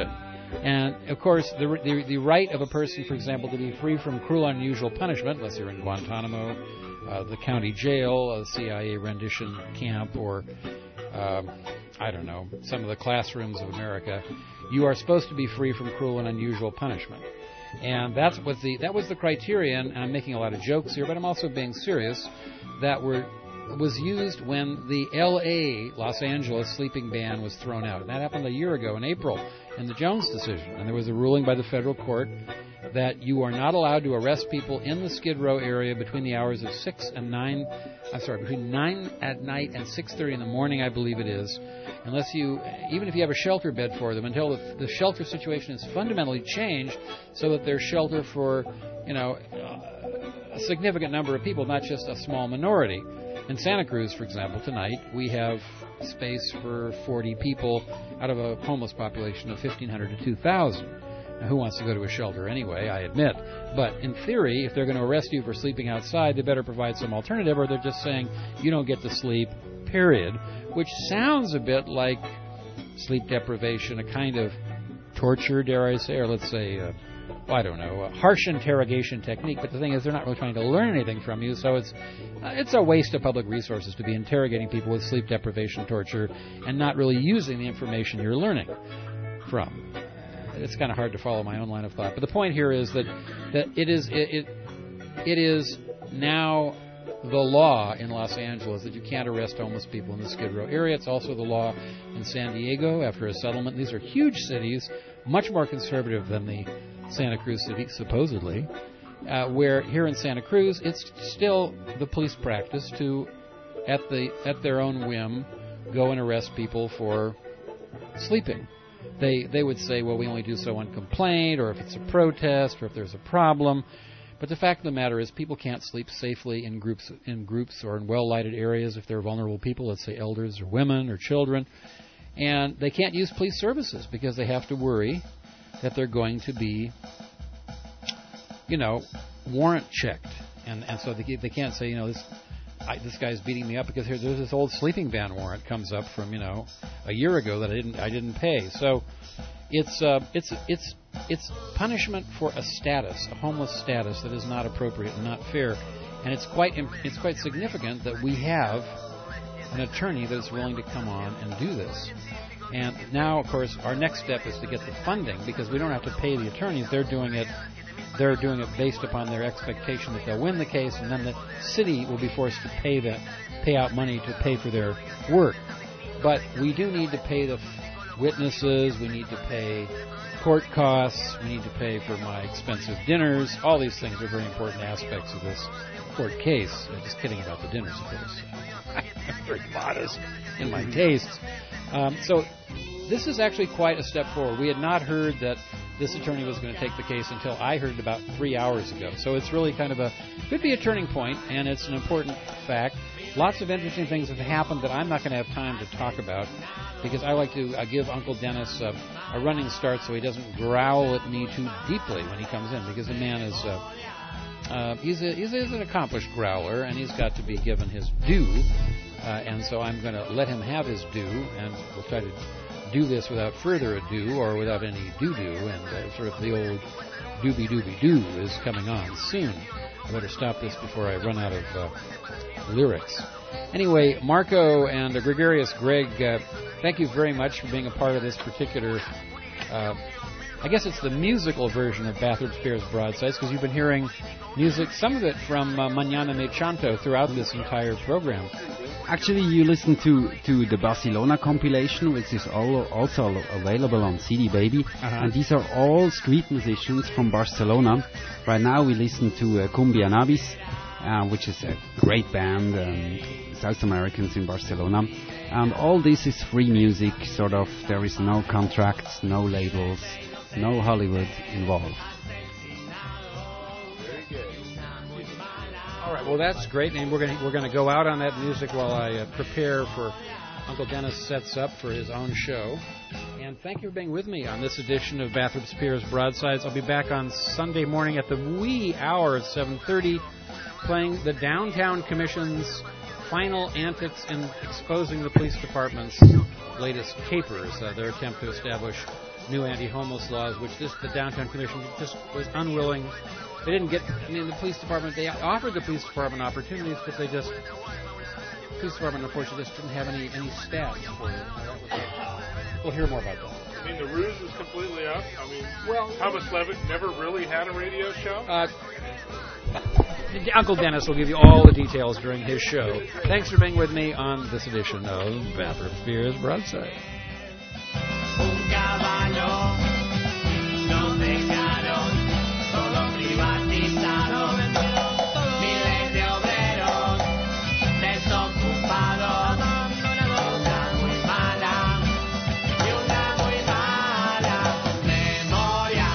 And, of course, the, the the right of a person, for example, to be free from cruel and unusual punishment, unless you're in Guantanamo, uh, the county jail, a C I A rendition camp, or, um, I don't know, some of the classrooms of America, you are supposed to be free from cruel and unusual punishment. And that's what the that was the criterion, and I'm making a lot of jokes here, but I'm also being serious, that were was used when the L A, Los Angeles, sleeping ban was thrown out. And that happened a year ago in April in the Jones decision. And there was a ruling by the federal court that you are not allowed to arrest people in the Skid Row area between the hours of six and nine, I'm sorry, between nine at night and six thirty in the morning, I believe it is, unless you, even if you have a shelter bed for them, until the, the shelter situation is fundamentally changed so that there's shelter for, you know, a significant number of people, not just a small minority. In Santa Cruz, for example, tonight, we have space for forty people out of a homeless population of fifteen hundred to two thousand. Now, who wants to go to a shelter anyway, I admit. But in theory, if they're going to arrest you for sleeping outside, they better provide some alternative, or they're just saying you don't get to sleep, period, which sounds a bit like sleep deprivation, a kind of torture, dare I say, or let's say, uh, I don't know, a harsh interrogation technique. But the thing is, they're not really trying to learn anything from you, so it's uh, it's a waste of public resources to be interrogating people with sleep deprivation torture and not really using the information you're learning from. It's kind of hard to follow my own line of thought. But the point here is that, that it is it, it it is now the law in Los Angeles that you can't arrest homeless people in the Skid Row area. It's also the law in San Diego after a settlement. These are huge cities, much more conservative than the Santa Cruz city, supposedly, uh, where here in Santa Cruz, it's still the police practice to, at the at their own whim, go and arrest people for sleeping. They they would say, well, we only do so on complaint, or if it's a protest, or if there's a problem. But the fact of the matter is, people can't sleep safely in groups in groups or in well-lighted areas if they're vulnerable people, let's say elders or women or children. And they can't use police services because they have to worry that they're going to be, you know, warrant checked. And and so they they can't say, you know, this I, this guy's beating me up because here there's this old sleeping ban warrant comes up from, you know, a year ago that I didn't I didn't pay. So it's uh, it's it's it's punishment for a status, a homeless status that is not appropriate and not fair. And it's quite it's quite significant that we have an attorney that's willing to come on and do this. And now, of course, our next step is to get the funding, because we don't have to pay the attorneys. They're doing it they're doing it based upon their expectation that they'll win the case, and then the city will be forced to pay that pay out money to pay for their work. But we do need to pay the witnesses, we need to pay court costs, we need to pay for my expensive dinners. All these things are very important aspects of this court case. I'm just kidding about the dinners, of course. I'm very modest in my tastes. Um, so this is actually quite a step forward. We had not heard that this attorney was going to take the case until I heard it about three hours ago. So it's really kind of a, could be a turning point, and it's an important fact. Lots of interesting things have happened that I'm not going to have time to talk about, because I like to uh, give Uncle Dennis uh, a running start so he doesn't growl at me too deeply when he comes in, because the man is, uh, uh, he's, a, he's, a, he's an accomplished growler, and he's got to be given his due, uh, and so I'm going to let him have his due, and we'll try to do this without further ado, or without any doo-doo, and uh, sort of the old doobie-doobie-doo is coming on soon. I better stop this before I run out of uh, lyrics. Anyway, Marco and uh, Gregarious Greg, uh, thank you very much for being a part of this particular, uh, I guess it's the musical version of Bathrop Spears Broadsides, because you've been hearing music, some of it from uh, Mañana Me Chanto throughout this entire program. Actually, you listen to, to the Barcelona compilation, which is all, also available on C D Baby. Uh-huh. And these are all street musicians from Barcelona. Right now we listen to uh, Cumbia Navis, uh, which is a great band, um, South Americans in Barcelona. And all this is free music, sort of. There is no contracts, no labels, no Hollywood involved. All right, well, that's great, and we're going we're going to go out on that music while I uh, prepare for Uncle Dennis sets up for his own show. And thank you for being with me on this edition of Bathrop Spears Broadsides. I'll be back on Sunday morning at the wee hour of seven thirty, playing the Downtown Commission's final antics in exposing the police department's latest capers, uh, their attempt to establish new anti-homeless laws, which this the Downtown Commission just was unwilling. They didn't get. I mean, the police department. They offered the police department opportunities, but they just. The police department, unfortunately, just didn't have any any stats for it. We'll hear more about that. I mean, the ruse is completely up. I mean, well, Thomas Levitt never really had a radio show. Uh, Uncle Dennis will give you all the details during his show. Thanks for being with me on this edition of Bathroom Spears Broadside. Un caballo nos dejaron, todo privatizado, miles de obreros desocupados, una muy mala y una muy mala memoria.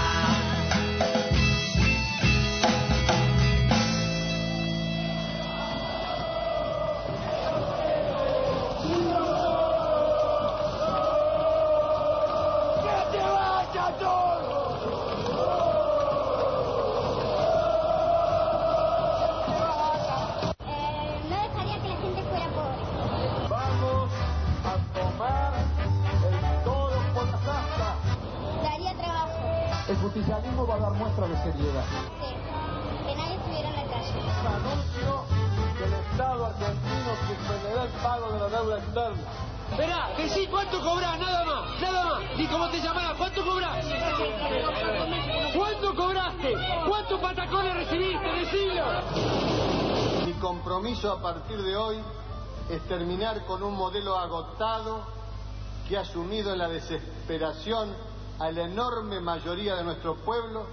El justicialismo va a dar muestra de seriedad. Sí, que nadie estuviera en la calle. Anuncio que el Estado argentino suspenderá el pago de la deuda externa. Esperá, que sí, ¿cuánto cobrás? Nada más, nada más. Ni cómo te llamás, ¿cuánto cobrás? ¿Cuánto cobraste? ¿Cuántos patacones recibiste? Decilo. Mi compromiso a partir de hoy es terminar con un modelo agotado que ha sumido en la desesperación a la enorme mayoría de nuestro pueblo.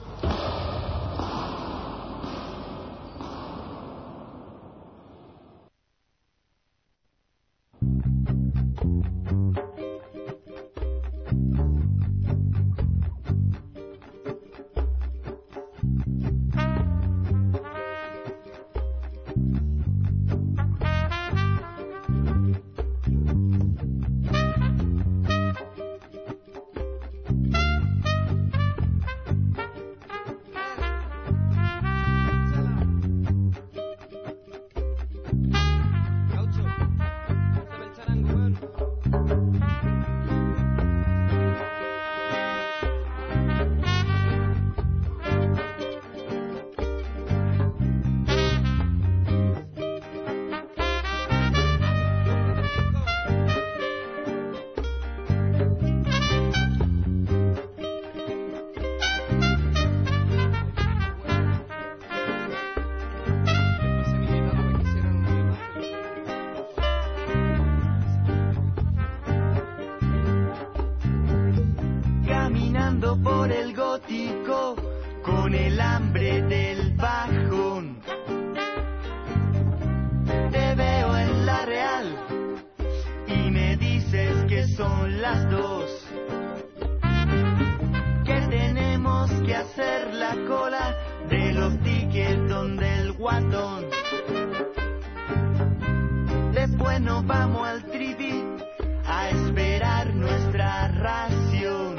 Por el gótico con el hambre del bajón, te veo en la Real y me dices que son las dos, que tenemos que hacer la cola de los tickets donde el guatón. Después nos vamos al trivi a esperar nuestra ración.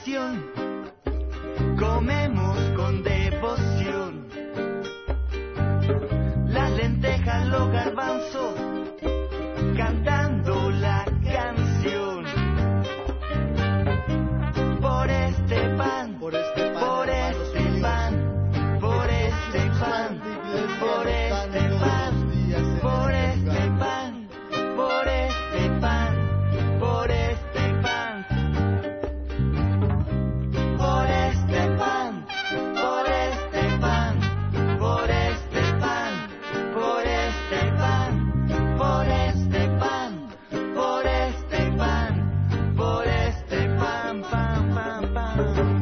pasión, comemos con devoción. Las lentejas, los garbanzos, cantando la canción. Por este pan, por este pan, por este pan, por este pan, por este pan, por este pan, por este pan, por este pan, por este pan, por este pan, por este pan, por este pan, por este pan, por este pan, por este pan, pan, pan, pan.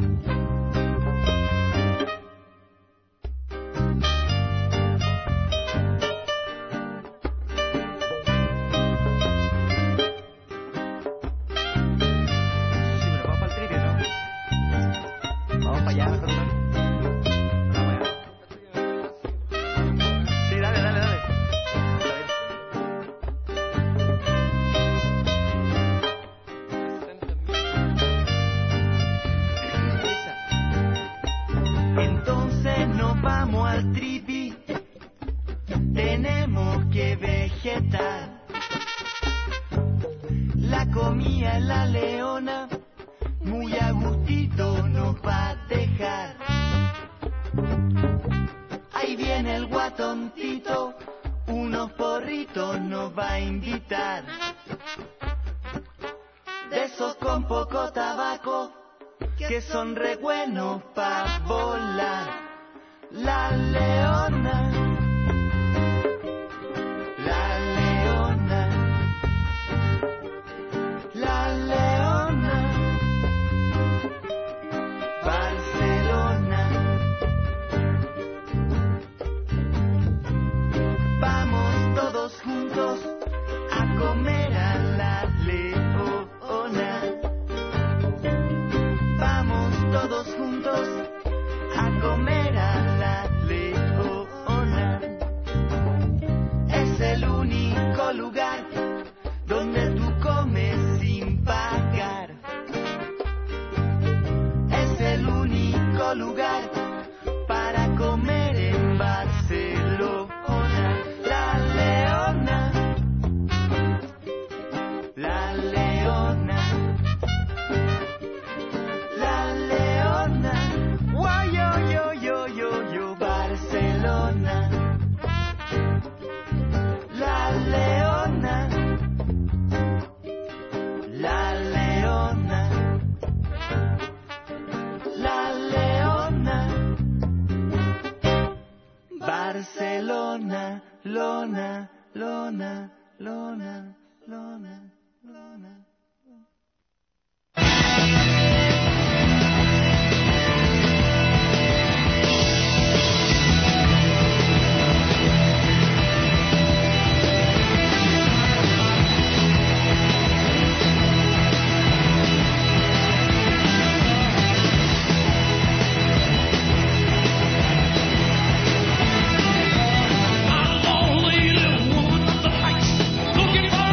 Entonces nos vamos al tripi, tenemos que vegetar. La comida en la leona, muy a gustito nos va a dejar. Ahí viene el guatoncito, unos porritos nos va a invitar. De esos con poco tabaco, que son re buenos pa' volar. La leona, la leona, la leona, Barcelona. Vamos todos juntos a comer a la leona. Vamos todos juntos a comer a la leona. Es el único lugar donde tú comes sin pagar. Es el único lugar para comer en Barcelona. La leona, la leona, la leona, guay, yo, yo, yo, yo, yo, Barcelona. La leona, la leona, la leona, Barcelona, lona, lona, lona, lona, lona. Lonely little woman of the heights, looking for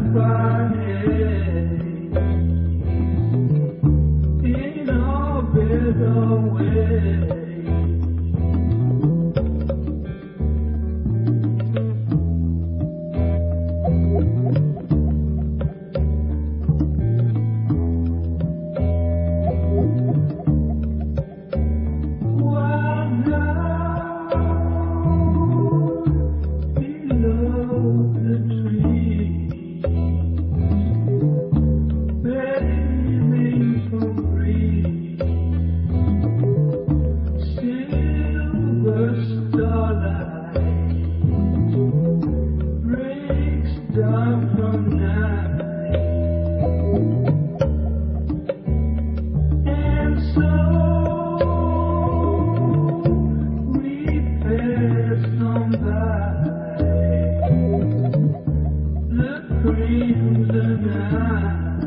Crimson eye.